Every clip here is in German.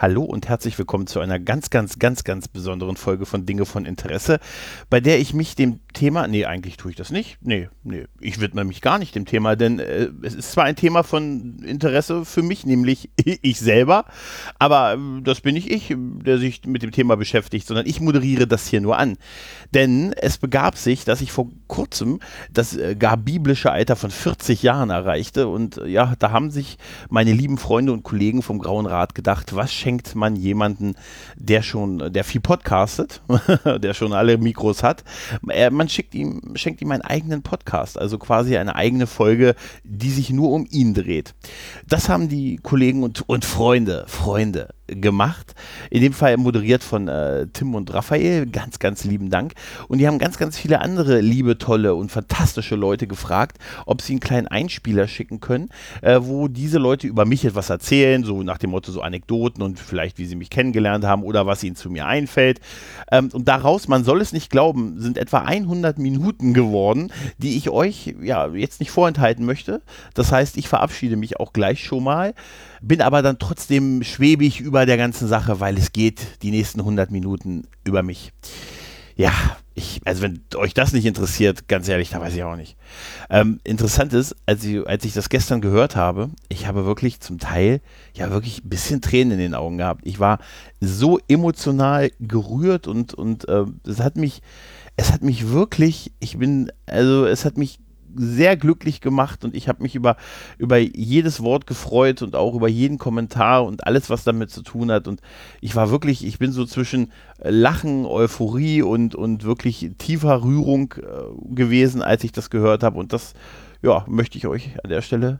Hallo und herzlich willkommen zu einer ganz besonderen Folge von Dinge von Interesse, bei der ich mich dem Thema, eigentlich tue ich das nicht, ich widme mich gar nicht dem Thema, denn es ist zwar ein Thema von Interesse für mich, nämlich ich selber, aber das bin nicht ich, der sich mit dem Thema beschäftigt, sondern ich moderiere das hier nur an. Denn es begab sich, dass ich vor kurzem das gar biblische Alter von 40 Jahren erreichte und ja, da haben sich meine lieben Freunde und Kollegen vom Grauen Rat gedacht, was schenkt man jemanden, der viel podcastet, der schon alle Mikros hat. Man schenkt ihm einen eigenen Podcast, also quasi eine eigene Folge, die sich nur um ihn dreht. Das haben die Kollegen und Freunde gemacht. In dem Fall moderiert von Tim und Raphael. Ganz lieben Dank. Und die haben ganz viele andere liebe, tolle und fantastische Leute gefragt, ob sie einen kleinen Einspieler schicken können, wo diese Leute über mich etwas erzählen, so nach dem Motto so Anekdoten und vielleicht wie sie mich kennengelernt haben oder was ihnen zu mir einfällt. Und daraus, man soll es nicht glauben, sind etwa 100 Minuten geworden, die ich euch ja jetzt nicht vorenthalten möchte. Das heißt, ich verabschiede mich auch gleich schon mal, bin aber dann trotzdem schwebig über der ganzen Sache, weil es geht die nächsten 100 Minuten über mich. Ja, also wenn euch das nicht interessiert, ganz ehrlich, da weiß ich auch nicht. Interessant ist, als ich das gestern gehört habe, ich habe wirklich zum Teil ja wirklich ein bisschen Tränen in den Augen gehabt. Ich war so emotional gerührt und es hat mich wirklich, es hat mich sehr glücklich gemacht und ich habe mich über jedes Wort gefreut und auch über jeden Kommentar und alles, was damit zu tun hat. Und ich bin so zwischen Lachen, Euphorie und wirklich tiefer Rührung gewesen, als ich das gehört habe. Und das, ja, möchte ich euch an der Stelle,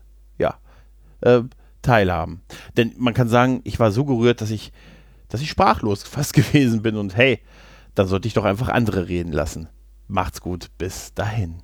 teilhaben. Denn man kann sagen, ich war so gerührt, dass ich sprachlos fast gewesen bin und hey, dann sollte ich doch einfach andere reden lassen. Macht's gut, bis dahin.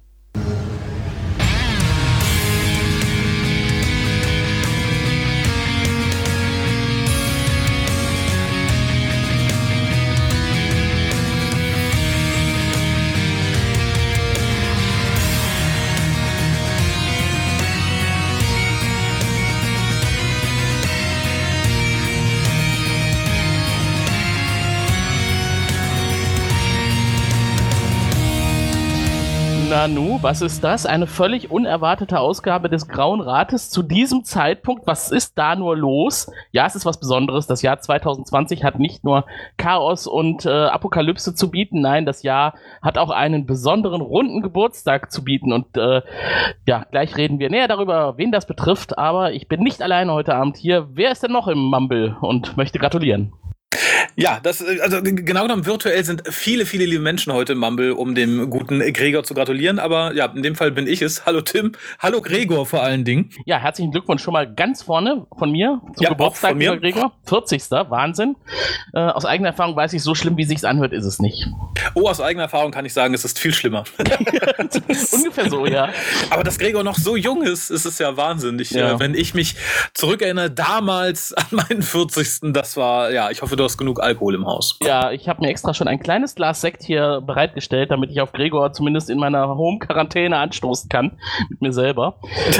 Nanu, was ist das? Eine völlig unerwartete Ausgabe des Grauen Rates zu diesem Zeitpunkt. Was ist da nur los? Ja, es ist was Besonderes. Das Jahr 2020 hat nicht nur Chaos und Apokalypse zu bieten. Nein, das Jahr hat auch einen besonderen runden Geburtstag zu bieten. Und gleich reden wir näher darüber, wen das betrifft. Aber ich bin nicht alleine heute Abend hier. Wer ist denn noch im Mumble und möchte gratulieren? Ja, also genau genommen virtuell sind viele liebe Menschen heute im Mumble, um dem guten Gregor zu gratulieren, aber ja, in dem Fall bin ich es. Hallo Tim, hallo Gregor vor allen Dingen. Ja, herzlichen Glückwunsch schon mal ganz vorne von mir zum Geburtstag, lieber Gregor. 40. Wahnsinn. Aus eigener Erfahrung weiß ich, so schlimm wie sich's anhört, ist es nicht. Oh, aus eigener Erfahrung kann ich sagen, es ist viel schlimmer. Ungefähr so, ja. Aber dass Gregor noch so jung ist es ja wahnsinnig. Wenn ich mich zurückerinnere, damals an meinen 40. Das war, ja, ich hoffe, du hast genug Alkohol im Haus. Ja, ich habe mir extra schon ein kleines Glas Sekt hier bereitgestellt, damit ich auf Gregor zumindest in meiner Home-Quarantäne anstoßen kann. Mit mir selber.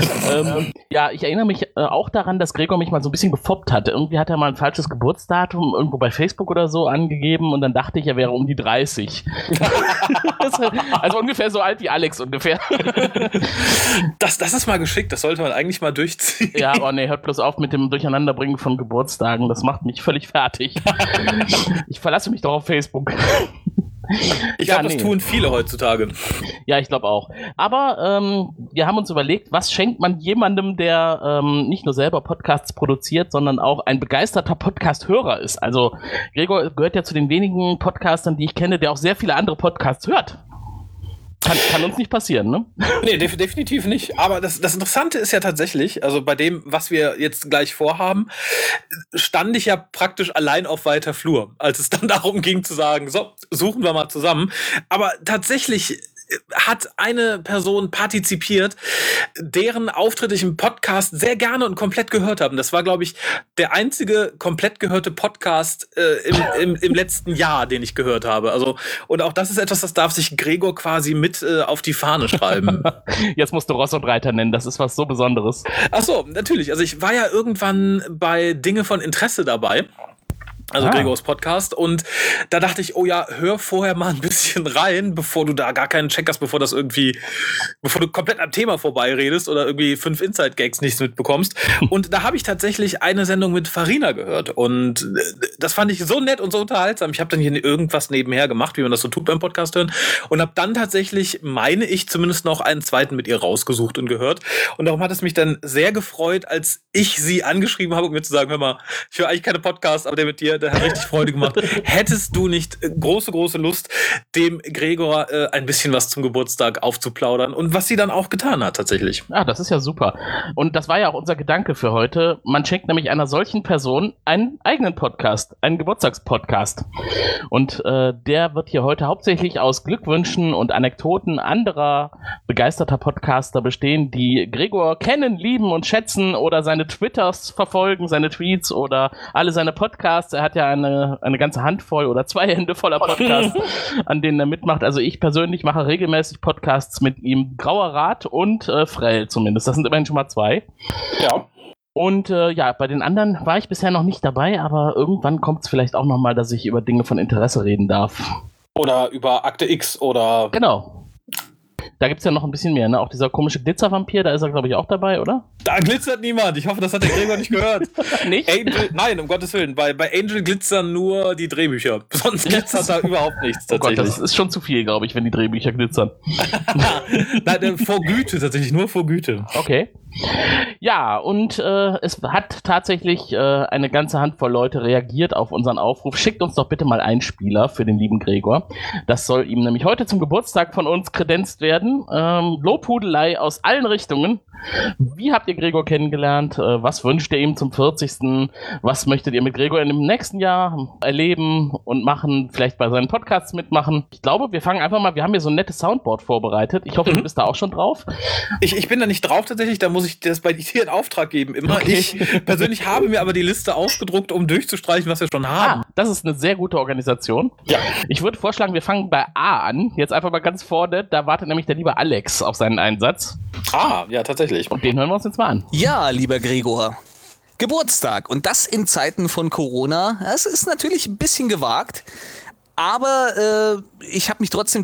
Ich erinnere mich auch daran, dass Gregor mich mal so ein bisschen gefoppt hatte. Irgendwie hat er mal ein falsches Geburtsdatum irgendwo bei Facebook oder so angegeben und dann dachte ich, er wäre um die 30. Also ungefähr so alt wie Alex ungefähr. Das ist mal geschickt, das sollte man eigentlich mal durchziehen. Ja, aber nee, hört bloß auf mit dem Durcheinanderbringen von Geburtstagen. Das macht mich völlig fertig. Ich verlasse mich doch auf Facebook. Ich glaube, das tun viele heutzutage. Ja, ich glaube auch. Aber wir haben uns überlegt, was schenkt man jemandem, der nicht nur selber Podcasts produziert, sondern auch ein begeisterter Podcast-Hörer ist. Also Gregor gehört ja zu den wenigen Podcastern, die ich kenne, der auch sehr viele andere Podcasts hört. Kann uns nicht passieren, ne? Nee, definitiv nicht. Aber das Interessante ist ja tatsächlich, also bei dem, was wir jetzt gleich vorhaben, stand ich ja praktisch allein auf weiter Flur, als es dann darum ging zu sagen, so, suchen wir mal zusammen. Aber tatsächlich hat eine Person partizipiert, deren Auftritt ich im Podcast sehr gerne und komplett gehört habe. Das war, glaube ich, der einzige komplett gehörte Podcast im letzten Jahr, den ich gehört habe. Also, und auch das ist etwas, das darf sich Gregor quasi mit auf die Fahne schreiben. Jetzt musst du Ross und Reiter nennen, das ist was so Besonderes. Ach so, natürlich. Also ich war ja irgendwann bei Dinge von Interesse dabei. Also Gregors Podcast. Und da dachte ich, oh ja, hör vorher mal ein bisschen rein, bevor du da gar keinen Check hast, bevor du komplett am Thema vorbeiredest oder irgendwie 5 Inside-Gags nichts mitbekommst. Und da habe ich tatsächlich eine Sendung mit Farina gehört. Und das fand ich so nett und so unterhaltsam. Ich habe dann hier irgendwas nebenher gemacht, wie man das so tut beim Podcast hören. Und habe dann tatsächlich, meine ich, zumindest noch einen zweiten mit ihr rausgesucht und gehört. Und darum hat es mich dann sehr gefreut, als ich sie angeschrieben habe, um mir zu sagen, hör mal, ich höre eigentlich keine Podcasts, aber der mit dir, der hat richtig Freude gemacht. Hättest du nicht große Lust, dem Gregor ein bisschen was zum Geburtstag aufzuplaudern? Und was sie dann auch getan hat, tatsächlich. Ah, das ist ja super. Und das war ja auch unser Gedanke für heute. Man schenkt nämlich einer solchen Person einen eigenen Podcast, einen Geburtstagspodcast. Und der wird hier heute hauptsächlich aus Glückwünschen und Anekdoten anderer begeisterter Podcaster bestehen, die Gregor kennen, lieben und schätzen oder seine Twitters verfolgen, seine Tweets oder alle seine Podcasts. Er hat ja eine ganze Handvoll oder 2 Hände voller Podcasts, an denen er mitmacht. Also ich persönlich mache regelmäßig Podcasts mit ihm. Grauer Rat und Frell zumindest. Das sind immerhin schon mal 2. Ja. Und bei den anderen war ich bisher noch nicht dabei, aber irgendwann kommt es vielleicht auch noch mal, dass ich über Dinge von Interesse reden darf. Oder über Akte X oder... Genau. Da gibt es ja noch ein bisschen mehr, ne? Auch dieser komische Glitzervampir, da ist er, glaube ich, auch dabei, oder? Da glitzert niemand. Ich hoffe, das hat der Gregor nicht gehört. Nicht? Angel, nein, um Gottes Willen. Bei Angel glitzern nur die Drehbücher. Sonst glitzert da überhaupt nichts, tatsächlich. Oh Gott, das ist schon zu viel, glaube ich, wenn die Drehbücher glitzern. Nein, vor Güte, tatsächlich, nur vor Güte. Okay. Ja, und es hat tatsächlich eine ganze Handvoll Leute reagiert auf unseren Aufruf. Schickt uns doch bitte mal Einspieler für den lieben Gregor. Das soll ihm nämlich heute zum Geburtstag von uns kredenzt werden. Lobhudelei aus allen Richtungen. Wie habt ihr Gregor kennengelernt? Was wünscht ihr ihm zum 40.? Was möchtet ihr mit Gregor in dem nächsten Jahr erleben und machen? Vielleicht bei seinen Podcasts mitmachen? Ich glaube, wir fangen einfach mal, wir haben hier so ein nettes Soundboard vorbereitet. Ich hoffe, du bist da auch schon drauf. Ich bin da nicht drauf tatsächlich, da muss ich das bei dir in Auftrag geben immer. Okay. Ich persönlich habe mir aber die Liste ausgedruckt, um durchzustreichen, was wir schon haben. Das ist eine sehr gute Organisation. Ja. Ich würde vorschlagen, wir fangen bei A an. Jetzt einfach mal ganz vorne. Da wartet nämlich der liebe Alex auf seinen Einsatz. Ja, tatsächlich. Und den hören wir uns jetzt mal an. Ja, lieber Gregor. Geburtstag. Und das in Zeiten von Corona. Das ist natürlich ein bisschen gewagt. Aber ich habe mich trotzdem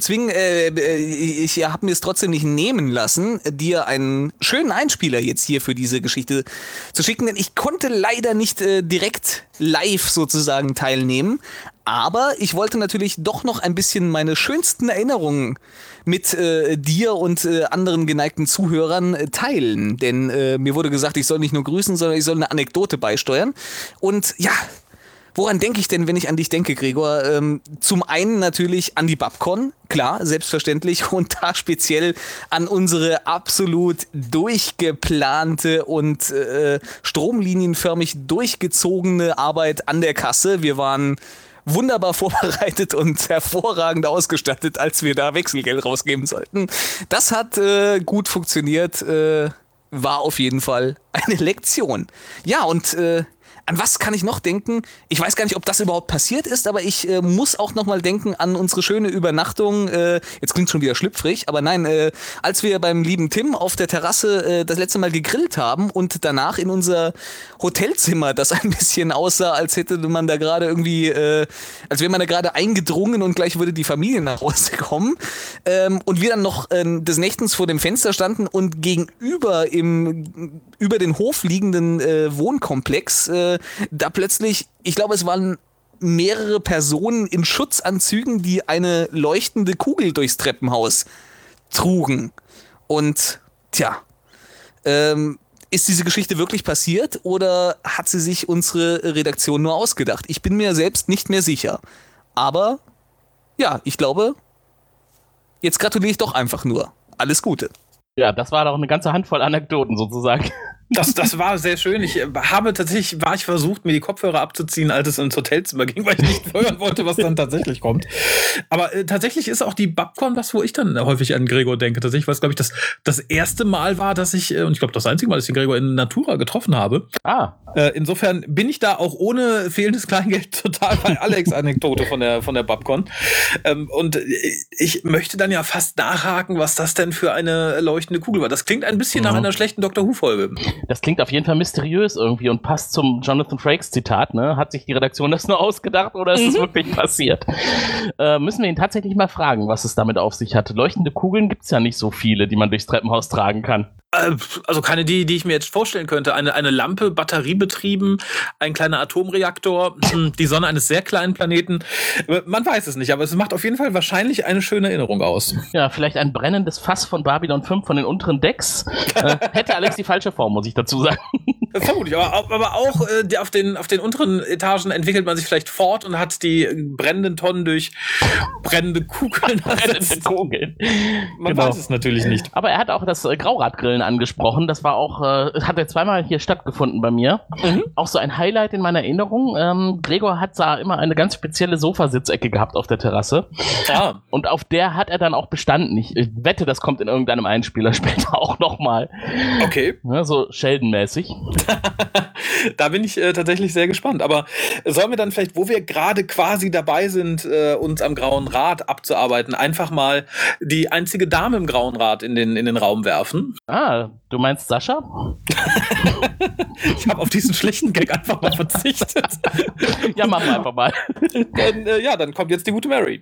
ich habe mir es trotzdem nicht nehmen lassen, dir einen schönen Einspieler jetzt hier für diese Geschichte zu schicken, denn ich konnte leider nicht direkt live sozusagen teilnehmen. Aber ich wollte natürlich doch noch ein bisschen meine schönsten Erinnerungen mit dir und anderen geneigten Zuhörern teilen. Denn mir wurde gesagt, ich soll nicht nur grüßen, sondern ich soll eine Anekdote beisteuern. Und ja, woran denke ich denn, wenn ich an dich denke, Gregor? Zum einen natürlich an die Babcon, klar, selbstverständlich. Und da speziell an unsere absolut durchgeplante und stromlinienförmig durchgezogene Arbeit an der Kasse. Wir waren wunderbar vorbereitet und hervorragend ausgestattet, als wir da Wechselgeld rausgeben sollten. Das hat gut funktioniert, war auf jeden Fall eine Lektion. Ja, und an was kann ich noch denken? Ich weiß gar nicht, ob das überhaupt passiert ist, aber ich muss auch noch mal denken an unsere schöne Übernachtung. Jetzt klingt schon wieder schlüpfrig, aber nein, als wir beim lieben Tim auf der Terrasse das letzte Mal gegrillt haben und danach in unser Hotelzimmer, das ein bisschen aussah, als hätte man da gerade irgendwie, als wäre man da gerade eingedrungen und gleich würde die Familie nach Hause kommen. Und wir dann noch des Nächtens vor dem Fenster standen und gegenüber über den Hof liegenden Wohnkomplex da plötzlich, ich glaube, es waren mehrere Personen in Schutzanzügen, die eine leuchtende Kugel durchs Treppenhaus trugen. Und ist diese Geschichte wirklich passiert oder hat sie sich unsere Redaktion nur ausgedacht? Ich bin mir selbst nicht mehr sicher. Aber ja, ich glaube, jetzt gratuliere ich doch einfach nur. Alles Gute. Ja, das war doch eine ganze Handvoll Anekdoten sozusagen. Das war sehr schön. War ich versucht, mir die Kopfhörer abzuziehen, als es ins Hotelzimmer ging, weil ich nicht hören wollte, was dann tatsächlich kommt. Aber tatsächlich ist auch die Babcon was, wo ich dann häufig an Gregor denke. Tatsächlich, was, glaube ich, das erste Mal war, dass ich, und ich glaube, das einzige Mal, dass ich den Gregor in Natura getroffen habe. Insofern bin ich da auch ohne fehlendes Kleingeld total bei Alex' Anekdote von der Babcon. Und ich möchte dann ja fast nachhaken, was das denn für eine leuchtende Kugel war. Das klingt ein bisschen nach einer schlechten Doctor Who-Folge. Das klingt auf jeden Fall mysteriös irgendwie und passt zum Jonathan Frakes Zitat, ne? Hat sich die Redaktion das nur ausgedacht oder ist es wirklich passiert? Müssen wir ihn tatsächlich mal fragen, was es damit auf sich hat. Leuchtende Kugeln gibt es ja nicht so viele, die man durchs Treppenhaus tragen kann. Also keine die ich mir jetzt vorstellen könnte. Eine Lampe, batteriebetrieben, ein kleiner Atomreaktor, die Sonne eines sehr kleinen Planeten. Man weiß es nicht, aber es macht auf jeden Fall wahrscheinlich eine schöne Erinnerung aus. Ja, vielleicht ein brennendes Fass von Babylon 5 von den unteren Decks. Hätte Alex die falsche Form, muss ich dazu sagen. Vermutlich, aber auch auf den unteren Etagen entwickelt man sich vielleicht fort und hat die brennenden Tonnen durch brennende Kugeln ersetzt. Kugeln. Man weiß es natürlich nicht. Aber er hat auch das Grauradgrillen angesprochen. Das war auch, hat er zweimal hier stattgefunden bei mir. Auch so ein Highlight in meiner Erinnerung. Gregor hat da immer eine ganz spezielle Sofasitzecke gehabt auf der Terrasse. Ah. Und auf der hat er dann auch bestanden. Ich wette, das kommt in irgendeinem Einspieler später auch nochmal. Okay. Ja, so Sheldon-mäßig. Da bin ich tatsächlich sehr gespannt. Aber sollen wir dann vielleicht, wo wir gerade quasi dabei sind, uns am Grauen Rat abzuarbeiten, einfach mal die einzige Dame im Grauen Rat in den Raum werfen? Ah, du meinst Sascha? Ich habe auf diesen schlechten Gag einfach mal verzichtet. Ja, machen wir einfach mal. Dann kommt jetzt die gute Mary.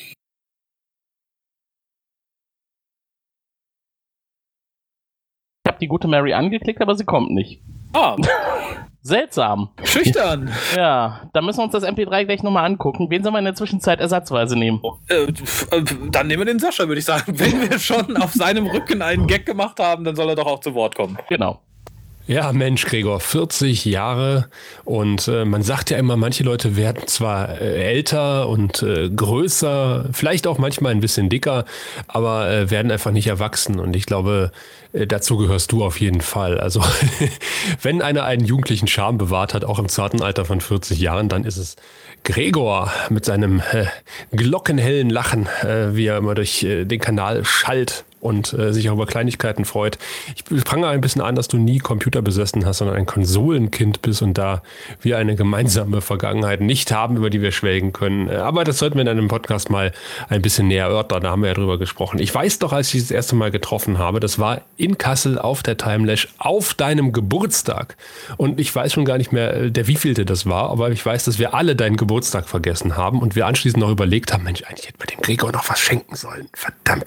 Ich habe die gute Mary angeklickt, aber sie kommt nicht. Ah, Seltsam. schüchtern. Ja, dann müssen wir uns das MP3 gleich nochmal angucken. Wen sollen wir in der Zwischenzeit ersatzweise nehmen? Dann nehmen wir den Sascha, würde ich sagen. Wenn wir schon auf seinem Rücken einen Gag gemacht haben, dann soll er doch auch zu Wort kommen. Genau. Ja, Mensch, Gregor, 40 Jahre und man sagt ja immer, manche Leute werden zwar älter und größer, vielleicht auch manchmal ein bisschen dicker, aber werden einfach nicht erwachsen und ich glaube, dazu gehörst du auf jeden Fall. Also wenn einer einen jugendlichen Charme bewahrt hat, auch im zarten Alter von 40 Jahren, dann ist es Gregor mit seinem glockenhellen Lachen, wie er immer durch den Kanal schallt und sich auch über Kleinigkeiten freut. Ich prangere ein bisschen an, dass du nie Computer besessen hast, sondern ein Konsolenkind bist und da wir eine gemeinsame Vergangenheit nicht haben, über die wir schwelgen können. Aber das sollten wir in einem Podcast mal ein bisschen näher erörtern, da haben wir ja drüber gesprochen. Ich weiß doch, als ich das erste Mal getroffen habe, das war in Kassel auf der Timelash auf deinem Geburtstag. Und ich weiß schon gar nicht mehr, der wievielte das war, aber ich weiß, dass wir alle deinen Geburtstag vergessen haben und wir anschließend noch überlegt haben, Mensch, eigentlich hätten wir dem Gregor noch was schenken sollen. Verdammt.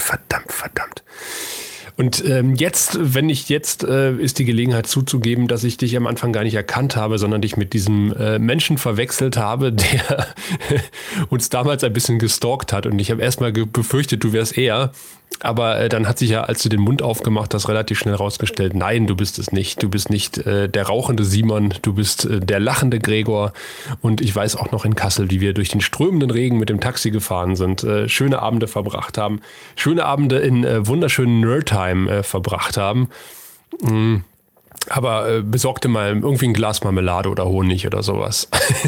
Und jetzt ist die Gelegenheit zuzugeben, dass ich dich am Anfang gar nicht erkannt habe, sondern dich mit diesem Menschen verwechselt habe, der uns damals ein bisschen gestalkt hat. Und ich habe erstmal befürchtet, du wärst er. Aber dann hat sich ja, als du den Mund aufgemacht hast, relativ schnell rausgestellt, nein, du bist es nicht. Du bist nicht der rauchende Simon, du bist der lachende Gregor. Und ich weiß auch noch in Kassel, wie wir durch den strömenden Regen mit dem Taxi gefahren sind, schöne Abende verbracht haben, schöne Abende in wunderschönen Nerdtime verbracht haben. Aber besorgte mal irgendwie ein Glas Marmelade oder Honig oder sowas.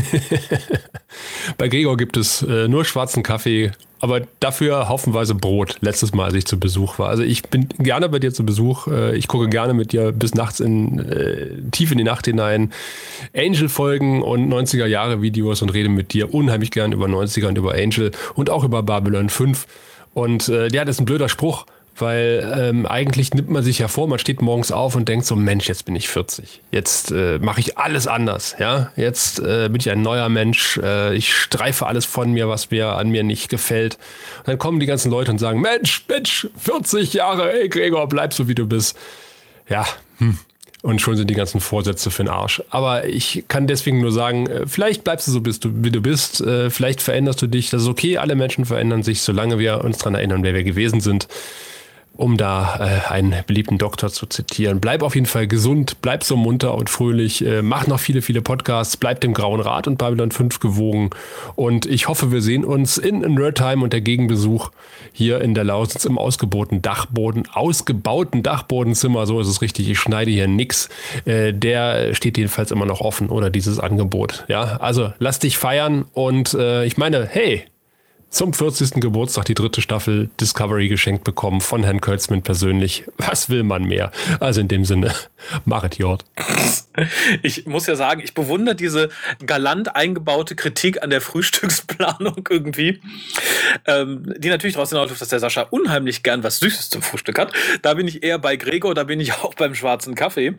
Bei Gregor gibt es nur schwarzen Kaffee, aber dafür haufenweise Brot. Letztes Mal, als ich zu Besuch war. Also ich bin gerne bei dir zu Besuch. Ich gucke gerne mit dir bis nachts tief in die Nacht hinein Angel-Folgen und 90er-Jahre-Videos und rede mit dir unheimlich gern über 90er und über Angel und auch über Babylon 5. Und das ist ein blöder Spruch. Weil eigentlich nimmt man sich ja vor, man steht morgens auf und denkt so, Mensch, jetzt bin ich 40. Jetzt mache ich alles anders. Ja, jetzt bin ich ein neuer Mensch. Ich streife alles von mir, was mir an mir nicht gefällt. Und dann kommen die ganzen Leute und sagen, Mensch, 40 Jahre, ey Gregor, bleib so wie du bist. Ja, Und schon sind die ganzen Vorsätze für den Arsch. Aber ich kann deswegen nur sagen, vielleicht bleibst du so, wie du bist. Vielleicht veränderst du dich. Das ist okay, alle Menschen verändern sich, solange wir uns daran erinnern, wer wir gewesen sind. Um da einen beliebten Doktor zu zitieren. Bleib auf jeden Fall gesund, bleib so munter und fröhlich, mach noch viele, viele Podcasts, bleib dem Grauen Rat und Babylon 5 gewogen. Und ich hoffe, wir sehen uns in Nerdtime und der Gegenbesuch hier in der Lausitz im ausgebauten Dachbodenzimmer. So ist es richtig, ich schneide hier nix. Der steht jedenfalls immer noch offen, oder dieses Angebot. Ja, also lass dich feiern und ich meine, hey, zum 40. Geburtstag die 3. Staffel Discovery geschenkt bekommen von Herrn Kurtzman persönlich. Was will man mehr? Also in dem Sinne, machet Jord. Ich muss ja sagen, ich bewundere diese galant eingebaute Kritik an der Frühstücksplanung irgendwie, die natürlich daraus hinausläuft, dass der Sascha unheimlich gern was Süßes zum Frühstück hat. Da bin ich eher bei Gregor, da bin ich auch beim schwarzen Kaffee.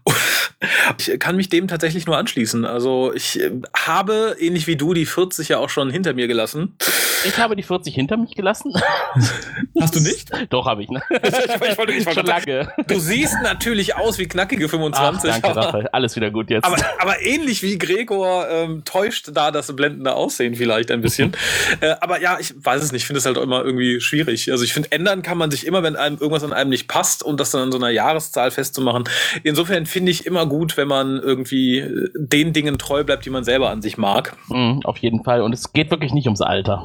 Ich kann mich dem tatsächlich nur anschließen. Also ich habe, ähnlich wie du, die 40 ja auch schon hinter mir gelassen. Ich habe die 40 hinter mich gelassen. Hast du nicht? Doch, habe ich, ne? Ich wollte schon lange. Du siehst natürlich aus wie knackige 25. Ach, danke, Raphael. Alles wieder gut jetzt. Aber ähnlich wie Gregor täuscht da das blendende Aussehen vielleicht ein bisschen. Aber ja, ich weiß es nicht. Ich finde es halt auch immer irgendwie schwierig. Also ich finde, ändern kann man sich immer, wenn einem irgendwas an einem nicht passt und das dann an so einer Jahreszahl festzumachen. Insofern finde ich immer gut, wenn man irgendwie den Dingen treu bleibt, die man selber an sich mag. Auf jeden Fall. Und es geht wirklich nicht ums Alter.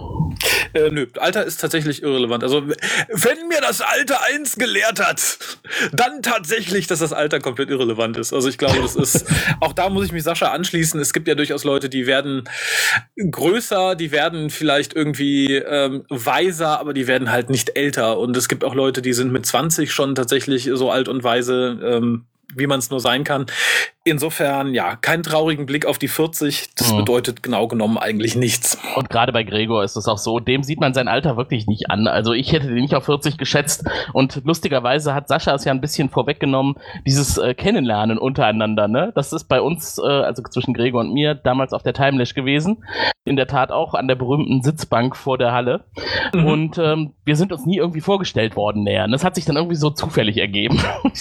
Nö, Alter ist tatsächlich irrelevant. Also wenn mir das Alter eins gelehrt hat, dann tatsächlich, dass das Alter komplett irrelevant ist. Also ich glaube, das ist, auch da muss ich mich Sascha anschließen. Es gibt ja durchaus Leute, die werden größer, die werden vielleicht irgendwie weiser, aber die werden halt nicht älter. Und es gibt auch Leute, die sind mit 20 schon tatsächlich so alt und weise, wie man es nur sein kann. Insofern, ja, keinen traurigen Blick auf die 40. Das bedeutet genau genommen eigentlich nichts. Und gerade bei Gregor ist es auch so, dem sieht man sein Alter wirklich nicht an. Also ich hätte den nicht auf 40 geschätzt. Und lustigerweise hat Sascha es ja ein bisschen vorweggenommen, dieses Kennenlernen untereinander, ne? Das ist bei uns, also zwischen Gregor und mir, damals auf der Timelash gewesen. In der Tat auch an der berühmten Sitzbank vor der Halle. Und wir sind uns nie irgendwie vorgestellt worden näher. Und das hat sich dann irgendwie so zufällig ergeben.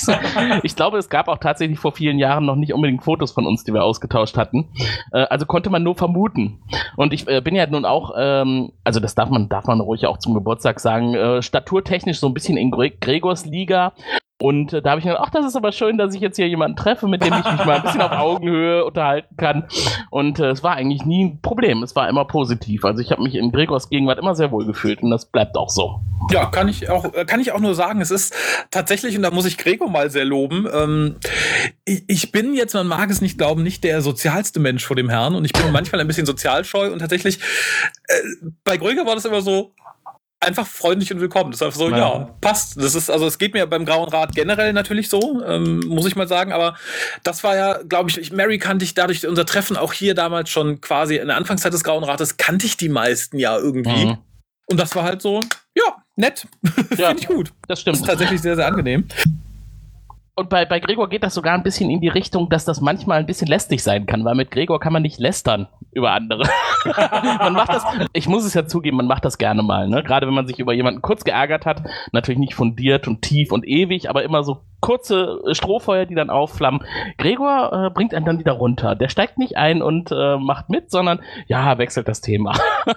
Ich glaube, es gab auch tatsächlich vor vielen Jahren noch nicht unbedingt Fotos von uns, die wir ausgetauscht hatten. Also konnte man nur vermuten. Und ich bin ja nun auch, also das darf man ruhig auch zum Geburtstag sagen, staturtechnisch so ein bisschen in Gregors Liga. Und da habe ich gedacht, ach, das ist aber schön, dass ich jetzt hier jemanden treffe, mit dem ich mich mal ein bisschen auf Augenhöhe unterhalten kann. Und es war eigentlich nie ein Problem. Es war immer positiv. Also ich habe mich in Gregors Gegenwart immer sehr wohl gefühlt und das bleibt auch so. Ja, kann ich auch nur sagen, es ist tatsächlich, und da muss ich Gregor mal sehr loben, ich bin jetzt, man mag es nicht glauben, nicht der sozialste Mensch vor dem Herrn und ich bin manchmal ein bisschen sozialscheu und tatsächlich, bei Gregor war das immer so, einfach freundlich und willkommen. Das ist einfach so, ja, passt. Das ist, also es geht mir beim Grauen Rat generell natürlich so, muss ich mal sagen, aber das war ja, glaube ich, Mary kannte ich dadurch unser Treffen auch hier damals schon quasi in der Anfangszeit des Grauen Rates, kannte ich die meisten ja irgendwie. Und das war halt so, ja, nett. Ja, finde ich gut. Das stimmt. Das ist tatsächlich sehr, sehr angenehm. Und bei Gregor geht das sogar ein bisschen in die Richtung, dass das manchmal ein bisschen lästig sein kann, weil mit Gregor kann man nicht lästern über andere. Man macht das, ich muss es ja zugeben, man macht das gerne mal, ne? Gerade wenn man sich über jemanden kurz geärgert hat, natürlich nicht fundiert und tief und ewig, aber immer so kurze Strohfeuer, die dann aufflammen. Gregor bringt einen dann wieder runter. Der steigt nicht ein und macht mit, sondern ja, wechselt das Thema.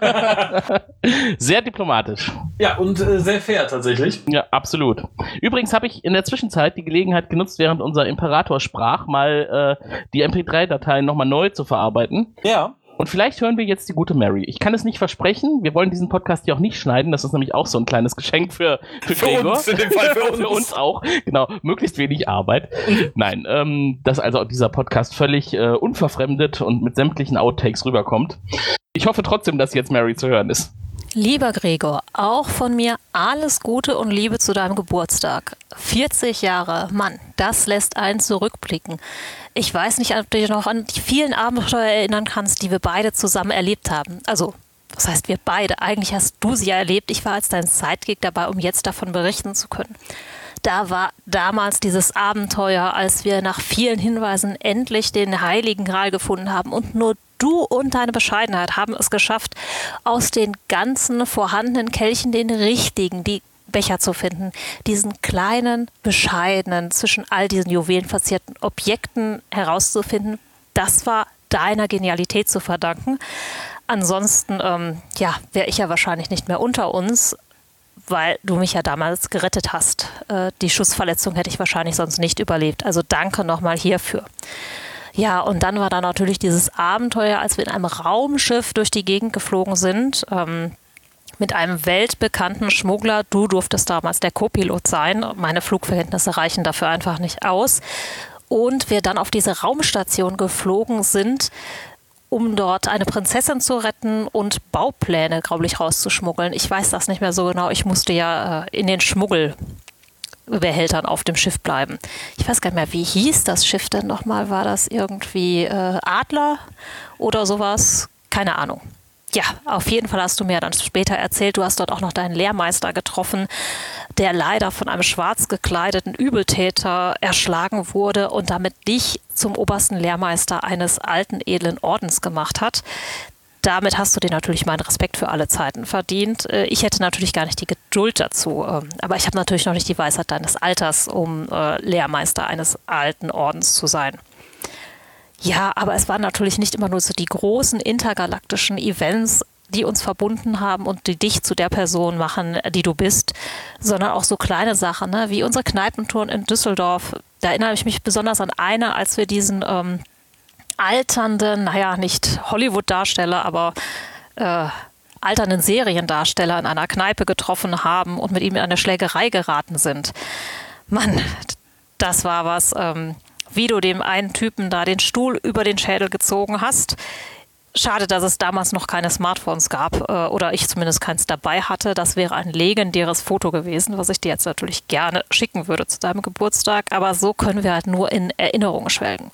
Sehr diplomatisch. Ja, und sehr fair tatsächlich. Ja, absolut. Übrigens habe ich in der Zwischenzeit die Gelegenheit genutzt, während unser Imperator sprach, mal die MP3-Dateien nochmal neu zu verarbeiten. Ja. Und vielleicht hören wir jetzt die gute Mary. Ich kann es nicht versprechen. Wir wollen diesen Podcast ja auch nicht schneiden. Das ist nämlich auch so ein kleines Geschenk für Gregor. Uns, in dem Fall für uns. Für uns auch. Genau. Möglichst wenig Arbeit. Nein, dass also dieser Podcast völlig unverfremdet und mit sämtlichen Outtakes rüberkommt. Ich hoffe trotzdem, dass jetzt Mary zu hören ist. Lieber Gregor, auch von mir alles Gute und Liebe zu deinem Geburtstag. 40 Jahre, Mann, das lässt einen zurückblicken. Ich weiß nicht, ob du dich noch an die vielen Abenteuer erinnern kannst, die wir beide zusammen erlebt haben. Also, was heißt wir beide? Eigentlich hast du sie ja erlebt. Ich war als dein Sidekick dabei, um jetzt davon berichten zu können. Da war damals dieses Abenteuer, als wir nach vielen Hinweisen endlich den Heiligen Gral gefunden haben und nur du und deine Bescheidenheit haben es geschafft, aus den ganzen vorhandenen Kelchen den richtigen, die Becher zu finden, diesen kleinen, bescheidenen, zwischen all diesen juwelenverzierten Objekten herauszufinden. Das war deiner Genialität zu verdanken. Ansonsten, wäre ich ja wahrscheinlich nicht mehr unter uns, weil du mich ja damals gerettet hast. Die Schussverletzung hätte ich wahrscheinlich sonst nicht überlebt. Also danke nochmal hierfür. Ja, und dann war da natürlich dieses Abenteuer, als wir in einem Raumschiff durch die Gegend geflogen sind, mit einem weltbekannten Schmuggler. Du durftest damals der Co-Pilot sein. Meine Flugverhältnisse reichen dafür einfach nicht aus. Und wir dann auf diese Raumstation geflogen sind um dort eine Prinzessin zu retten und Baupläne, glaube ich, rauszuschmuggeln. Ich weiß das nicht mehr so genau. Ich musste ja in den Schmuggelbehältern auf dem Schiff bleiben. Ich weiß gar nicht mehr, wie hieß das Schiff denn nochmal? War das irgendwie Adler oder sowas? Keine Ahnung. Ja, auf jeden Fall hast du mir dann später erzählt, du hast dort auch noch deinen Lehrmeister getroffen, der leider von einem schwarz gekleideten Übeltäter erschlagen wurde und damit dich zum obersten Lehrmeister eines alten, edlen Ordens gemacht hat. Damit hast du dir natürlich meinen Respekt für alle Zeiten verdient. Ich hätte natürlich gar nicht die Geduld dazu, aber ich habe natürlich noch nicht die Weisheit deines Alters, um Lehrmeister eines alten Ordens zu sein. Ja, aber es waren natürlich nicht immer nur so die großen intergalaktischen Events, die uns verbunden haben und die dich zu der Person machen, die du bist, sondern auch so kleine Sachen, ne? Wie unsere Kneipentour in Düsseldorf. Da erinnere ich mich besonders an eine, als wir diesen alternden, naja, nicht Hollywood-Darsteller, aber alternden Seriendarsteller in einer Kneipe getroffen haben und mit ihm in eine Schlägerei geraten sind. Mann, das war was, wie du dem einen Typen da den Stuhl über den Schädel gezogen hast. Schade, dass es damals noch keine Smartphones gab oder ich zumindest keins dabei hatte. Das wäre ein legendäres Foto gewesen, was ich dir jetzt natürlich gerne schicken würde zu deinem Geburtstag. Aber so können wir halt nur in Erinnerungen schwelgen.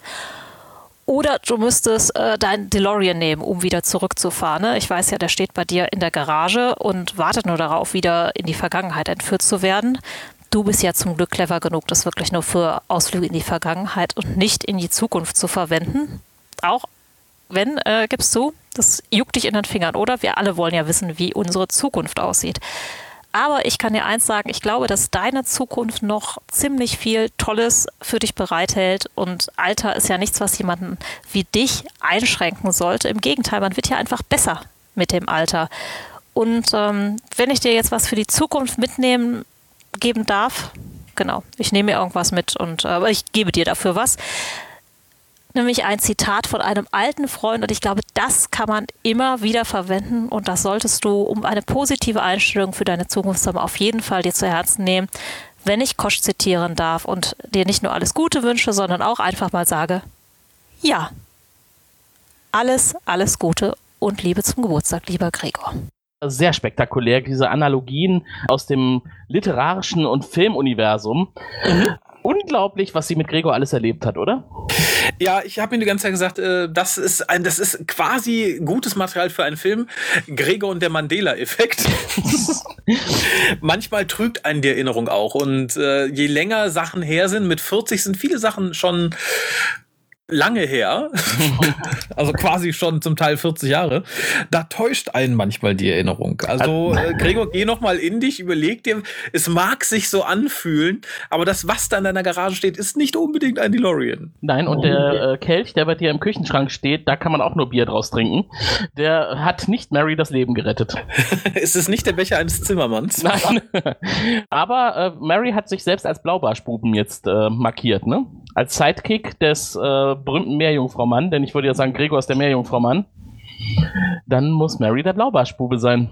Oder du müsstest deinen DeLorean nehmen, um wieder zurückzufahren. Ne? Ich weiß ja, der steht bei dir in der Garage und wartet nur darauf, wieder in die Vergangenheit entführt zu werden. Du bist ja zum Glück clever genug, das wirklich nur für Ausflüge in die Vergangenheit und nicht in die Zukunft zu verwenden. Auch wenn, gibst du, das juckt dich in den Fingern, oder? Wir alle wollen ja wissen, wie unsere Zukunft aussieht. Aber ich kann dir eins sagen, ich glaube, dass deine Zukunft noch ziemlich viel Tolles für dich bereithält. Und Alter ist ja nichts, was jemanden wie dich einschränken sollte. Im Gegenteil, man wird ja einfach besser mit dem Alter. Und wenn ich dir jetzt was für die Zukunft geben darf, genau, ich nehme mir irgendwas mit und aber ich gebe dir dafür was. Nämlich ein Zitat von einem alten Freund und ich glaube, das kann man immer wieder verwenden und das solltest du, um eine positive Einstellung für deine Zukunft zu haben, auf jeden Fall dir zu Herzen nehmen, wenn ich Kosch zitieren darf und dir nicht nur alles Gute wünsche, sondern auch einfach mal sage, ja, alles Gute und Liebe zum Geburtstag, lieber Gregor. Sehr spektakulär, diese Analogien aus dem literarischen und Filmuniversum. Unglaublich, was sie mit Gregor alles erlebt hat, oder? Ja, ich habe mir die ganze Zeit gesagt, das ist quasi gutes Material für einen Film. Gregor und der Mandela-Effekt. Manchmal trügt einen die Erinnerung auch. Und je länger Sachen her sind, mit 40 sind viele Sachen schon lange her, also quasi schon zum Teil 40 Jahre, da täuscht einen manchmal die Erinnerung. Also Gregor, geh noch mal in dich, überleg dir, es mag sich so anfühlen, aber das, was da in deiner Garage steht, ist nicht unbedingt ein DeLorean. Nein, und der Kelch, der bei dir im Küchenschrank steht, da kann man auch nur Bier draus trinken. Der hat nicht Mary das Leben gerettet. Ist es nicht der Becher eines Zimmermanns? Nein. Aber Mary hat sich selbst als Blaubarschbuben jetzt markiert, ne? Als Sidekick des berühmten Meerjungfrau-Mann, denn ich würde ja sagen, Gregor ist der Meerjungfrau-Mann. Dann muss Mary der Blaubarschbube sein.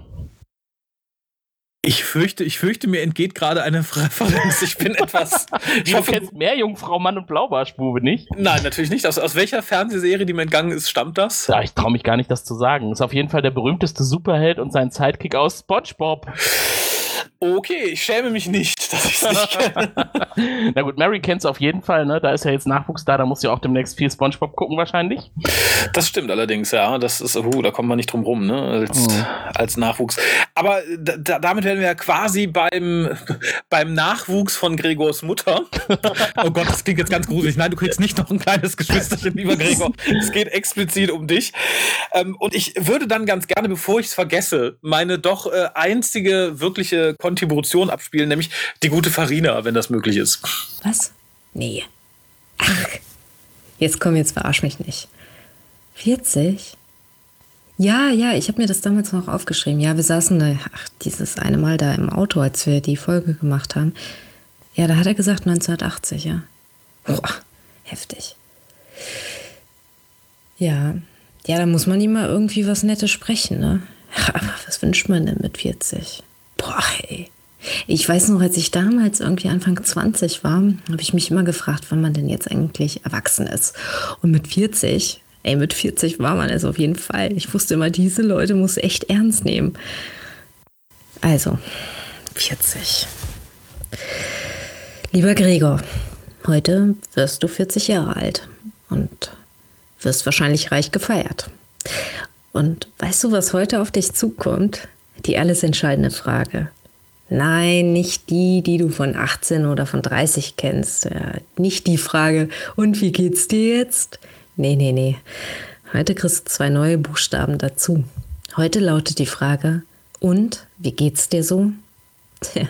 Ich fürchte, mir entgeht gerade eine Referenz. Ich bin etwas... Du kennst Meerjungfrau-Mann und Blaubarschbube nicht? Nein, natürlich nicht. Aus welcher Fernsehserie, die mir entgangen ist, stammt das? Ja, ich traue mich gar nicht, das zu sagen. Ist auf jeden Fall der berühmteste Superheld und sein Sidekick aus SpongeBob. Okay, ich schäme mich nicht, dass ich es nicht kenne. Na gut, Mary kennt's auf jeden Fall, ne? Da ist ja jetzt Nachwuchs da muss ja auch demnächst viel SpongeBob gucken wahrscheinlich. Das stimmt allerdings, ja. Das ist, da kommt man nicht drum rum, ne? Als Nachwuchs. Aber damit werden wir ja quasi beim Nachwuchs von Gregors Mutter. Oh Gott, das klingt jetzt ganz gruselig. Nein, du kriegst nicht noch ein kleines Geschwisterchen, lieber Gregor. Es geht explizit um dich. Und ich würde dann ganz gerne, bevor ich es vergesse, meine doch einzige wirkliche Kontribution abspielen, nämlich die gute Farina, wenn das möglich ist. Was? Nee. Ach, jetzt verarsch mich nicht. 40? Ja, ich habe mir das damals noch aufgeschrieben. Ja, wir saßen dieses eine Mal da im Auto, als wir die Folge gemacht haben. Ja, da hat er gesagt 1980, ja. Boah, heftig. Ja, da muss man ihm mal irgendwie was Nettes sprechen, ne? Aber was wünscht man denn mit 40? Boah, ey. Ich weiß noch, als ich damals irgendwie Anfang 20 war, habe ich mich immer gefragt, wann man denn jetzt eigentlich erwachsen ist. Und mit 40, Ey, mit 40 war man es auf jeden Fall. Ich wusste immer, diese Leute muss echt ernst nehmen. Also, 40. Lieber Gregor, heute wirst du 40 Jahre alt und wirst wahrscheinlich reich gefeiert. Und weißt du, was heute auf dich zukommt? Die alles entscheidende Frage. Nein, nicht die du von 18 oder von 30 kennst. Ja, nicht die Frage, und wie geht's dir jetzt? Nee. Heute kriegst du 2 neue Buchstaben dazu. Heute lautet die Frage, und wie geht's dir so? Tja,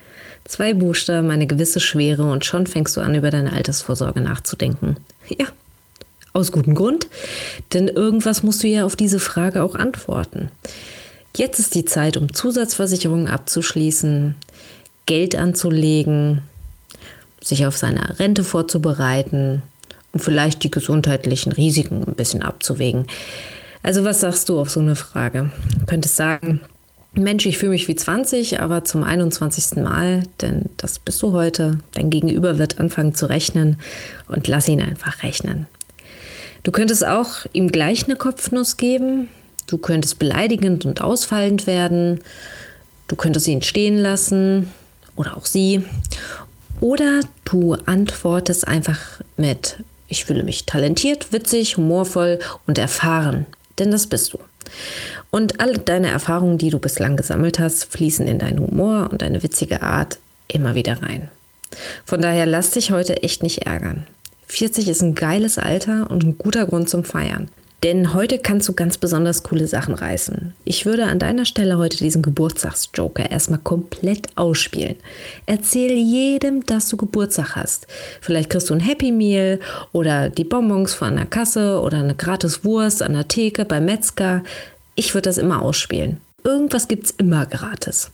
2 Buchstaben, eine gewisse Schwere und schon fängst du an, über deine Altersvorsorge nachzudenken. Ja, aus gutem Grund, denn irgendwas musst du ja auf diese Frage auch antworten. Jetzt ist die Zeit, um Zusatzversicherungen abzuschließen, Geld anzulegen, sich auf seine Rente vorzubereiten und vielleicht die gesundheitlichen Risiken ein bisschen abzuwägen. Also was sagst du auf so eine Frage? Du könntest sagen, Mensch, ich fühle mich wie 20, aber zum 21. Mal, denn das bist du heute. Dein Gegenüber wird anfangen zu rechnen und lass ihn einfach rechnen. Du könntest auch ihm gleich eine Kopfnuss geben. Du könntest beleidigend und ausfallend werden. Du könntest ihn stehen lassen oder auch sie. Oder du antwortest einfach mit, ich fühle mich talentiert, witzig, humorvoll und erfahren. Denn das bist du. Und alle deine Erfahrungen, die du bislang gesammelt hast, fließen in deinen Humor und deine witzige Art immer wieder rein. Von daher lass dich heute echt nicht ärgern. 40 ist ein geiles Alter und ein guter Grund zum Feiern. Denn heute kannst du ganz besonders coole Sachen reißen. Ich würde an deiner Stelle heute diesen Geburtstagsjoker erstmal komplett ausspielen. Erzähl jedem, dass du Geburtstag hast. Vielleicht kriegst du ein Happy Meal oder die Bonbons von der Kasse oder eine gratis Wurst an der Theke beim Metzger. Ich würde das immer ausspielen. Irgendwas gibt's immer gratis.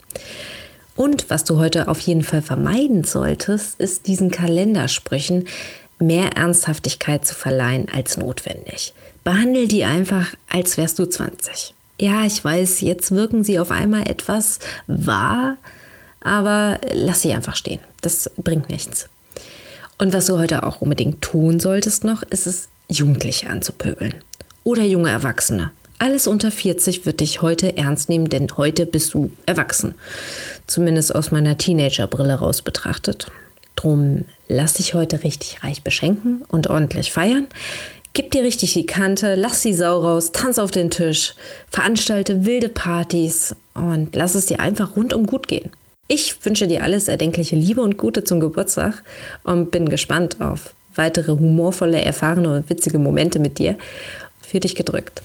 Und was du heute auf jeden Fall vermeiden solltest, ist diesen Kalendersprüchen mehr Ernsthaftigkeit zu verleihen als notwendig. Behandle die einfach, als wärst du 20. Ja, ich weiß, jetzt wirken sie auf einmal etwas wahr, aber lass sie einfach stehen. Das bringt nichts. Und was du heute auch unbedingt tun solltest noch, ist es, Jugendliche anzupöbeln. Oder junge Erwachsene. Alles unter 40 wird dich heute ernst nehmen, denn heute bist du erwachsen. Zumindest aus meiner Teenagerbrille raus betrachtet. Drum lass dich heute richtig reich beschenken und ordentlich feiern. Gib dir richtig die Kante, lass die Sau raus, tanz auf den Tisch, veranstalte wilde Partys und lass es dir einfach rundum gut gehen. Ich wünsche dir alles erdenkliche Liebe und Gute zum Geburtstag und bin gespannt auf weitere humorvolle, erfahrene und witzige Momente mit dir. Für dich gedrückt.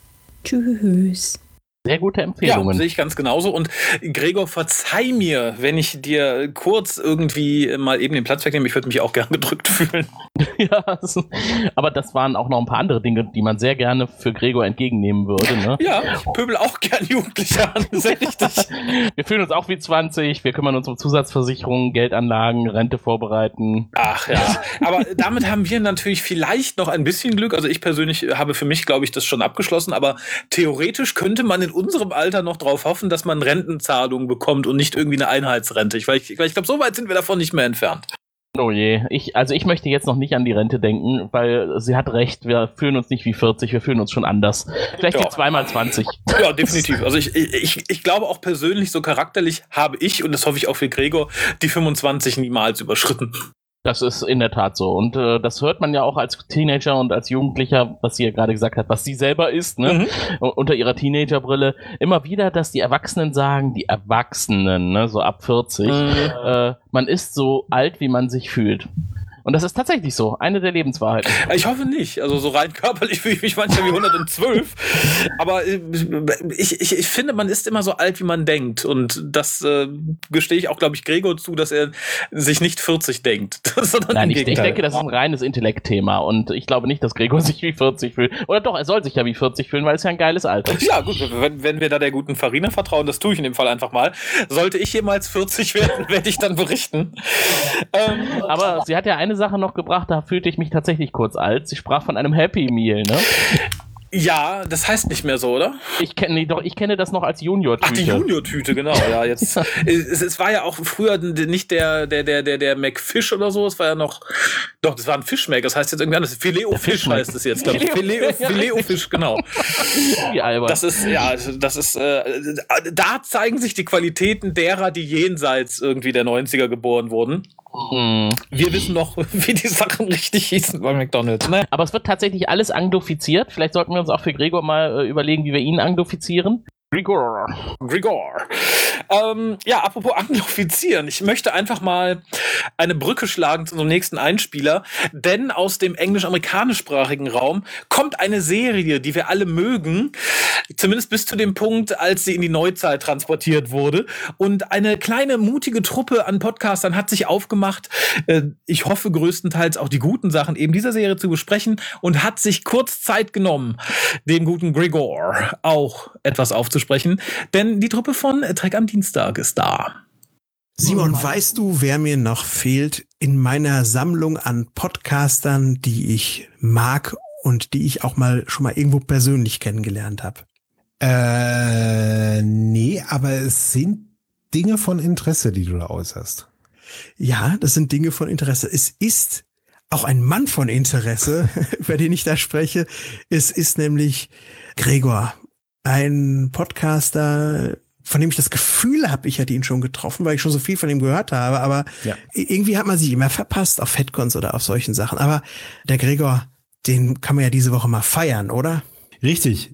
Tschüss. Sehr gute Empfehlungen. Ja, sehe ich ganz genauso. Und Gregor, verzeih mir, wenn ich dir kurz irgendwie mal eben den Platz wegnehme. Ich würde mich auch gern gedrückt fühlen. Ja, aber das waren auch noch ein paar andere Dinge, die man sehr gerne für Gregor entgegennehmen würde. Ne? Ja, ich pöbel auch gern Jugendliche an, sehr richtig. Wir fühlen uns auch wie 20, wir kümmern uns um Zusatzversicherungen, Geldanlagen, Rente vorbereiten. Ach ja, aber damit haben wir natürlich vielleicht noch ein bisschen Glück. Also ich persönlich habe für mich, glaube ich, das schon abgeschlossen, aber theoretisch könnte man in unserem Alter noch drauf hoffen, dass man Rentenzahlungen bekommt und nicht irgendwie eine Einheitsrente. Ich glaube, so weit sind wir davon nicht mehr entfernt. Oh je, ich möchte jetzt noch nicht an die Rente denken, weil sie hat recht, wir fühlen uns nicht wie 40, wir fühlen uns schon anders. Vielleicht Ja. die 2x20. Ja, definitiv. Also ich glaube auch persönlich, so charakterlich habe ich, und das hoffe ich auch für Gregor, die 25 niemals überschritten. Das ist in der Tat so. Und das hört man ja auch als Teenager und als Jugendlicher, was sie ja gerade gesagt hat, was sie selber ist, ne? Unter ihrer Teenagerbrille. Immer wieder, dass die Erwachsenen sagen, die Erwachsenen, ne, so ab 40, man ist so alt, wie man sich fühlt. Und das ist tatsächlich so. Eine der Lebenswahrheiten. Ich hoffe nicht. Also so rein körperlich fühle ich mich manchmal wie 112. Aber ich finde, man ist immer so alt, wie man denkt. Und das gestehe ich auch, glaube ich, Gregor zu, dass er sich nicht 40 denkt. Nein, ich denke, das ist ein reines Intellektthema. Und ich glaube nicht, dass Gregor sich wie 40 fühlt. Oder doch, er soll sich ja wie 40 fühlen, weil es ja ein geiles Alter ist. Ja, gut, wenn wir da der guten Farina vertrauen, das tue ich in dem Fall einfach mal. Sollte ich jemals 40 werden, werde ich dann berichten. Aber sie hat ja eine Sache noch gebracht, da fühlte ich mich tatsächlich kurz alt. Sie sprach von einem Happy Meal, ne? Ja, das heißt nicht mehr so, oder? Ich kenne das noch als Junior-Tüte. Ach, die Junior-Tüte, genau. Ja, jetzt. es war ja auch früher nicht der McFish oder so. Es war ja noch. Doch, das war ein Fischmack. Das heißt jetzt irgendwie anders. Filet-O-Fisch heißt es jetzt, glaube ich. Filet-O-Fisch, genau. Wie albern. Das ist. Da zeigen sich die Qualitäten derer, die jenseits irgendwie der 90er geboren wurden. Wir wissen noch, wie die Sachen richtig hießen bei McDonald's. Ne? Aber es wird tatsächlich alles anglifiziert. Vielleicht sollten wir uns auch für Gregor mal überlegen, wie wir ihn anglifizieren. Gregor. Ja, apropos anglifizieren. Ich möchte einfach mal eine Brücke schlagen zu unserem nächsten Einspieler, denn aus dem englisch-amerikanischsprachigen Raum kommt eine Serie, die wir alle mögen, zumindest bis zu dem Punkt, als sie in die Neuzeit transportiert wurde. Und eine kleine, mutige Truppe an Podcastern hat sich aufgemacht, ich hoffe größtenteils auch die guten Sachen eben dieser Serie zu besprechen und hat sich kurz Zeit genommen, dem guten Gregor auch etwas aufzusprechen, denn die Truppe von Trek am Dienstag ist da. Simon, weißt du, wer mir noch fehlt in meiner Sammlung an Podcastern, die ich mag und die ich auch schon mal irgendwo persönlich kennengelernt habe? Nee, aber es sind Dinge von Interesse, die du da äußerst. Ja, das sind Dinge von Interesse. Es ist auch ein Mann von Interesse, über den ich da spreche. Es ist nämlich Gregor, ein Podcaster, von dem ich das Gefühl habe, ich hätte ihn schon getroffen, weil ich schon so viel von ihm gehört habe, aber irgendwie hat man sich immer verpasst auf FedCons oder auf solchen Sachen. Aber der Gregor, den kann man ja diese Woche mal feiern, oder? Richtig.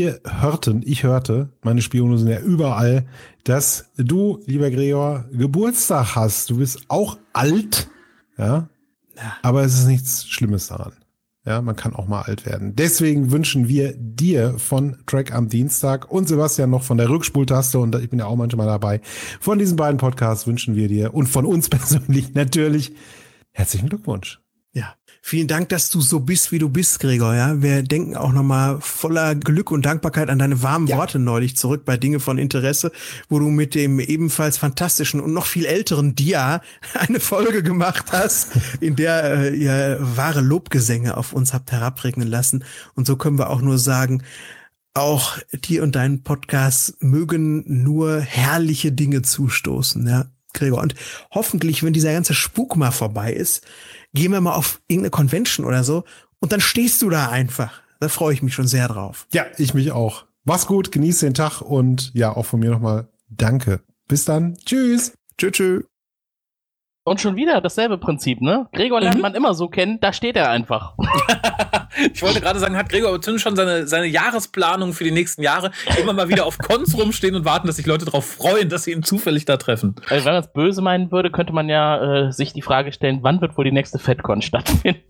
Ich hörte, meine Spione sind ja überall, dass du, lieber Gregor, Geburtstag hast. Du bist auch alt, ja, aber es ist nichts Schlimmes daran. Ja, man kann auch mal alt werden. Deswegen wünschen wir dir von Trek am Dienstag und Sebastian noch von der Rückspultaste, und ich bin ja auch manchmal dabei, von diesen beiden Podcasts wünschen wir dir und von uns persönlich natürlich herzlichen Glückwunsch. Ja, vielen Dank, dass du so bist, wie du bist, Gregor. Ja, wir denken auch nochmal voller Glück und Dankbarkeit an deine warmen Worte neulich zurück bei Dinge von Interesse, wo du mit dem ebenfalls fantastischen und noch viel älteren Dia eine Folge gemacht hast, in der ihr wahre Lobgesänge auf uns habt herabregnen lassen. Und so können wir auch nur sagen, auch dir und deinen Podcasts mögen nur herrliche Dinge zustoßen, ja, Gregor. Und hoffentlich, wenn dieser ganze Spuk mal vorbei ist, gehen wir mal auf irgendeine Convention oder so und dann stehst du da einfach. Da freue ich mich schon sehr drauf. Ja, ich mich auch. Mach's gut, genieß den Tag und ja, auch von mir nochmal danke. Bis dann. Tschüss. Tschüss. Und schon wieder dasselbe Prinzip, ne? Gregor lernt man immer so kennen, da steht er einfach. Ich wollte gerade sagen, hat Gregor zumindest schon seine Jahresplanung für die nächsten Jahre immer mal wieder auf Cons rumstehen und warten, dass sich Leute darauf freuen, dass sie ihn zufällig da treffen. Also wenn man es böse meinen würde, könnte man ja sich die Frage stellen, wann wird wohl die nächste FedCon stattfinden?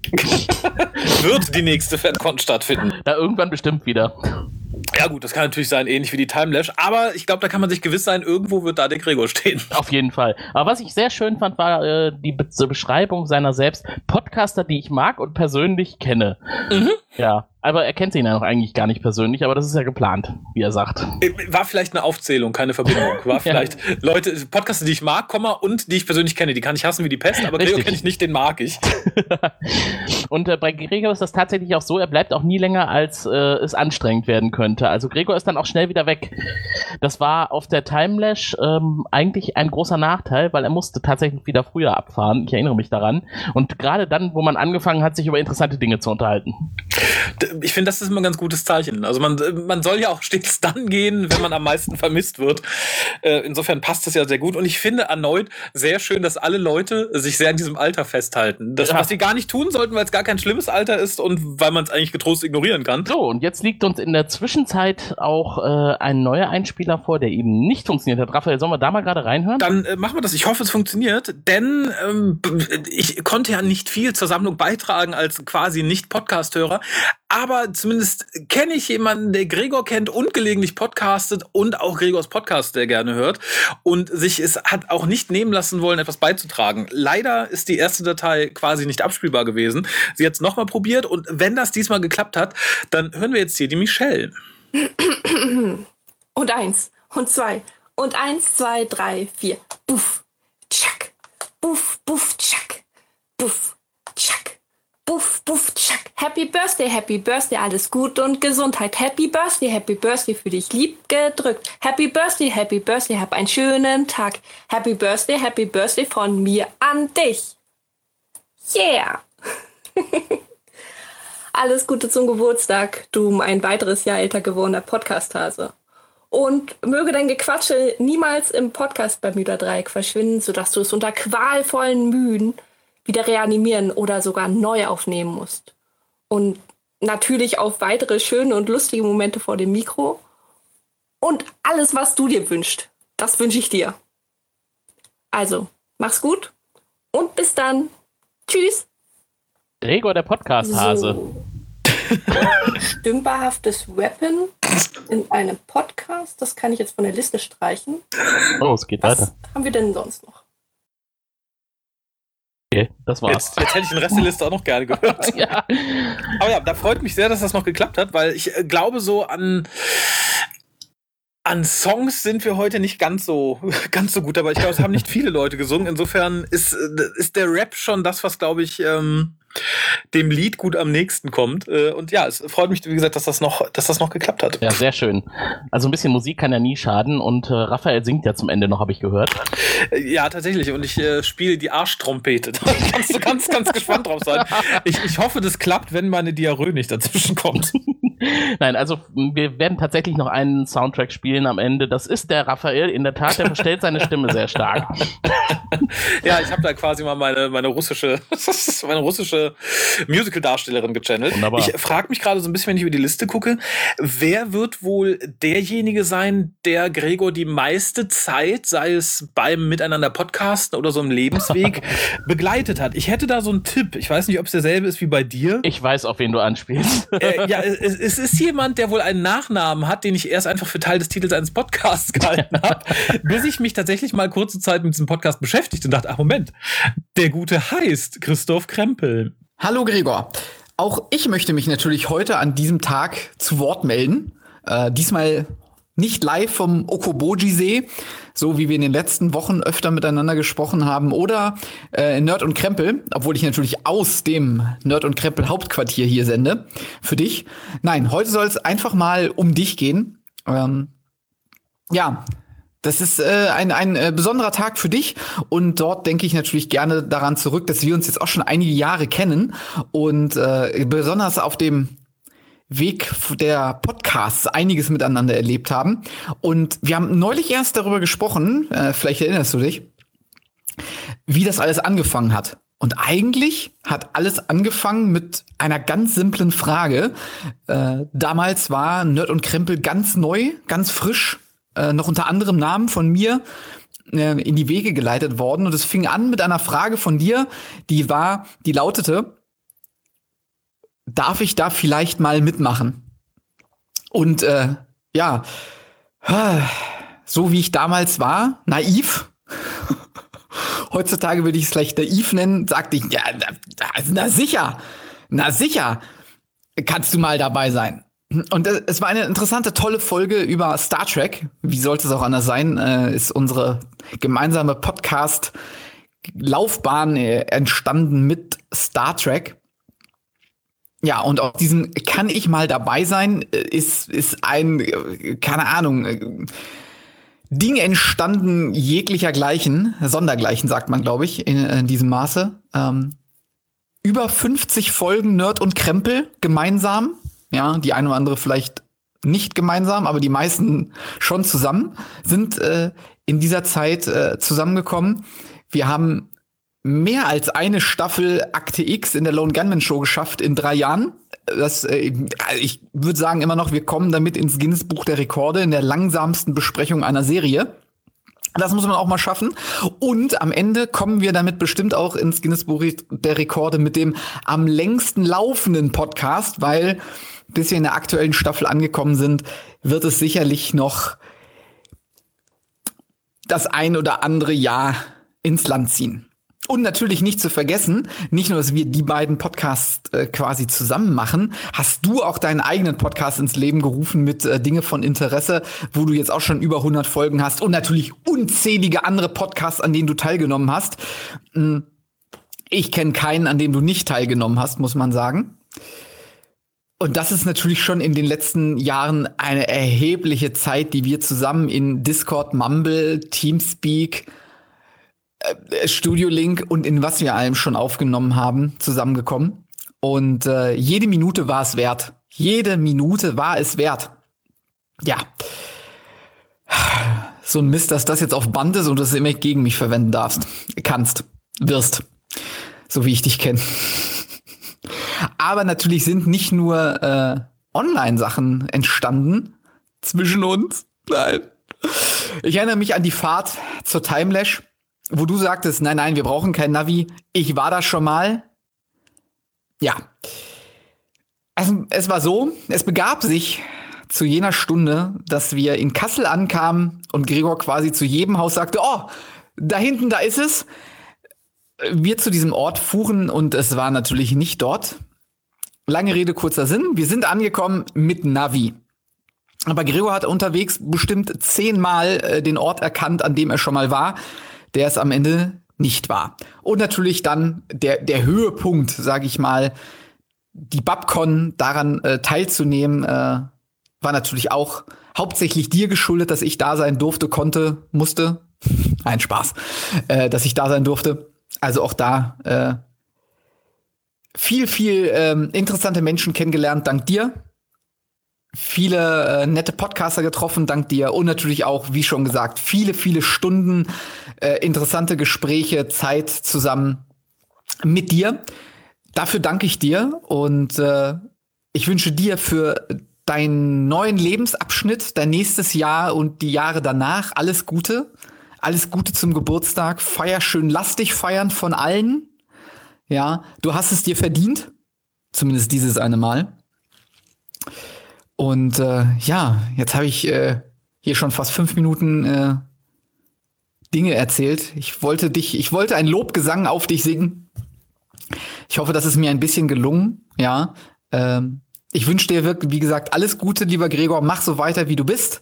Wird die nächste FedCon stattfinden? Da irgendwann bestimmt wieder. Ja gut, das kann natürlich sein, ähnlich wie die Timelash, aber ich glaube, da kann man sich gewiss sein, irgendwo wird da der Gregor stehen. Auf jeden Fall. Aber was ich sehr schön fand, war die Beschreibung seiner selbst. Podcaster, die ich mag und persönlich kenne. Mhm. Ja, aber er kennt sie ja noch eigentlich gar nicht persönlich, aber das ist ja geplant, wie er sagt. War vielleicht eine Aufzählung, keine Verbindung. War vielleicht Leute, Podcaster, die ich mag, und die ich persönlich kenne. Die kann ich hassen wie die Pest, aber Gregor kenne ich nicht, den mag ich. Und bei Gregor ist das tatsächlich auch so, er bleibt auch nie länger, als es anstrengend werden könnte. Also Gregor ist dann auch schnell wieder weg. Das war auf der Timelash eigentlich ein großer Nachteil, weil er musste tatsächlich wieder früher abfahren. Ich erinnere mich daran. Und gerade dann, wo man angefangen hat, sich über interessante Dinge zu unterhalten. Ich finde, das ist immer ein ganz gutes Zeichen. Also man soll ja auch stets dann gehen, wenn man am meisten vermisst wird. Insofern passt das ja sehr gut. Und ich finde erneut sehr schön, dass alle Leute sich sehr an diesem Alter festhalten. Das, was sie gar nicht tun sollten, weil es gar kein schlimmes Alter ist und weil man es eigentlich getrost ignorieren kann. So, und jetzt liegt uns in der Zwischenzeit auch ein neuer Einspieler vor, der eben nicht funktioniert hat. Raphael, sollen wir da mal gerade reinhören? Dann machen wir das. Ich hoffe, es funktioniert, denn ich konnte ja nicht viel zur Sammlung beitragen als quasi Nicht-Podcast-Hörer. Aber zumindest kenne ich jemanden, der Gregor kennt und gelegentlich podcastet und auch Gregors Podcast sehr gerne hört und sich es hat auch nicht nehmen lassen wollen, etwas beizutragen. Leider ist die erste Datei quasi nicht abspielbar gewesen. Sie hat es nochmal probiert und wenn das diesmal geklappt hat, dann hören wir jetzt hier die Michelle. Und 1 und 2 und 1, 2, 3, 4. Buff, tschack, buff, buff, tschack, buff, tschack, buff, buff, tschack. Happy Birthday, alles Gute und Gesundheit. Happy Birthday, für dich lieb gedrückt. Happy Birthday, hab einen schönen Tag. Happy Birthday von mir an dich. Yeah! Alles Gute zum Geburtstag, du ein weiteres Jahr älter gewordener Podcast-Hase. Und möge dein Gequatsche niemals im Podcast Bermuda-Dreieck verschwinden, sodass du es unter qualvollen Mühen wieder reanimieren oder sogar neu aufnehmen musst. Und natürlich auf weitere schöne und lustige Momente vor dem Mikro. Und alles, was du dir wünschst, das wünsche ich dir. Also, mach's gut und bis dann. Tschüss. Gregor, der Podcast-Hase. So. Stümperhaftes Weapon in einem Podcast, das kann ich jetzt von der Liste streichen. Oh, es geht weiter. Was haben wir denn sonst noch? Okay, das war's. Jetzt hätte ich den Rest der Liste auch noch gerne gehört. Ja. Aber ja, da freut mich sehr, dass das noch geklappt hat, weil ich glaube, so an Songs sind wir heute nicht ganz so gut, aber ich glaube, es haben nicht viele Leute gesungen. Insofern ist der Rap schon das, was, glaube ich, dem Lied gut am nächsten kommt. Und ja, es freut mich, wie gesagt, dass das noch geklappt hat. Ja, sehr schön. Also ein bisschen Musik kann ja nie schaden und Raphael singt ja zum Ende noch, habe ich gehört. Ja, tatsächlich. Und ich spiele die Arschtrompete. Da kannst du ganz, ganz gespannt drauf sein. Ich hoffe, das klappt, wenn meine Diarrhoe nicht dazwischen kommt. Nein, also wir werden tatsächlich noch einen Soundtrack spielen am Ende. Das ist der Raphael. In der Tat, der verstellt seine Stimme sehr stark. Ja, ich habe da quasi mal meine russische Musical-Darstellerin gechannelt. Wunderbar. Ich frage mich gerade so ein bisschen, wenn ich über die Liste gucke, wer wird wohl derjenige sein, der Gregor die meiste Zeit, sei es beim Miteinander Podcasten oder so im Lebensweg, begleitet hat? Ich hätte da so einen Tipp. Ich weiß nicht, ob es derselbe ist wie bei dir. Ich weiß, auf wen du anspielst. Ja, es ist jemand, der wohl einen Nachnamen hat, den ich erst einfach für Teil des Titels eines Podcasts gehalten habe, bis ich mich tatsächlich mal kurze Zeit mit diesem Podcast beschäftigt und dachte, ach Moment, der Gute heißt Christoph Krempel. Hallo Gregor. Auch ich möchte mich natürlich heute an diesem Tag zu Wort melden. Diesmal nicht live vom Okoboji-See, so wie wir in den letzten Wochen öfter miteinander gesprochen haben, oder Nerd und Krempel, obwohl ich natürlich aus dem Nerd und Krempel Hauptquartier hier sende, für dich. Nein, heute soll es einfach mal um dich gehen. Ja, das ist ein besonderer Tag für dich und dort denke ich natürlich gerne daran zurück, dass wir uns jetzt auch schon einige Jahre kennen und besonders auf dem Weg der Podcasts einiges miteinander erlebt haben. Und wir haben neulich erst darüber gesprochen, vielleicht erinnerst du dich, wie das alles angefangen hat. Und eigentlich hat alles angefangen mit einer ganz simplen Frage. Damals war Nerd und Krempel ganz neu, ganz frisch, noch unter anderem Namen von mir in die Wege geleitet worden. Und es fing an mit einer Frage von dir, die lautete: Darf ich da vielleicht mal mitmachen? Und ja, so wie ich damals war, naiv, heutzutage würde ich es vielleicht naiv nennen, sagte ich, ja, na sicher, kannst du mal dabei sein. Und es war eine interessante, tolle Folge über Star Trek. Wie sollte es auch anders sein? Ist unsere gemeinsame Podcast-Laufbahn entstanden mit Star Trek. Ja, und auf diesem kann ich mal dabei sein, ist ein, keine Ahnung, Ding entstanden jeglicher Gleichen, Sondergleichen sagt man, glaube ich, in diesem Maße. Über 50 Folgen Nerd und Krempel gemeinsam. Ja, die eine oder andere vielleicht nicht gemeinsam, aber die meisten schon zusammen, sind in dieser Zeit zusammengekommen. Wir haben mehr als eine Staffel Akte X in der Lone Gunman Show geschafft in 3 Jahren. Ich würde sagen immer noch, wir kommen damit ins Guinness-Buch der Rekorde in der langsamsten Besprechung einer Serie. Das muss man auch mal schaffen. Und am Ende kommen wir damit bestimmt auch ins Guinness-Buch der Rekorde mit dem am längsten laufenden Podcast, weil bis wir in der aktuellen Staffel angekommen sind, wird es sicherlich noch das ein oder andere Jahr ins Land ziehen. Und natürlich nicht zu vergessen, nicht nur, dass wir die beiden Podcasts quasi zusammen machen, hast du auch deinen eigenen Podcast ins Leben gerufen mit Dinge von Interesse, wo du jetzt auch schon über 100 Folgen hast und natürlich unzählige andere Podcasts, an denen du teilgenommen hast. Ich kenne keinen, an dem du nicht teilgenommen hast, muss man sagen. Und das ist natürlich schon in den letzten Jahren eine erhebliche Zeit, die wir zusammen in Discord, Mumble, Teamspeak, Studio Link und in was wir allem schon aufgenommen haben, zusammengekommen. Und jede Minute war es wert. Jede Minute war es wert. Ja. So ein Mist, dass das jetzt auf Band ist und du es immer gegen mich verwenden wirst. So wie ich dich kenne. Aber natürlich sind nicht nur Online-Sachen entstanden zwischen uns. Nein. Ich erinnere mich an die Fahrt zur Timelash, wo du sagtest, nein, wir brauchen kein Navi. Ich war da schon mal. Ja. Also, es war so, es begab sich zu jener Stunde, dass wir in Kassel ankamen und Gregor quasi zu jedem Haus sagte, oh, da hinten, da ist es. Wir zu diesem Ort fuhren und es war natürlich nicht dort. Lange Rede, kurzer Sinn. Wir sind angekommen mit Navi. Aber Gregor hat unterwegs bestimmt 10-mal den Ort erkannt, an dem er schon mal war, der es am Ende nicht war. Und natürlich dann der Höhepunkt, sage ich mal, die Babcon daran teilzunehmen, war natürlich auch hauptsächlich dir geschuldet, dass ich da sein musste. Ein Spaß, dass ich da sein durfte. Also auch da viel interessante Menschen kennengelernt, dank dir. Viele nette Podcaster getroffen, dank dir. Und natürlich auch, wie schon gesagt, viele Stunden interessante Gespräche, Zeit zusammen mit dir. Dafür danke ich dir und ich wünsche dir für deinen neuen Lebensabschnitt, dein nächstes Jahr und die Jahre danach alles Gute. Alles Gute zum Geburtstag. Feier schön, lass dich feiern von allen. Ja, du hast es dir verdient. Zumindest dieses eine Mal. Und ja, jetzt habe ich hier schon fast 5 Minuten Dinge erzählt. Ich wollte ein Lobgesang auf dich singen. Ich hoffe, das ist mir ein bisschen gelungen. Ja, ich wünsche dir wirklich, wie gesagt, alles Gute, lieber Gregor. Mach so weiter, wie du bist.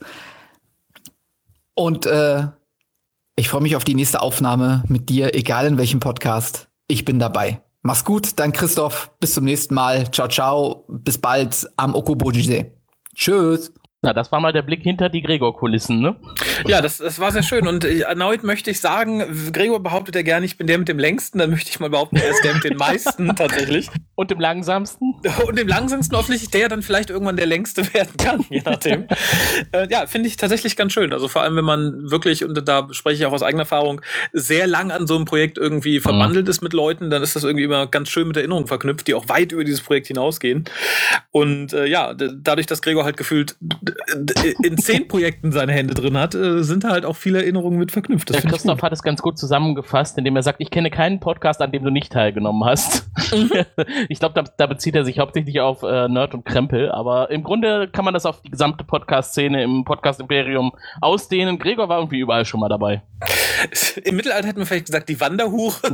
Und ich freue mich auf die nächste Aufnahme mit dir, egal in welchem Podcast. Ich bin dabei. Mach's gut, dein Christoph. Bis zum nächsten Mal. Ciao, ciao. Bis bald am Okoboji-See. Tschüss. Na, das war mal der Blick hinter die Gregor-Kulissen, ne? Ja, das war sehr schön. Und erneut möchte ich sagen, Gregor behauptet ja gerne, ich bin der mit dem längsten. Dann möchte ich mal behaupten, er ist der mit den meisten tatsächlich. Und dem langsamsten? Und dem langsamsten offensichtlich, der dann vielleicht irgendwann der längste werden kann, je nachdem. Ja, finde ich tatsächlich ganz schön. Also vor allem, wenn man wirklich, und da spreche ich auch aus eigener Erfahrung, sehr lang an so einem Projekt irgendwie verbandelt ist mit Leuten, dann ist das irgendwie immer ganz schön mit Erinnerungen verknüpft, die auch weit über dieses Projekt hinausgehen. Und ja, dadurch, dass Gregor halt gefühlt in 10 Projekten seine Hände drin hat, sind da halt auch viele Erinnerungen mit verknüpft. Der Christoph hat es ganz gut zusammengefasst, indem er sagt, ich kenne keinen Podcast, an dem du nicht teilgenommen hast. Ich glaube, da bezieht er sich hauptsächlich auf Nerd und Krempel, aber im Grunde kann man das auf die gesamte Podcast-Szene im Podcast-Imperium ausdehnen. Gregor war irgendwie überall schon mal dabei. Im Mittelalter hätten wir vielleicht gesagt, die Wanderhure.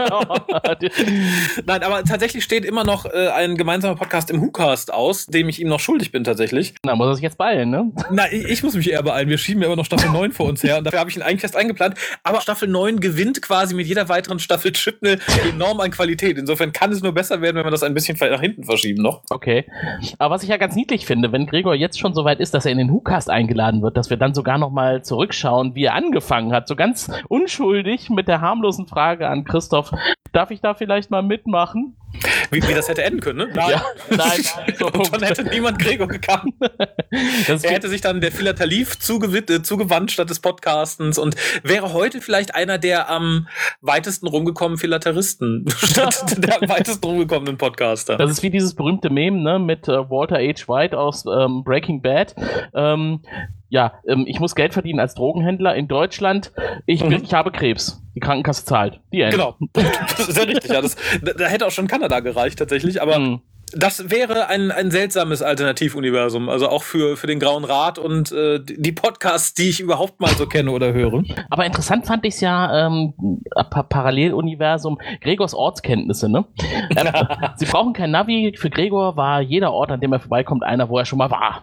Nein, aber tatsächlich steht immer noch ein gemeinsamer Podcast im WhoCast aus, dem ich ihm noch schuldig bin tatsächlich. Na, muss er sich jetzt beeilen, ne? Na, ich muss mich eher beeilen. Wir schieben ja immer noch Staffel 9 vor uns her und dafür habe ich ihn eigentlich fest eingeplant. Aber Staffel 9 gewinnt quasi mit jeder weiteren Staffel Chipnell enorm an Qualität. Insofern kann es nur besser werden, wenn wir das ein bisschen nach hinten verschieben noch. Okay. Aber was ich ja ganz niedlich finde, wenn Gregor jetzt schon so weit ist, dass er in den WhoCast eingeladen wird, dass wir dann sogar noch mal zurückschauen, wie er angefangen hat. So ganz unschuldig mit der harmlosen Frage an Christoph, darf ich da vielleicht mal mitmachen? Wie das hätte enden können, ne? Ja, nein. So, und dann hätte niemand Gregor gekannt. Er hätte sich dann der Philatelie zugewandt statt des Podcastens und wäre heute vielleicht einer der am weitesten rumgekommenen Philatelisten statt der am weitesten rumgekommenen Podcaster. Das ist wie dieses berühmte Meme, ne, mit Walter H. White aus Breaking Bad. Ich muss Geld verdienen als Drogenhändler in Deutschland. Ich habe Krebs. Die Krankenkasse zahlt. Die End. Genau. Das ist ja richtig. Ja, da hätte auch schon Kanada gereicht tatsächlich, aber das wäre ein seltsames Alternativuniversum. Also auch für den Grauen Rat und die Podcasts, die ich überhaupt mal so kenne oder höre. Aber interessant fand ich es ja, Paralleluniversum, Gregors Ortskenntnisse, ne? Sie brauchen kein Navi. Für Gregor war jeder Ort, an dem er vorbeikommt, einer, wo er schon mal war.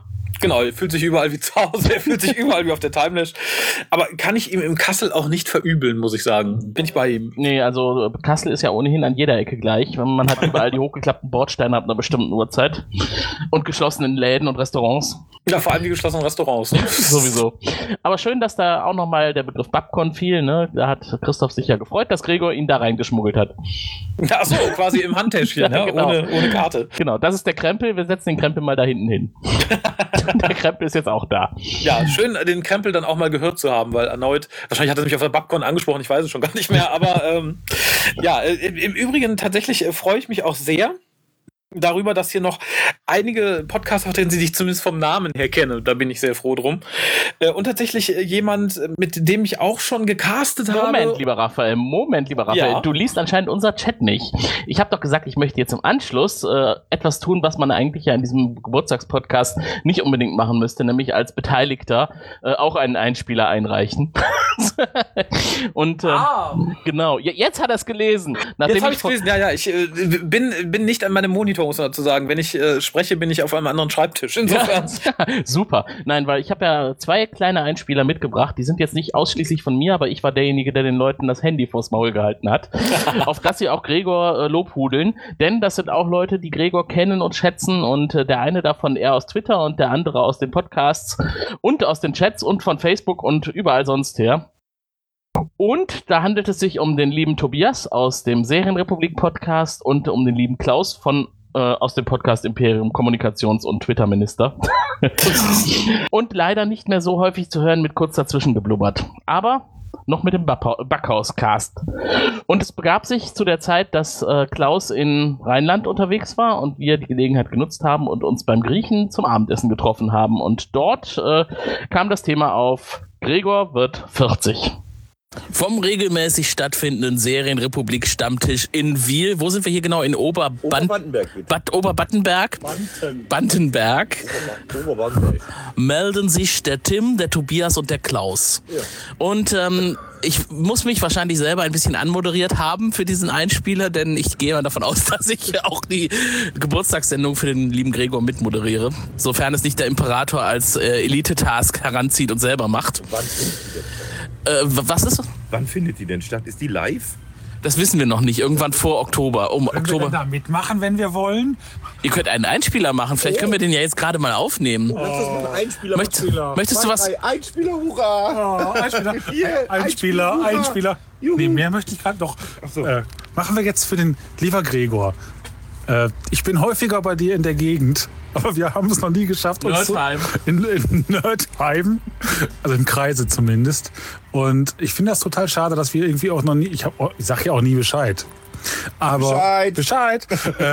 Genau, er fühlt sich überall wie zu Hause, er fühlt sich überall wie auf der Timelash. Aber kann ich ihm im Kassel auch nicht verübeln, muss ich sagen. Bin ich bei ihm. Nee, also Kassel ist ja ohnehin an jeder Ecke gleich. Man hat überall die hochgeklappten Bordsteine ab einer bestimmten Uhrzeit. Und geschlossenen Läden und Restaurants. Ja, vor allem die geschlossenen Restaurants. Ne? Sowieso. Aber schön, dass da auch nochmal der Begriff Babcon fiel. Ne? Da hat Christoph sich ja gefreut, dass Gregor ihn da reingeschmuggelt hat. Ach so, quasi im Handtäschchen, ja, ne? Genau. Ohne Karte. Genau, das ist der Krempel. Wir setzen den Krempel mal da hinten hin. Der Krempel ist jetzt auch da. Ja, schön, den Krempel dann auch mal gehört zu haben, weil erneut, wahrscheinlich hat er mich auf der Babcon angesprochen, ich weiß es schon gar nicht mehr, aber ja, im Übrigen tatsächlich freue ich mich auch sehr darüber, dass hier noch einige Podcaster vertreten, die ich zumindest vom Namen her kenne. Da bin ich sehr froh drum. Und tatsächlich jemand, mit dem ich auch schon gecastet habe. Moment, lieber Raphael. Ja. Du liest anscheinend unser Chat nicht. Ich habe doch gesagt, ich möchte jetzt im Anschluss etwas tun, was man eigentlich ja in diesem Geburtstagspodcast nicht unbedingt machen müsste, nämlich als Beteiligter auch einen Einspieler einreichen. Und genau, jetzt hat er es gelesen. Jetzt habe ich es gelesen, ja. Ich bin nicht an meinem Monitor, muss man dazu sagen. Wenn ich spreche, bin ich auf einem anderen Schreibtisch. Insofern. Ja, super. Nein, weil ich habe ja 2 kleine Einspieler mitgebracht. Die sind jetzt nicht ausschließlich von mir, aber ich war derjenige, der den Leuten das Handy vors Maul gehalten hat. Auf das sie auch Gregor lobhudeln. Denn das sind auch Leute, die Gregor kennen und schätzen. Und der eine davon eher aus Twitter und der andere aus den Podcasts und aus den Chats und von Facebook und überall sonst her. Und da handelt es sich um den lieben Tobias aus dem Serienrepublik-Podcast und um den lieben Klaus aus dem Podcast Imperium, Kommunikations- und Twitter-Minister. Und leider nicht mehr so häufig zu hören, mit kurz dazwischen geblubbert. Aber noch mit dem Backhaus-Cast. Und es begab sich zu der Zeit, dass Klaus in Rheinland unterwegs war und wir die Gelegenheit genutzt haben und uns beim Griechen zum Abendessen getroffen haben. Und dort kam das Thema auf: Gregor wird 40. Vom regelmäßig stattfindenden Serienrepublik-Stammtisch in Wiel. Wo sind wir hier genau? In Oberbattenberg. Bantenberg. Melden sich der Tim, der Tobias und der Klaus. Ja. Und ich muss mich wahrscheinlich selber ein bisschen anmoderiert haben für diesen Einspieler, denn ich gehe mal davon aus, dass ich auch die Geburtstagssendung für den lieben Gregor mitmoderiere. Sofern es nicht der Imperator als Elite-Task heranzieht und selber macht. Was ist das? Wann findet die denn statt? Ist die live? Das wissen wir noch nicht. Irgendwann vor Oktober. Können wir denn da mitmachen, wenn wir wollen? Ihr könnt einen Einspieler machen. Vielleicht können wir den ja jetzt gerade mal aufnehmen. Lass uns mal einen Einspieler Möchtest du was? Einspieler, hurra! Einspieler. Nee, mehr möchte ich gerade noch. So. Machen wir jetzt für den lieber Gregor. Ich bin häufiger bei dir in der Gegend, aber wir haben es noch nie geschafft, uns in Nerdheim, also im Kreise zumindest. Und ich finde das total schade, dass wir irgendwie auch noch nie, ich sage ja auch nie Bescheid. Aber Bescheid.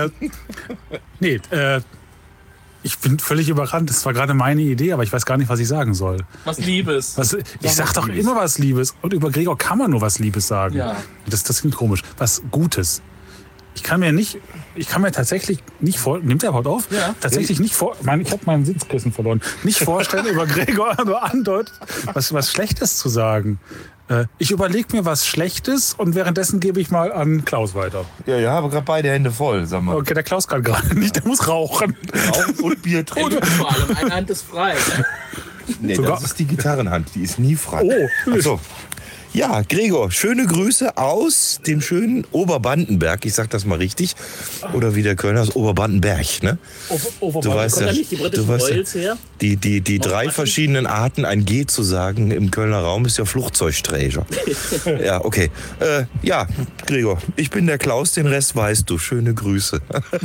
Ich bin völlig überrannt. Das war gerade meine Idee, aber ich weiß gar nicht, was ich sagen soll. Was Liebes. Ich sag doch immer was Liebes. Und über Gregor kann man nur was Liebes sagen. Ja. Das klingt komisch. Was Gutes. Ich kann mir tatsächlich nicht vorstellen, nimmt der überhaupt auf? Ja. Tatsächlich nicht vorstellen, ich habe meinen Sitzkissen verloren. Nicht vorstellen, über Gregor nur andeutet, was Schlechtes zu sagen. Ich überlege mir was Schlechtes und währenddessen gebe ich mal an Klaus weiter. Ja, aber gerade beide Hände voll, sag mal. Okay, der Klaus kann gerade nicht, der muss rauchen. Rauchen und Bier trinken. Und vor allem, eine Hand ist frei. Nee, das ist die Gitarrenhand, die ist nie frei. Oh, ach so. Ja, Gregor, schöne Grüße aus dem schönen Oberbandenberg. Ich sag das mal richtig. Oder wie der Kölner ist, Oberbandenberg, ne? Du weißt ja, die 3 verschiedenen Arten, ein G zu sagen im Kölner Raum, ist ja Flugzeugträger. Ja, okay. Ja, Gregor, ich bin der Klaus, den Rest weißt du. Schöne Grüße.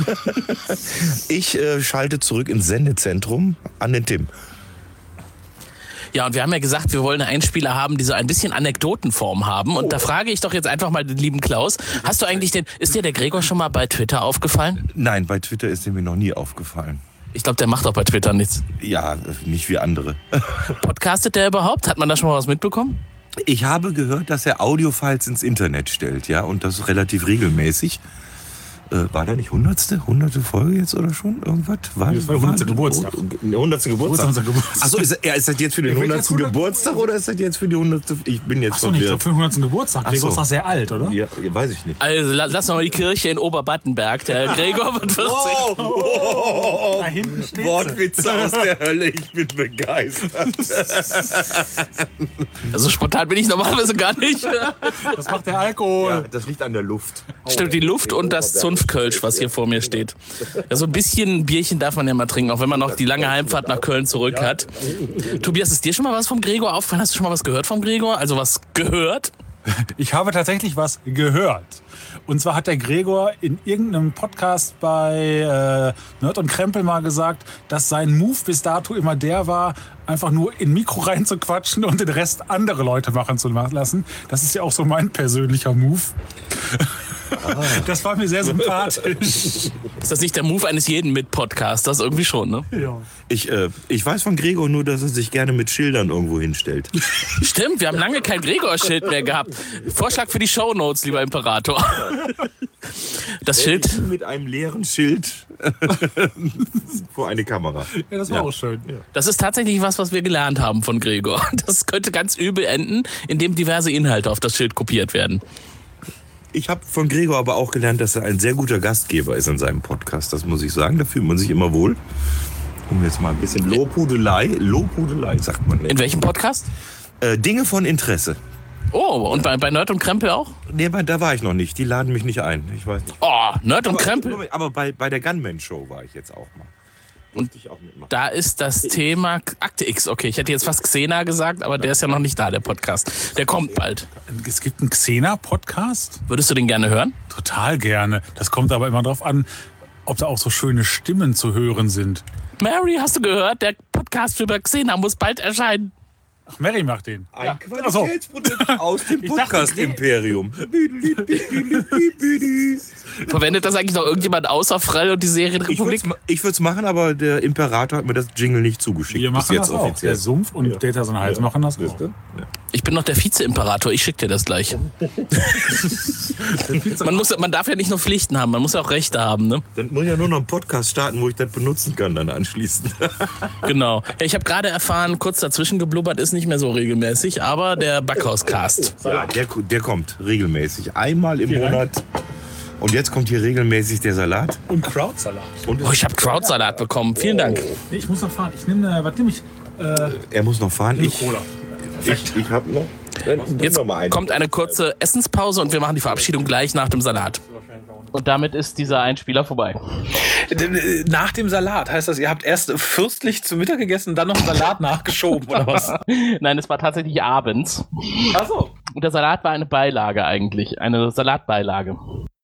Ich schalte zurück ins Sendezentrum an den Tim. Ja, und wir haben ja gesagt, wir wollen einen Einspieler haben, die so ein bisschen Anekdotenform haben. Und da frage ich doch jetzt einfach mal den lieben Klaus. Hast du eigentlich ist dir der Gregor schon mal bei Twitter aufgefallen? Nein, bei Twitter ist mir noch nie aufgefallen. Ich glaube, der macht auch bei Twitter nichts. Ja, nicht wie andere. Podcastet der überhaupt? Hat man da schon mal was mitbekommen? Ich habe gehört, dass er Audiofiles ins Internet stellt, ja, und das relativ regelmäßig. War da nicht 100. Folge jetzt oder schon? Irgendwas? Das war der 100. Geburtstag. 100. Geburtstag. Achso, ist das jetzt für den 100. Geburtstag oder ist das jetzt für die 100. Ich bin jetzt verwirrt. Ich glaube für den 100. Geburtstag. Gregor ist doch sehr alt, oder? Ja, weiß ich nicht. Also lass mal die Kirche in Oberbattenberg. Der Gregor wird 40. Da hinten steht Wortwitze aus der Hölle. Ich bin begeistert. Also spontan bin ich normalerweise gar nicht. Das macht der Alkohol. Ja, das liegt an der Luft. Stimmt, die Luft und das Zunftkölsch, was hier vor mir steht. Ja, so ein bisschen Bierchen darf man ja mal trinken, auch wenn man noch die lange Heimfahrt nach Köln zurück hat. Tobias, ist dir schon mal was vom Gregor aufgefallen? Hast du schon mal was gehört vom Gregor? Also was gehört? Ich habe tatsächlich was gehört. Und zwar hat der Gregor in irgendeinem Podcast bei Nerd und Krempel mal gesagt, dass sein Move bis dato immer der war, einfach nur in Mikro reinzuquatschen und den Rest andere Leute machen zu lassen. Das ist ja auch so mein persönlicher Move. Das war mir sehr sympathisch. Ist das nicht der Move eines jeden Mit-Podcasters? Irgendwie schon, ne? Ja. Ich weiß von Gregor nur, dass er sich gerne mit Schildern irgendwo hinstellt. Stimmt, wir haben lange kein Gregor-Schild mehr gehabt. Vorschlag für die Shownotes, lieber Imperator. Das Schild mit einem leeren Schild vor eine Kamera. Ja, das war auch schön. Ja. Das ist tatsächlich was wir gelernt haben von Gregor. Das könnte ganz übel enden, indem diverse Inhalte auf das Schild kopiert werden. Ich habe von Gregor aber auch gelernt, dass er ein sehr guter Gastgeber ist in seinem Podcast. Das muss ich sagen, da fühlt man sich immer wohl. Um jetzt mal ein bisschen Lobhudelei sagt man. In welchem Podcast? Dinge von Interesse. Oh, und bei Nerd und Krempel auch? Nee, da war ich noch nicht. Die laden mich nicht ein. Ich weiß nicht. Oh, Nerd und Krempel? Aber bei der Gunman-Show war ich jetzt auch mal. Und da ist das Thema Akte X. Okay, ich hätte jetzt fast Xena gesagt, aber der ist ja noch nicht da, der Podcast. Der kommt bald. Es gibt einen Xena-Podcast? Würdest du den gerne hören? Total gerne. Das kommt aber immer drauf an, ob da auch so schöne Stimmen zu hören sind. Mary, hast du gehört? Der Podcast über Xena muss bald erscheinen. Ach, Mary macht den. Ein Qualitätsprodukt aus dem Podcast-Imperium. Verwendet das eigentlich noch irgendjemand außer Frell und die Serienrepublik? Ich würde es machen, aber der Imperator hat mir das Jingle nicht zugeschickt. Wir machen das auch. Der Sumpf und Data so ein Hals machen das auch. Ich bin noch der Vize-Imperator, ich schicke dir das gleich. Man darf ja nicht nur Pflichten haben, man muss ja auch Rechte haben. Ne? Dann muss ich ja nur noch einen Podcast starten, wo ich das benutzen kann dann anschließend. Genau. Ja, ich habe gerade erfahren, kurz dazwischen geblubbert ist nicht mehr so regelmäßig, aber der Backhauscast. Ja, der kommt regelmäßig. Einmal im Monat. Und jetzt kommt hier regelmäßig der Salat. Und Krautsalat. Oh, ich habe Krautsalat bekommen. Vielen Dank. Nee, ich muss noch fahren. Ich nehme, was nehme ich? Er muss noch fahren. Ich habe noch. Jetzt kommt eine kurze Essenspause und wir machen die Verabschiedung gleich nach dem Salat. Und damit ist dieser Einspieler vorbei. Nach dem Salat heißt das, ihr habt erst fürstlich zu Mittag gegessen und dann noch einen Salat nachgeschoben, oder was? Nein, es war tatsächlich abends. Ach so. Und der Salat war eine Beilage eigentlich, eine Salatbeilage.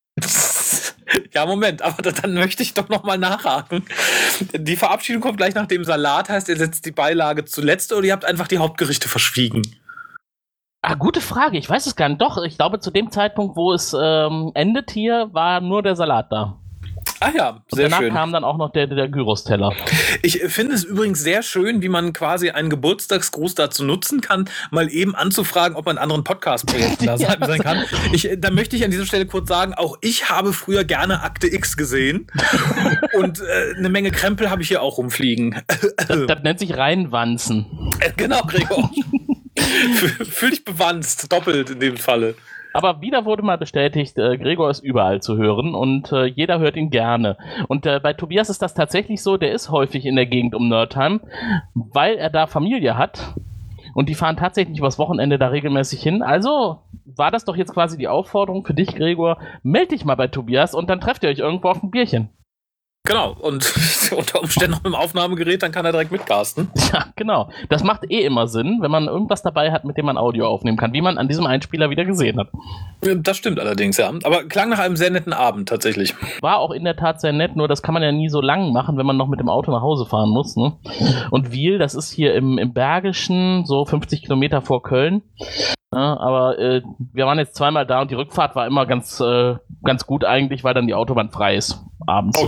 Ja, Moment, aber dann möchte ich doch noch mal nachhaken. Die Verabschiedung kommt gleich nach dem Salat, heißt, ihr setzt die Beilage zuletzt oder ihr habt einfach die Hauptgerichte verschwiegen? Ah, gute Frage, ich weiß es gar nicht. Doch, ich glaube, zu dem Zeitpunkt, wo es endet hier, war nur der Salat da. Ah ja, sehr schön. Danach schön. kam dann auch noch der Gyros-Teller. Ich finde es übrigens sehr schön, wie man quasi einen Geburtstagsgruß dazu nutzen kann, mal eben anzufragen, ob man in anderen Podcast-Projekten da sein kann. Da möchte ich an dieser Stelle kurz sagen, auch ich habe früher gerne Akte X gesehen und eine Menge Krempel habe ich hier auch rumfliegen. Das nennt sich reinwanzen. Genau, Gregor. Fühl dich bewanzt, doppelt in dem Falle. Aber wieder wurde mal bestätigt, Gregor ist überall zu hören und jeder hört ihn gerne. Und bei Tobias ist das tatsächlich so, der ist häufig in der Gegend um Nerdheim, weil er da Familie hat. Und die fahren tatsächlich übers Wochenende da regelmäßig hin. Also war das doch jetzt quasi die Aufforderung für dich, Gregor, meld dich mal bei Tobias und dann trefft ihr euch irgendwo auf ein Bierchen. Genau, und unter Umständen noch mit dem Aufnahmegerät, dann kann er direkt mitcasten. Ja, genau. Das macht immer Sinn, wenn man irgendwas dabei hat, mit dem man Audio aufnehmen kann, wie man an diesem Einspieler wieder gesehen hat. Das stimmt allerdings, ja. Aber klang nach einem sehr netten Abend tatsächlich. War auch in der Tat sehr nett, nur das kann man ja nie so lang machen, wenn man noch mit dem Auto nach Hause fahren muss. Ne? Und Wiel, das ist hier im Bergischen, so 50 Kilometer vor Köln. Ja, aber wir waren jetzt zweimal da und die Rückfahrt war immer ganz gut eigentlich, weil dann die Autobahn frei ist abends. Okay.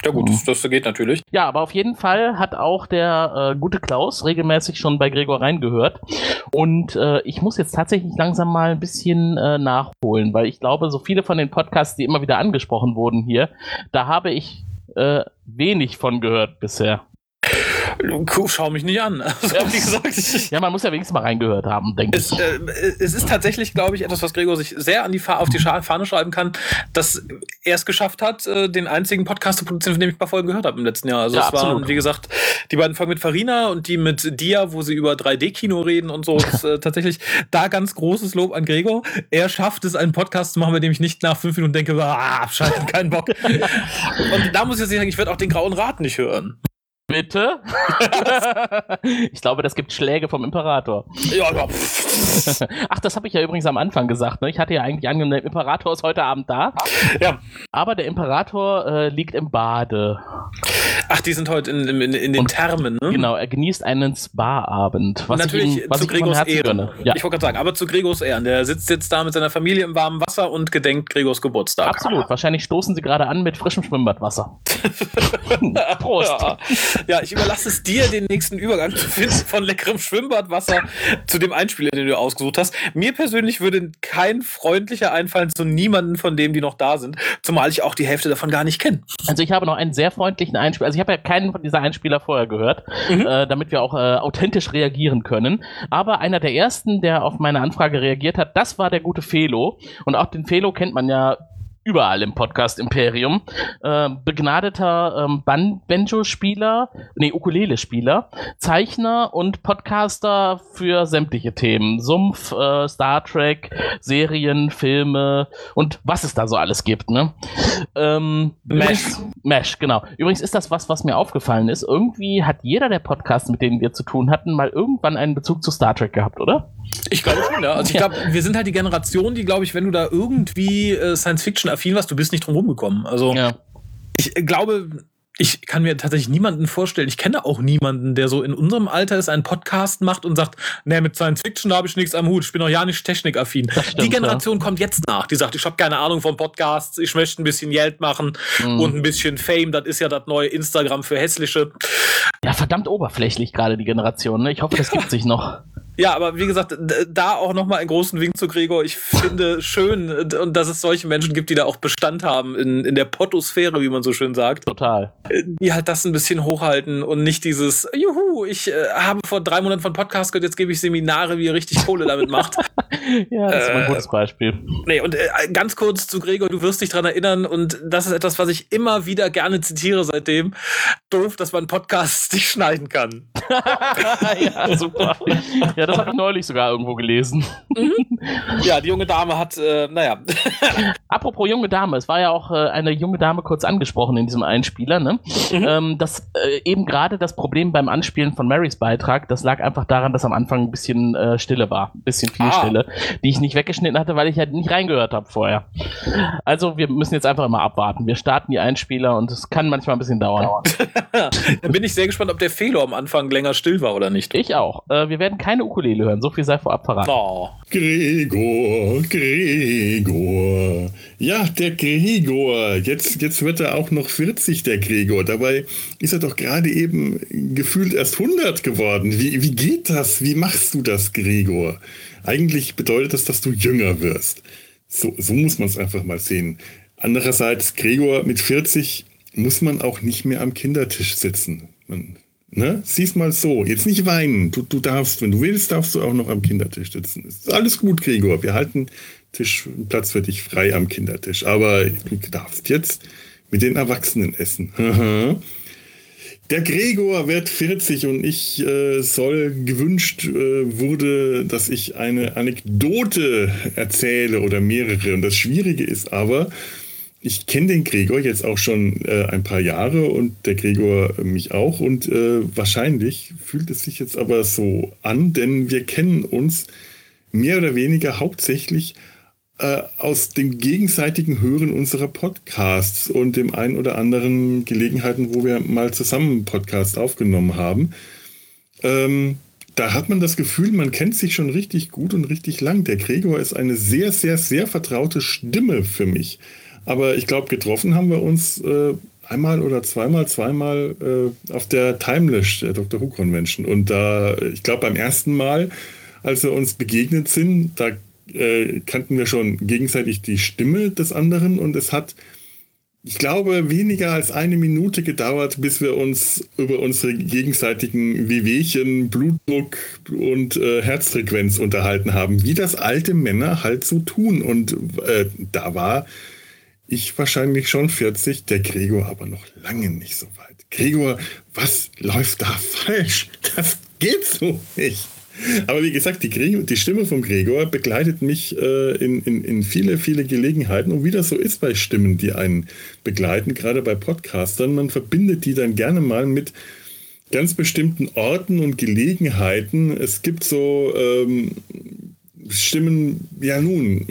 Ja gut, das geht natürlich. Ja, aber auf jeden Fall hat auch der gute Klaus regelmäßig schon bei Gregor reingehört. Und ich muss jetzt tatsächlich langsam mal ein bisschen nachholen, weil ich glaube, so viele von den Podcasts, die immer wieder angesprochen wurden hier, da habe ich wenig von gehört bisher. Schau mich nicht an. Also, wie gesagt, ja, man muss ja wenigstens mal reingehört haben, denke ich. Es ist tatsächlich, glaube ich, etwas, was Gregor sich sehr auf die Fahne schreiben kann, dass er es geschafft hat, den einzigen Podcast zu produzieren, von dem ich ein paar Folgen gehört habe im letzten Jahr. Also es waren, wie gesagt, die beiden Folgen mit Farina und die mit Dia, wo sie über 3D-Kino reden und so. Das ist tatsächlich da ganz großes Lob an Gregor. Er schafft es, einen Podcast zu machen, bei dem ich nicht nach 5 Minuten denke, abschalten, keinen Bock. Und da muss ich sagen, ich werde auch den Grauen Rat nicht hören. Bitte? Ich glaube, das gibt Schläge vom Imperator. Ja. Ach, das habe ich ja übrigens am Anfang gesagt. Ne? Ich hatte ja eigentlich angenommen, der Imperator ist heute Abend da. Ja. Aber der Imperator liegt im Bade. Ach, die sind heute in den Thermen, ne? Genau, er genießt einen Spa-Abend. Natürlich zu Gregors Ehren. Ja. Ich wollte gerade sagen, aber zu Gregors Ehren. Der sitzt jetzt da mit seiner Familie im warmen Wasser und gedenkt Gregors Geburtstag. Absolut. Wahrscheinlich stoßen sie gerade an mit frischem Schwimmbadwasser. Prost. Ja, ich überlasse es dir, den nächsten Übergang zu finden von leckerem Schwimmbadwasser zu dem Einspieler, den du ausgesucht hast. Mir persönlich würde kein freundlicher einfallen zu niemanden von denen, die noch da sind, zumal ich auch die Hälfte davon gar nicht kenne. Also ich habe noch einen sehr freundlichen Einspieler. Also ich habe ja keinen von dieser Einspieler vorher gehört, damit wir auch authentisch reagieren können. Aber einer der ersten, der auf meine Anfrage reagiert hat, das war der gute Felo. Und auch den Felo kennt man ja überall im Podcast-Imperium. Begnadeter Banjo-Spieler, Ukulele-Spieler, Zeichner und Podcaster für sämtliche Themen. Sumpf, Star Trek, Serien, Filme und was es da so alles gibt, ne? Mesh, genau. Übrigens ist das was mir aufgefallen ist. Irgendwie hat jeder der Podcasts, mit denen wir zu tun hatten, mal irgendwann einen Bezug zu Star Trek gehabt, oder? Ich glaube schon, ja. Also ich glaube, wir sind halt die Generation, die, glaube ich, wenn du da irgendwie Science-Fiction-affin warst, du bist nicht drum rumgekommen. Also ich glaube, ich kann mir tatsächlich niemanden vorstellen, ich kenne auch niemanden, der so in unserem Alter ist, einen Podcast macht und sagt, nee, mit Science-Fiction habe ich nichts am Hut, ich bin auch ja nicht technikaffin. Die Generation kommt jetzt nach, die sagt, ich habe keine Ahnung von Podcasts, ich möchte ein bisschen Geld machen und ein bisschen Fame, das ist ja das neue Instagram für Hässliche. Ja, verdammt oberflächlich gerade die Generation, ne? Ich hoffe, das gibt sich noch. Ja, aber wie gesagt, da auch nochmal einen großen Wink zu Gregor. Ich finde schön, und dass es solche Menschen gibt, die da auch Bestand haben in der Pottosphäre, wie man so schön sagt. Total. Die halt das ein bisschen hochhalten und nicht dieses, juhu, ich habe vor 3 Monaten von Podcast gehört, jetzt gebe ich Seminare, wie ihr richtig Kohle damit macht. Ja, das ist ein gutes Beispiel. Nee, und ganz kurz zu Gregor, du wirst dich dran erinnern, und das ist etwas, was ich immer wieder gerne zitiere seitdem. Doof, dass man Podcasts nicht schneiden kann. Ja, super. Ja, das habe ich neulich sogar irgendwo gelesen. Ja, die junge Dame hat, naja. Apropos junge Dame, es war ja auch eine junge Dame kurz angesprochen in diesem Einspieler, ne? Das eben gerade das Problem beim Anspielen von Marys Beitrag, das lag einfach daran, dass am Anfang ein bisschen Stille war. Ein bisschen viel Stille, die ich nicht weggeschnitten hatte, weil ich halt nicht reingehört habe vorher. Also wir müssen jetzt einfach immer abwarten. Wir starten die Einspieler und es kann manchmal ein bisschen dauern. Da bin ich sehr gespannt, ob der Fehler am Anfang länger still war oder nicht. Ich auch. Wir werden keine Ukulele hören, so viel sei vorab verraten. Oh. Gregor. Ja, der Gregor. Jetzt wird er auch noch 40, der Gregor. Dabei ist er doch gerade eben gefühlt erst 100 geworden. Wie geht das? Wie machst du das, Gregor? Eigentlich bedeutet das, dass du jünger wirst. So muss man es einfach mal sehen. Andererseits, Gregor, mit 40 muss man auch nicht mehr am Kindertisch sitzen. Sieh's mal so. Jetzt nicht weinen. Du darfst, wenn du willst, darfst du auch noch am Kindertisch sitzen. Ist alles gut, Gregor. Wir halten Platz für dich frei am Kindertisch. Aber du darfst jetzt mit den Erwachsenen essen. Der Gregor wird 40 und ich gewünscht wurde, dass ich eine Anekdote erzähle oder mehrere. Und das Schwierige ist aber, ich kenne den Gregor jetzt auch schon ein paar Jahre und der Gregor mich auch. Und wahrscheinlich fühlt es sich jetzt aber so an, denn wir kennen uns mehr oder weniger hauptsächlich aus dem gegenseitigen Hören unserer Podcasts und dem ein oder anderen Gelegenheiten, wo wir mal zusammen einen Podcast aufgenommen haben. Da hat man das Gefühl, man kennt sich schon richtig gut und richtig lang. Der Gregor ist eine sehr, sehr, sehr vertraute Stimme für mich. Aber ich glaube, getroffen haben wir uns einmal oder zweimal auf der Timelash der Dr. Who Convention. Und da, ich glaube, beim ersten Mal, als wir uns begegnet sind, da kannten wir schon gegenseitig die Stimme des anderen und es hat, ich glaube, weniger als 1 Minute gedauert, bis wir uns über unsere gegenseitigen Wehwehchen, Blutdruck und Herzfrequenz unterhalten haben, wie das alte Männer halt so tun. Und da war ich wahrscheinlich schon 40, der Gregor aber noch lange nicht so weit. Gregor, was läuft da falsch? Das geht so nicht. Aber wie gesagt, die Stimme von Gregor begleitet mich in viele, viele Gelegenheiten. Und wie das so ist bei Stimmen, die einen begleiten, gerade bei Podcastern, man verbindet die dann gerne mal mit ganz bestimmten Orten und Gelegenheiten. Es gibt so Stimmen, ja nun,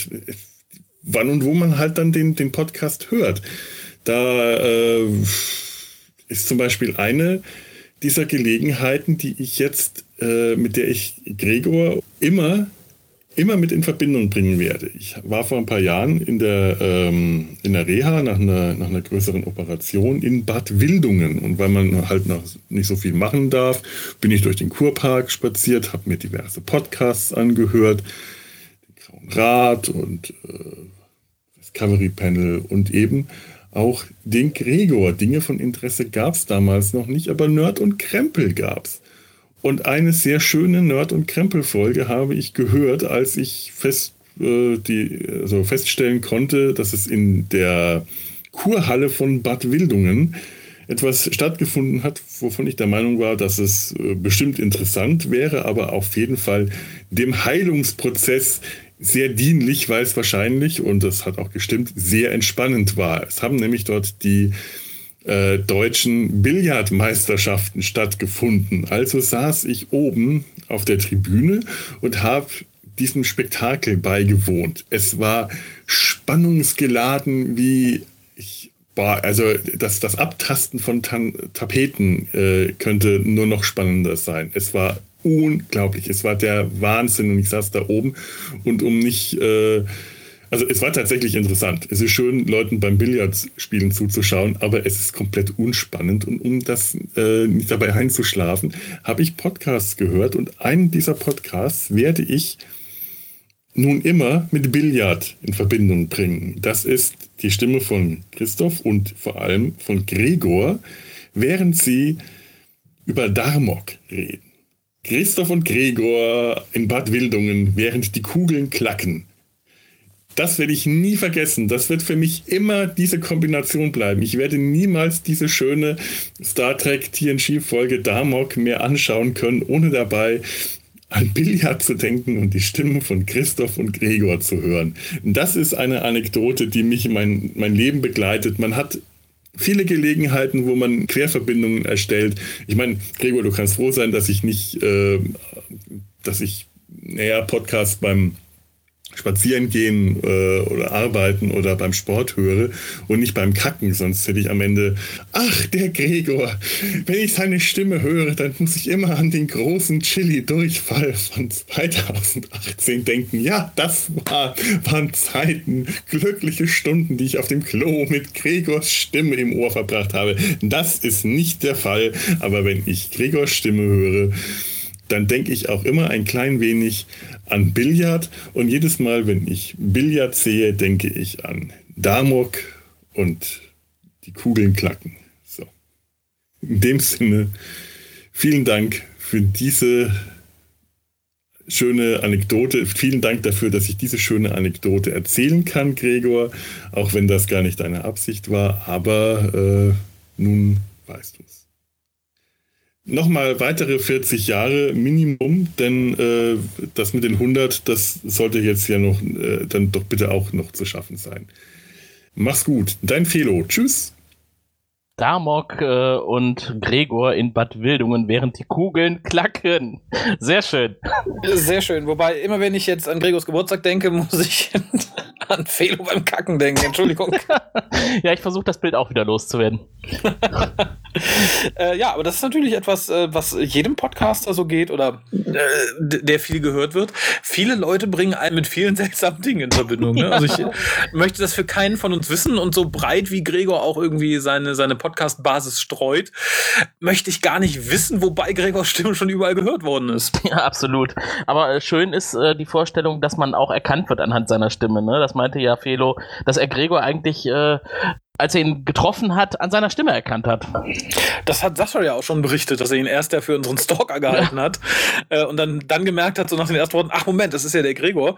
wann und wo man halt dann den Podcast hört. Da ist zum Beispiel eine dieser Gelegenheiten, die ich jetzt, mit der ich Gregor immer mit in Verbindung bringen werde. Ich war vor ein paar Jahren in der Reha nach einer größeren Operation in Bad Wildungen. Und weil man halt noch nicht so viel machen darf, bin ich durch den Kurpark spaziert, habe mir diverse Podcasts angehört, den Grauen Rat und Discovery Panel und eben auch den Gregor. Dinge von Interesse gab es damals noch nicht, aber Nerd und Krempel gab es. Und eine sehr schöne Nerd- und Krempel-Folge habe ich gehört, als ich feststellen konnte, dass es in der Kurhalle von Bad Wildungen etwas stattgefunden hat, wovon ich der Meinung war, dass es bestimmt interessant wäre, aber auf jeden Fall dem Heilungsprozess sehr dienlich, weil es wahrscheinlich, und das hat auch gestimmt, sehr entspannend war. Es haben nämlich dort die deutschen Billardmeisterschaften stattgefunden. Also saß ich oben auf der Tribüne und habe diesem Spektakel beigewohnt. Es war spannungsgeladen wie also das Abtasten von Tapeten könnte nur noch spannender sein. Es war unglaublich. Es war der Wahnsinn und ich saß da oben und also es war tatsächlich interessant. Es ist schön, Leuten beim Billardspielen zuzuschauen, aber es ist komplett unspannend. Und um das nicht dabei einzuschlafen, habe ich Podcasts gehört und einen dieser Podcasts werde ich nun immer mit Billard in Verbindung bringen. Das ist die Stimme von Christoph und vor allem von Gregor, während sie über Darmok reden. Christoph und Gregor in Bad Wildungen, während die Kugeln klacken. Das werde ich nie vergessen. Das wird für mich immer diese Kombination bleiben. Ich werde niemals diese schöne Star Trek TNG-Folge Darmok mehr anschauen können, ohne dabei an Billard zu denken und die Stimmen von Christoph und Gregor zu hören. Das ist eine Anekdote, die mich mein Leben begleitet. Man hat viele Gelegenheiten, wo man Querverbindungen erstellt. Ich meine, Gregor, du kannst froh sein, dass ich Podcasts beim Spazierengehen oder Arbeiten oder beim Sport höre und nicht beim Kacken, sonst hätte ich am Ende, ach, der Gregor, wenn ich seine Stimme höre, dann muss ich immer an den großen Chili-Durchfall von 2018 denken. Ja, das waren Zeiten, glückliche Stunden, die ich auf dem Klo mit Gregors Stimme im Ohr verbracht habe. Das ist nicht der Fall, aber wenn ich Gregors Stimme höre, dann denke ich auch immer ein klein wenig an Billard. Und jedes Mal, wenn ich Billard sehe, denke ich an Darmok und die Kugeln klacken. So. In dem Sinne, vielen Dank für diese schöne Anekdote. Vielen Dank dafür, dass ich diese schöne Anekdote erzählen kann, Gregor. Auch wenn das gar nicht deine Absicht war. Aber nun weißt du es. Nochmal weitere 40 Jahre Minimum, denn das mit den 100, das sollte jetzt ja noch dann doch bitte auch noch zu schaffen sein. Mach's gut. Dein Felo. Tschüss. Darmok und Gregor in Bad Wildungen, während die Kugeln klacken. Sehr schön. Sehr schön. Wobei, immer wenn ich jetzt an Gregors Geburtstag denke, muss ich an Felo beim Kacken denken, Entschuldigung. Ja, ich versuche das Bild auch wieder loszuwerden. Ja, aber das ist natürlich etwas, was jedem Podcaster so geht oder der viel gehört wird. Viele Leute bringen einen mit vielen seltsamen Dingen in Verbindung. Ne? Also ich möchte das für keinen von uns wissen und so breit wie Gregor auch irgendwie seine Podcast-Basis streut, möchte ich gar nicht wissen, wobei Gregors Stimme schon überall gehört worden ist. Ja, absolut. Aber schön ist die Vorstellung, dass man auch erkannt wird anhand seiner Stimme. Ne? Das meinte ja Felo, dass er Gregor eigentlich, als er ihn getroffen hat, an seiner Stimme erkannt hat. Das hat Sascha ja auch schon berichtet, dass er ihn erst für unseren Stalker gehalten hat und dann gemerkt hat, so nach den ersten Worten, ach Moment, das ist ja der Gregor.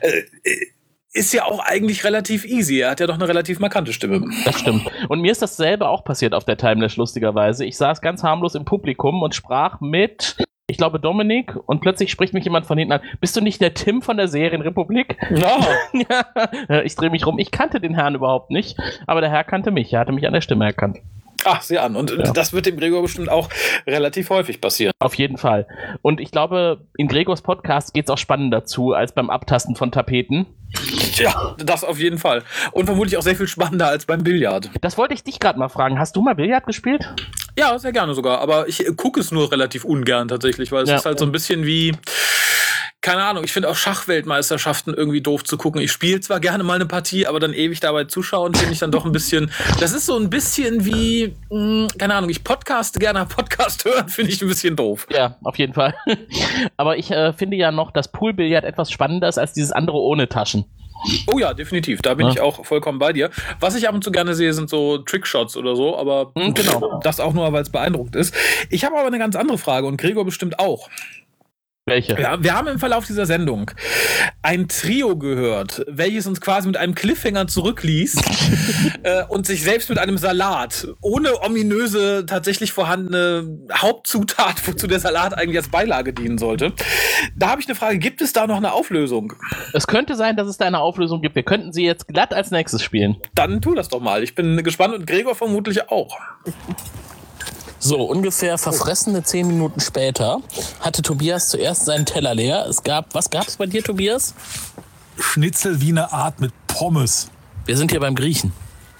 Ist ja auch eigentlich relativ easy. Er hat ja doch eine relativ markante Stimme. Das stimmt. Und mir ist dasselbe auch passiert auf der Timelash, lustigerweise. Ich saß ganz harmlos im Publikum und sprach mit, ich glaube, Dominik, und plötzlich spricht mich jemand von hinten an. Bist du nicht der Tim von der Serienrepublik? Ja. Ja. Ich drehe mich rum. Ich kannte den Herrn überhaupt nicht, aber der Herr kannte mich. Er hatte mich an der Stimme erkannt. Ach, sieh an. Und das wird dem Gregor bestimmt auch relativ häufig passieren. Auf jeden Fall. Und ich glaube, in Gregors Podcast geht es auch spannender zu als beim Abtasten von Tapeten. Ja, das auf jeden Fall. Und vermutlich auch sehr viel spannender als beim Billard. Das wollte ich dich gerade mal fragen. Hast du mal Billard gespielt? Ja, sehr gerne sogar. Aber ich gucke es nur relativ ungern tatsächlich, weil es ist halt so ein bisschen wie... Keine Ahnung, ich finde auch Schachweltmeisterschaften irgendwie doof zu gucken. Ich spiele zwar gerne mal eine Partie, aber dann ewig dabei zuschauen, finde ich dann doch ein bisschen... Das ist so ein bisschen wie... keine Ahnung, ich podcaste gerne, Podcast hören, finde ich ein bisschen doof. Ja, auf jeden Fall. Aber ich finde ja noch, dass Poolbillard etwas spannender ist als dieses andere ohne Taschen. Oh ja, definitiv. Da bin ich auch vollkommen bei dir. Was ich ab und zu gerne sehe, sind so Trickshots oder so, aber genau, das auch nur, weil es beeindruckend ist. Ich habe aber eine ganz andere Frage und Gregor bestimmt auch. Welche? Ja, wir haben im Verlauf dieser Sendung ein Trio gehört, welches uns quasi mit einem Cliffhanger zurückließ und sich selbst mit einem Salat ohne ominöse, tatsächlich vorhandene Hauptzutat, wozu der Salat eigentlich als Beilage dienen sollte. Da habe ich eine Frage, gibt es da noch eine Auflösung? Es könnte sein, dass es da eine Auflösung gibt. Wir könnten sie jetzt glatt als nächstes spielen. Dann tu das doch mal. Ich bin gespannt und Gregor vermutlich auch. So, ungefähr verfressene 10 Minuten später hatte Tobias zuerst seinen Teller leer. Was gab's bei dir, Tobias? Schnitzel Wiener Art mit Pommes. Wir sind hier beim Griechen.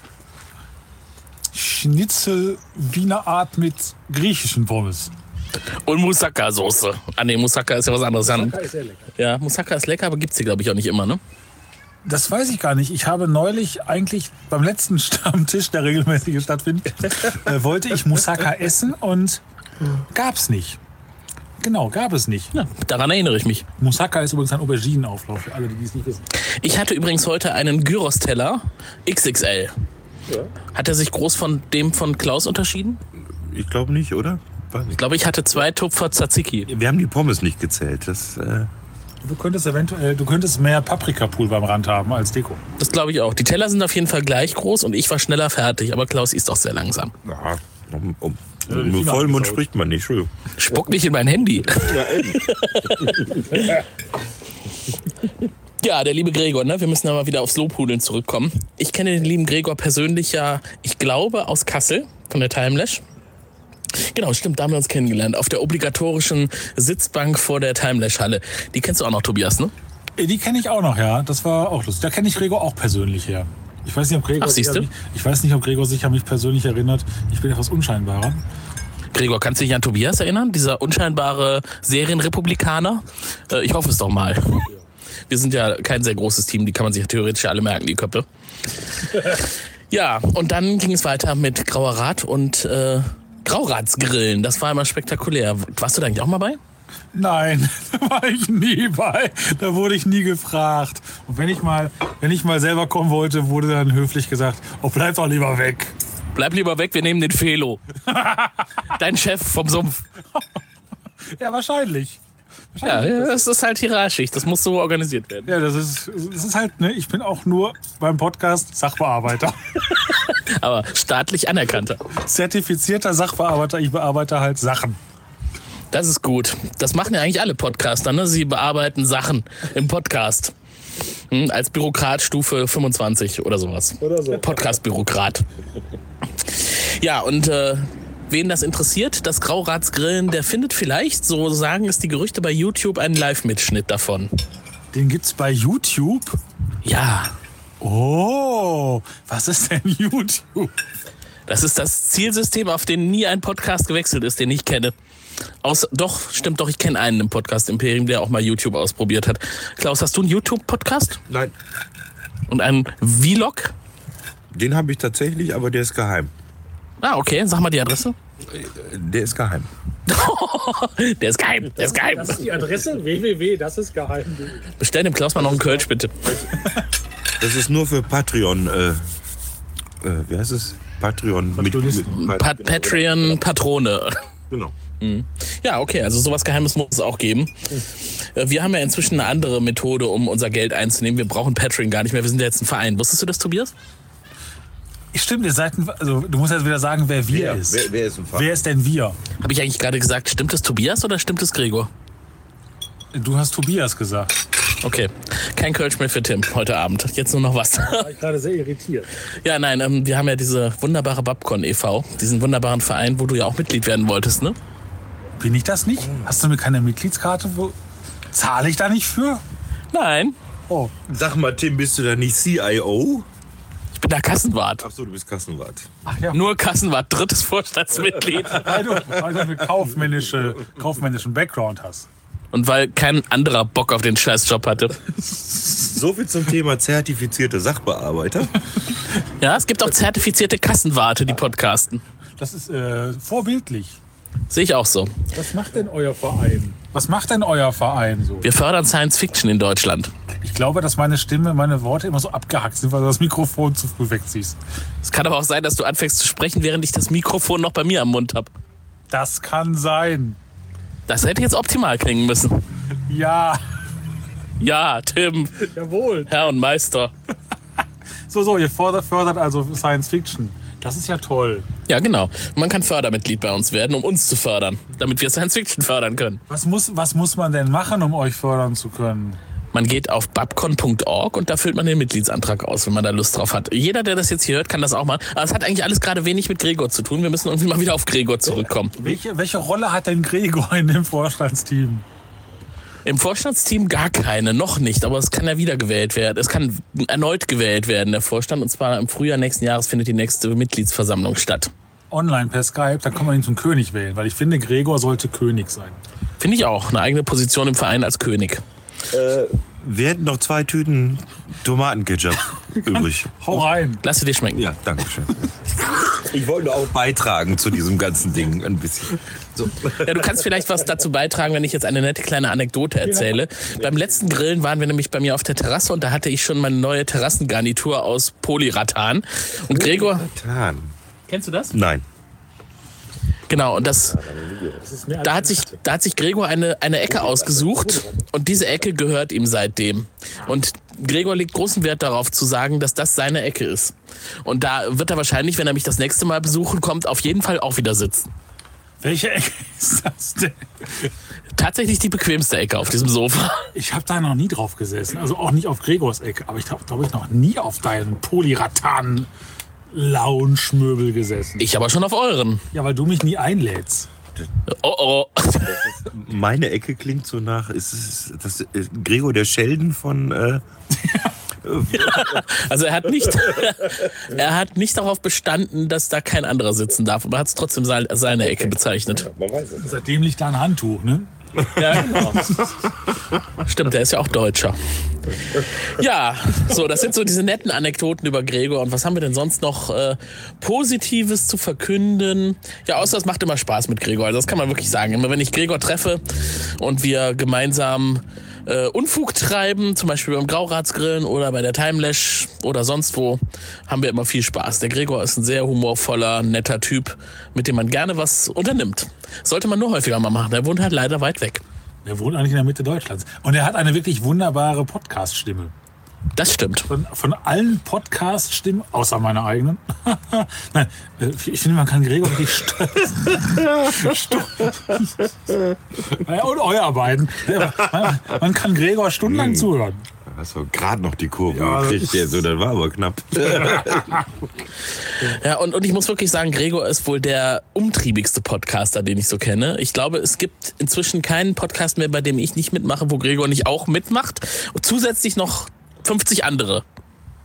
Schnitzel Wiener Art mit griechischen Pommes. Und Moussaka-Soße. Ah ne, Moussaka ist ja was anderes. Moussaka ist sehr lecker. Ja, Moussaka ist lecker, aber gibt's hier, glaube ich, auch nicht immer, ne? Das weiß ich gar nicht. Ich habe neulich eigentlich beim letzten Stammtisch, der regelmäßig stattfindet, wollte ich Moussaka essen und gab's nicht. Genau, gab es nicht. Ja, daran erinnere ich mich. Moussaka ist übrigens ein Auberginenauflauf, für alle, die es nicht wissen. Ich hatte übrigens heute einen Gyros-Teller XXL. Ja. Hat er sich groß von dem von Klaus unterschieden? Ich glaube nicht, oder? Ich glaube, ich hatte 2 Tupfer Tzatziki. Wir haben die Pommes nicht gezählt. Du könntest mehr Paprikapool beim Rand haben als Deko. Das glaube ich auch. Die Teller sind auf jeden Fall gleich groß und ich war schneller fertig. Aber Klaus isst auch sehr langsam. Ja, mit Vollmund spricht man nicht. Entschuldigung. Spuck nicht in mein Handy. Ja, Ja, der liebe Gregor, ne? Wir müssen aber wieder aufs Lobhudeln zurückkommen. Ich kenne den lieben Gregor persönlich ja, ich glaube, aus Kassel von der Timelash. Genau, stimmt, da haben wir uns kennengelernt. Auf der obligatorischen Sitzbank vor der Timelash-Halle. Die kennst du auch noch, Tobias, ne? Die kenne ich auch noch, ja. Das war auch lustig. Da kenne ich Gregor auch persönlich her. Ich weiß nicht, ob Gregor sich an mich persönlich erinnert. Ich bin etwas unscheinbarer. Gregor, kannst du dich an Tobias erinnern? Dieser unscheinbare Serienrepublikaner? Ich hoffe es doch mal. Wir sind ja kein sehr großes Team, die kann man sich theoretisch alle merken, die Köpfe. Ja, und dann ging es weiter mit Grauer Rat und Grauratsgrillen. Das war immer spektakulär. Warst du da eigentlich auch mal bei? Nein, da war ich nie bei. Da wurde ich nie gefragt. Und wenn ich mal selber kommen wollte, wurde dann höflich gesagt, oh, bleib doch lieber weg. Bleib lieber weg, wir nehmen den Felo. Dein Chef vom Sumpf. Ja, wahrscheinlich. Ja, das ist halt hierarchisch. Das muss so organisiert werden. Ja, das ist halt, ne, ich bin auch nur beim Podcast Sachbearbeiter. Aber staatlich anerkannter. Zertifizierter Sachbearbeiter, ich bearbeite halt Sachen. Das ist gut. Das machen ja eigentlich alle Podcaster, ne? Sie bearbeiten Sachen im Podcast. Als Bürokrat Stufe 25 oder sowas. Oder so. Podcast-Bürokrat. Ja, und wen das interessiert, das Grauratsgrillen, der findet vielleicht, so sagen es die Gerüchte, bei YouTube einen Live-Mitschnitt davon. Den gibt's bei YouTube? Ja. Oh, was ist denn YouTube? Das ist das Zielsystem, auf den nie ein Podcast gewechselt ist, den ich kenne. Stimmt, ich kenne einen im Podcast Imperium, der auch mal YouTube ausprobiert hat. Klaus, hast du einen YouTube-Podcast? Nein. Und einen Vlog? Den habe ich tatsächlich, aber der ist geheim. Ah, okay. Sag mal die Adresse. Der ist geheim. Der ist geheim. Das ist die Adresse www, das ist geheim. Bestell dem Klaus mal noch einen Kölsch, bitte. Das ist nur für Patreon. Wie heißt es? Patreon. Patreon-Patrone. Genau. Ja, okay, also sowas Geheimes muss es auch geben. Wir haben ja inzwischen eine andere Methode, um unser Geld einzunehmen. Wir brauchen Patreon gar nicht mehr. Wir sind ja jetzt ein Verein. Wusstest du das, Tobias? Stimmt, ihr seid du musst jetzt wieder sagen, wer wir ist. Wer ist ein Verein? Wer ist denn wir? Habe ich eigentlich gerade gesagt, stimmt es Tobias oder stimmt es Gregor? Du hast Tobias gesagt. Okay, kein Kölsch mehr für Tim heute Abend. Jetzt nur noch was. Da war ich gerade sehr irritiert. Ja, nein, wir haben ja diese wunderbare Babcon e.V., diesen wunderbaren Verein, wo du ja auch Mitglied werden wolltest, ne? Bin ich das nicht? Hast du mir keine Mitgliedskarte? Zahle ich da nicht für? Nein. Oh. Sag mal, Tim, bist du da nicht CIO? Ich bin der Kassenwart. Ach so, du bist Kassenwart. Ach ja. Nur Kassenwart, 3. Vorstandsmitglied. Weil du einen kaufmännischen Background hast. Und weil kein anderer Bock auf den Scheißjob hatte. So viel zum Thema zertifizierte Sachbearbeiter. Ja, es gibt auch zertifizierte Kassenwarte, die podcasten. Das ist vorbildlich. Sehe ich auch so. Was macht denn euer Verein? So? Wir fördern Science Fiction in Deutschland. Ich glaube, dass meine Worte immer so abgehackt sind, weil du das Mikrofon zu früh wegziehst. Es kann aber auch sein, dass du anfängst zu sprechen, während ich das Mikrofon noch bei mir am Mund habe. Das kann sein. Das hätte jetzt optimal klingen müssen. Ja. Ja, Tim. Jawohl. Herr und Meister. So, ihr fördert also Science Fiction. Das ist ja toll. Ja, genau. Man kann Fördermitglied bei uns werden, um uns zu fördern, damit wir Science Fiction fördern können. Was muss man denn machen, um euch fördern zu können? Man geht auf babcon.org und da füllt man den Mitgliedsantrag aus, wenn man da Lust drauf hat. Jeder, der das jetzt hier hört, kann das auch machen. Aber es hat eigentlich alles gerade wenig mit Gregor zu tun. Wir müssen irgendwie mal wieder auf Gregor zurückkommen. Welche Rolle hat denn Gregor in dem Vorstandsteam? Im Vorstandsteam gar keine, noch nicht. Aber es kann ja wieder gewählt werden. Es kann erneut gewählt werden, der Vorstand. Und zwar im Frühjahr nächsten Jahres findet die nächste Mitgliedsversammlung statt. Online per Skype, da kann man ihn zum König wählen. Weil ich finde, Gregor sollte König sein. Finde ich auch. Eine eigene Position im Verein als König. Wir hätten noch 2 Tüten Tomatenketchup übrig. Hau rein. Lass sie dir schmecken. Ja, danke schön. Ich wollte auch beitragen zu diesem ganzen Ding ein bisschen. So. Ja, du kannst vielleicht was dazu beitragen, wenn ich jetzt eine nette kleine Anekdote erzähle. Beim letzten Grillen waren wir nämlich bei mir auf der Terrasse und da hatte ich schon meine neue Terrassengarnitur aus Polyrathan. Und Gregor... Kennst du das? Nein. Genau, und da hat sich Gregor eine Ecke ausgesucht und diese Ecke gehört ihm seitdem. Und Gregor legt großen Wert darauf zu sagen, dass das seine Ecke ist. Und da wird er wahrscheinlich, wenn er mich das nächste Mal besuchen kommt, auf jeden Fall auch wieder sitzen. Welche Ecke ist das denn? Tatsächlich die bequemste Ecke auf diesem Sofa. Ich habe da noch nie drauf gesessen, also auch nicht auf Gregors Ecke, aber ich habe, glaube ich, noch nie auf deinen Polyrathan Lounge-Möbel gesessen. Ich aber schon auf euren. Ja, weil du mich nie einlädst. Oh. Meine Ecke klingt so nach, ist Gregor der Sheldon von... Also er hat nicht darauf bestanden, dass da kein anderer sitzen darf, aber er hat es trotzdem seine Ecke bezeichnet. Seitdem liegt da ein Handtuch, ne? Ja, genau. Stimmt, der ist ja auch Deutscher. Ja, so, das sind so diese netten Anekdoten über Gregor. Und was haben wir denn sonst noch Positives zu verkünden? Ja, außer es macht immer Spaß mit Gregor. Also das kann man wirklich sagen. Immer wenn ich Gregor treffe und wir gemeinsam Unfug treiben, zum Beispiel beim Grauratsgrillen oder bei der Timelash oder sonst wo, haben wir immer viel Spaß. Der Gregor ist ein sehr humorvoller, netter Typ, mit dem man gerne was unternimmt. Sollte man nur häufiger mal machen. Der wohnt halt leider weit weg. Der wohnt eigentlich in der Mitte Deutschlands. Und er hat eine wirklich wunderbare Podcast-Stimme. Das stimmt. Von allen Podcast-Stimmen, außer meiner eigenen. Nein, ich finde, man kann Gregor wirklich ja, und euer beiden. Man kann Gregor stundenlang zuhören. Hast du gerade noch die Kurve gekriegt, ja, so, das war aber knapp. Ja, und ich muss wirklich sagen, Gregor ist wohl der umtriebigste Podcaster, den ich so kenne. Ich glaube, es gibt inzwischen keinen Podcast mehr, bei dem ich nicht mitmache, wo Gregor nicht auch mitmacht. Und zusätzlich noch 50 andere.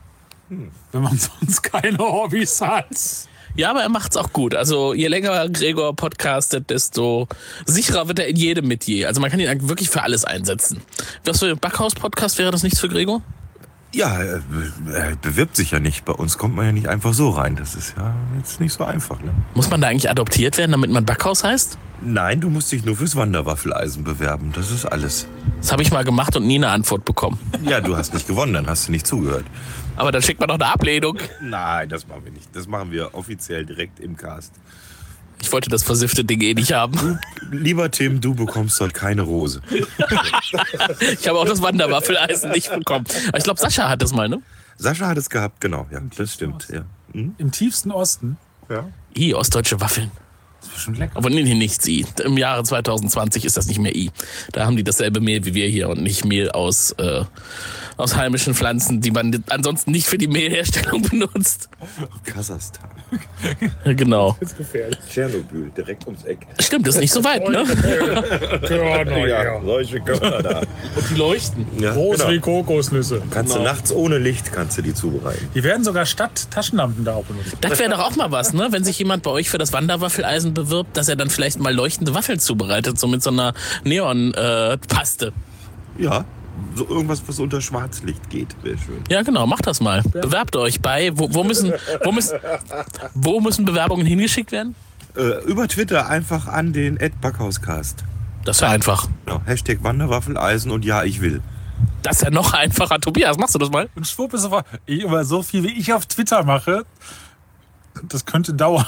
Wenn man sonst keine Hobbys hat. Ja, aber er macht's auch gut. Also je länger Gregor podcastet, desto sicherer wird er in jedem Metier. Also man kann ihn wirklich für alles einsetzen. Was für ein Backhaus-Podcast wäre das nichts für Gregor? Ja, er bewirbt sich ja nicht. Bei uns kommt man ja nicht einfach so rein. Das ist ja jetzt nicht so einfach. Ne? Muss man da eigentlich adoptiert werden, damit man Backhaus heißt? Nein, du musst dich nur fürs Wanderwaffeleisen bewerben. Das ist alles. Das habe ich mal gemacht und nie eine Antwort bekommen. Ja, du hast nicht gewonnen, dann hast du nicht zugehört. Aber dann schickt man doch eine Ablehnung. Nein, das machen wir nicht. Das machen wir offiziell direkt im Cast. Ich wollte das versiffte Ding nicht haben. Lieber Tim, du bekommst dort keine Rose. Ich habe auch das Wanderwaffeleisen nicht bekommen. Aber ich glaube, Sascha hat das mal, ne? Sascha hat es gehabt, genau. Ja, das stimmt. Ja. Im tiefsten Osten? Ja. Ostdeutsche Waffeln. Das ist schon lecker. Aber nee, nicht I. Im Jahre 2020 ist das nicht mehr I. Da haben die dasselbe Mehl wie wir hier und nicht Mehl aus heimischen Pflanzen, die man ansonsten nicht für die Mehlherstellung benutzt. Kasachstan. Genau. Das ist gefährlich. Tschernobyl, direkt ums Eck. Stimmt, das ist nicht so weit, ne? Ja, solche Körner da. Und die leuchten. Ja, groß wie Kokosnüsse. Kannst du nachts ohne Licht kannst du die zubereiten. Die werden sogar statt Taschenlampen da auch benutzt. Das wäre doch auch mal was, ne? Wenn sich jemand bei euch für das Wanderwaffeleisen bewirbt, dass er dann vielleicht mal leuchtende Waffeln zubereitet, so mit so einer Neon-Paste. Ja. So irgendwas, was unter Schwarzlicht geht, wäre schön. Ja, genau, macht das mal. Bewerbt euch bei. Wo müssen Bewerbungen hingeschickt werden? Über Twitter einfach an den @backhauscast. Das ist ja einfach. Genau, Hashtag Wanderwaffeleisen und ja, ich will. Das ist ja noch einfacher. Tobias, machst du das mal? Und schwupp ist aber so viel, wie ich auf Twitter mache, das könnte dauern.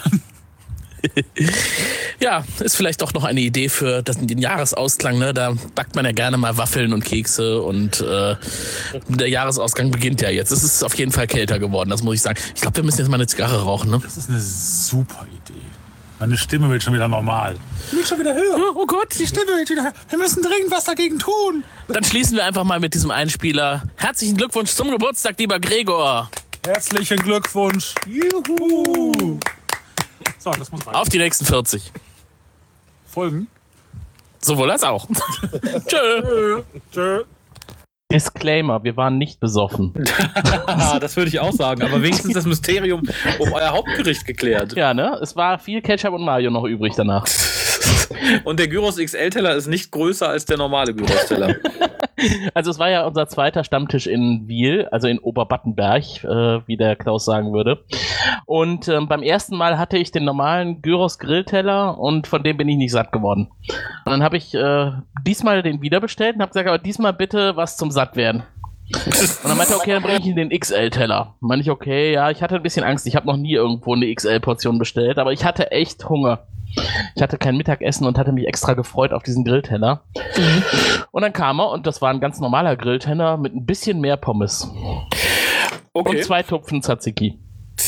Ja, ist vielleicht doch noch eine Idee für den Jahresausklang. Ne? Da backt man ja gerne mal Waffeln und Kekse und der Jahresausgang beginnt ja jetzt. Es ist auf jeden Fall kälter geworden, das muss ich sagen. Ich glaube, wir müssen jetzt mal eine Zigarre rauchen. Ne? Das ist eine super Idee. Meine Stimme wird schon wieder normal. Die wird schon wieder höher. Oh Gott, die Stimme wird wieder höher. Wir müssen dringend was dagegen tun. Dann schließen wir einfach mal mit diesem Einspieler. Herzlichen Glückwunsch zum Geburtstag, lieber Gregor. Herzlichen Glückwunsch. Juhu. So, das muss weiter. Auf die nächsten 40 Folgen. Sowohl als auch. Tschö. Tschö. Disclaimer, wir waren nicht besoffen. Das würde ich auch sagen, aber wenigstens das Mysterium um euer Hauptgericht geklärt. Ja, ne? Es war viel Ketchup und Mayo noch übrig danach. Und der Gyros XL-Teller ist nicht größer als der normale Gyros-Teller. Also es war ja unser zweiter Stammtisch in Wiel, also in Oberbattenberg, wie der Klaus sagen würde. Und beim ersten Mal hatte ich den normalen Gyros-Grillteller und von dem bin ich nicht satt geworden. Und dann habe ich diesmal den wieder bestellt und habe gesagt, aber diesmal bitte was zum Sattwerden. Und dann meinte er, okay, dann bringe ich Ihnen den XL-Teller. Meinte ich, okay, ja, ich hatte ein bisschen Angst. Ich habe noch nie irgendwo eine XL-Portion bestellt, aber ich hatte echt Hunger. Ich hatte kein Mittagessen und hatte mich extra gefreut auf diesen Grillteller. Und dann kam er und das war ein ganz normaler Grillteller mit ein bisschen mehr Pommes. Okay. Und 2 Tupfen Tzatziki.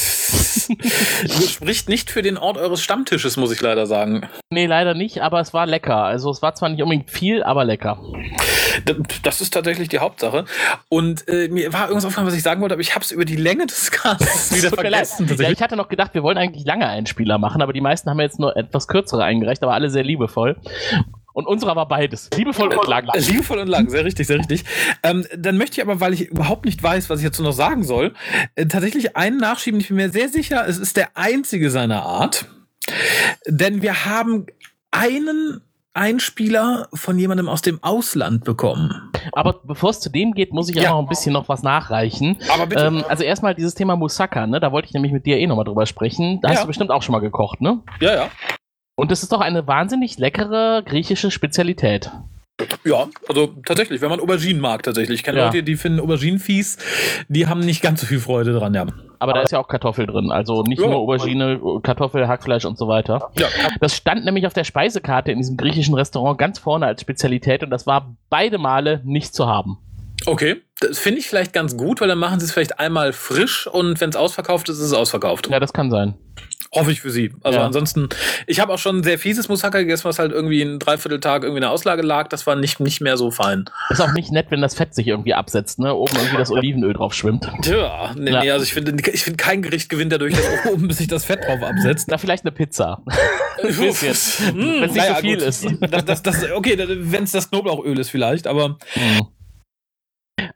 Das spricht nicht für den Ort eures Stammtisches, muss ich leider sagen. Nee, leider nicht, aber es war lecker. Also es war zwar nicht unbedingt viel, aber lecker. Das ist tatsächlich die Hauptsache. Und mir war irgendwas aufgefallen, was ich sagen wollte, aber ich habe es über die Länge des Casts wieder vergessen. Ja, ich hatte noch gedacht, wir wollen eigentlich lange Einspieler machen, aber die meisten haben jetzt nur etwas kürzere eingereicht, aber alle sehr liebevoll. Und unserer war beides. Liebevoll und lang. Liebevoll und lang, sehr richtig, sehr richtig. Dann möchte ich aber, weil ich überhaupt nicht weiß, was ich jetzt noch sagen soll, tatsächlich einen nachschieben. Ich bin mir sehr sicher, es ist der einzige seiner Art. Denn wir haben einen Einspieler von jemandem aus dem Ausland bekommen. Aber bevor es zu dem geht, muss ich auch noch ein bisschen noch was nachreichen. Aber bitte. Also erstmal dieses Thema Moussaka, ne? Da wollte ich nämlich mit dir nochmal drüber sprechen. Da hast du bestimmt auch schon mal gekocht, ne? Ja, ja. Und das ist doch eine wahnsinnig leckere griechische Spezialität. Ja, also tatsächlich, wenn man Auberginen mag, tatsächlich. Ich kenne Leute, die finden Auberginen fies, die haben nicht ganz so viel Freude dran, ja. Aber da ist ja auch Kartoffel drin, also nicht nur Aubergine, Kartoffel, Hackfleisch und so weiter. Ja. Das stand nämlich auf der Speisekarte in diesem griechischen Restaurant ganz vorne als Spezialität und das war beide Male nicht zu haben. Okay, das finde ich vielleicht ganz gut, weil dann machen sie es vielleicht einmal frisch und wenn es ausverkauft ist, ist es ausverkauft. Ja, das kann sein. Hoffe ich für sie. Also ansonsten, ich habe auch schon sehr fieses Moussaka gegessen, was halt irgendwie einen Dreivierteltag irgendwie in der Auslage lag. Das war nicht mehr so fein. Ist auch nicht nett, wenn das Fett sich irgendwie absetzt, ne? Oben irgendwie das Olivenöl drauf schwimmt. Ja, nee, also ich finde kein Gericht gewinnt dadurch, dass oben sich das Fett drauf absetzt. Na, vielleicht eine Pizza. Wenn es nicht so viel ist. Okay, wenn es das Knoblauchöl ist vielleicht, aber...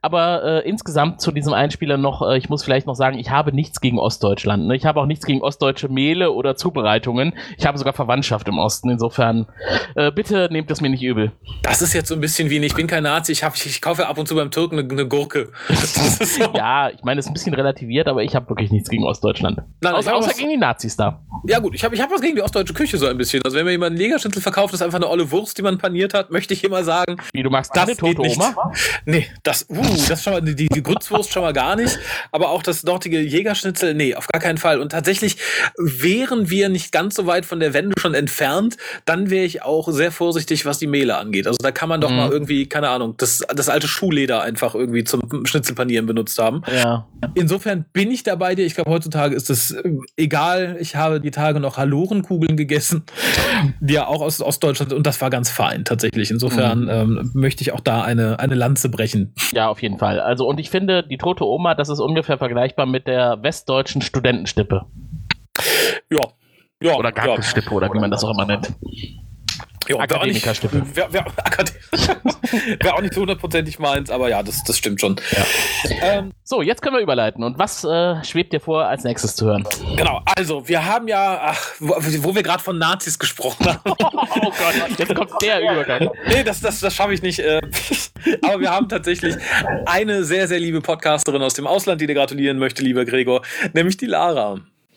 Aber insgesamt zu diesem Einspieler noch, ich muss vielleicht noch sagen, ich habe nichts gegen Ostdeutschland. Ne? Ich habe auch nichts gegen ostdeutsche Mehle oder Zubereitungen. Ich habe sogar Verwandtschaft im Osten. Insofern, bitte nehmt es mir nicht übel. Das ist jetzt so ein bisschen wie, ich bin kein Nazi, ich kaufe ab und zu beim Türken eine Gurke. So. Ja, ich meine, es ist ein bisschen relativiert, aber ich habe wirklich nichts gegen Ostdeutschland. Nein, außer gegen die Nazis da. Ja gut, ich hab was gegen die ostdeutsche Küche so ein bisschen. Also wenn mir jemand einen Legerschnitzel verkauft, das ist einfach eine olle Wurst, die man paniert hat, möchte ich immer sagen. Wie, du magst keine tote Oma? Nee, das schon mal, die Grützwurst schon mal gar nicht. Aber auch das dortige Jägerschnitzel, nee, auf gar keinen Fall. Und tatsächlich, wären wir nicht ganz so weit von der Wende schon entfernt, dann wäre ich auch sehr vorsichtig, was die Mehle angeht. Also da kann man doch mal irgendwie, keine Ahnung, das alte Schuhleder einfach irgendwie zum Schnitzelpanieren benutzt haben. Ja. Insofern bin ich da bei dir. Ich glaube, heutzutage ist es egal. Ich habe die Tage noch Halorenkugeln gegessen, die ja auch aus Ostdeutschland, und das war ganz fein tatsächlich. Insofern möchte ich auch da eine Lanze brechen. Ja, auf jeden Fall. Also, und ich finde, die tote Oma, das ist ungefähr vergleichbar mit der westdeutschen Studentenstippe. Ja. Oder Gartenstippe, oder wie man das auch immer nennt. Ja, Akademikerstippe. Wäre auch nicht so hundertprozentig meins, aber ja, das stimmt schon. Ja. So, jetzt können wir überleiten. Und was schwebt dir vor, als nächstes zu hören? Genau, also wir haben ja, wo wir gerade von Nazis gesprochen haben. Oh Gott, jetzt kommt der Übergang. Nee, das schaffe ich nicht. Aber wir haben tatsächlich eine sehr, sehr liebe Podcasterin aus dem Ausland, die dir gratulieren möchte, lieber Gregor, nämlich die Lara.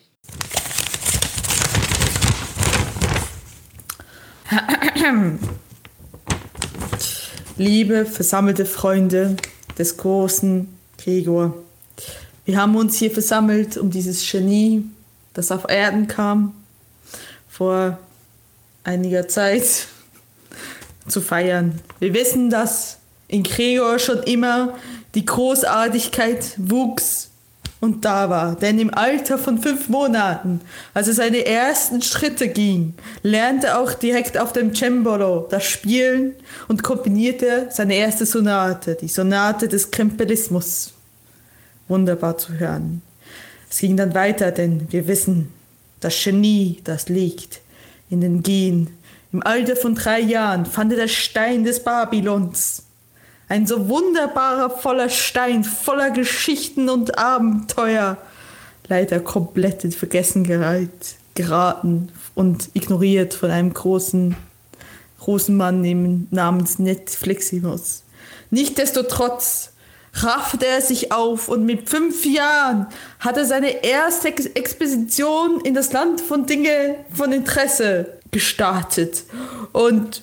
Liebe versammelte Freunde des großen Gregor, wir haben uns hier versammelt, um dieses Genie, das auf Erden kam, vor einiger Zeit zu feiern. Wir wissen, dass in Gregor schon immer die Großartigkeit wuchs und da war. Denn im Alter von 5 Monaten, als er seine ersten Schritte ging, lernte er auch direkt auf dem Cembalo das Spielen und komponierte seine erste Sonate, die Sonate des Krempelismus. Wunderbar zu hören. Es ging dann weiter, denn wir wissen, das Genie, das liegt in den Genen. Im Alter von 3 Jahren fand er der Stein des Babylons. Ein so wunderbarer, voller Stein, voller Geschichten und Abenteuer. Leider komplett in Vergessen geraten und ignoriert von einem großen Mann namens Netfliximus. Nichtsdestotrotz raffte er sich auf und mit 5 Jahren hat er seine erste Expedition in das Land von Dinge von Interesse gestartet. Und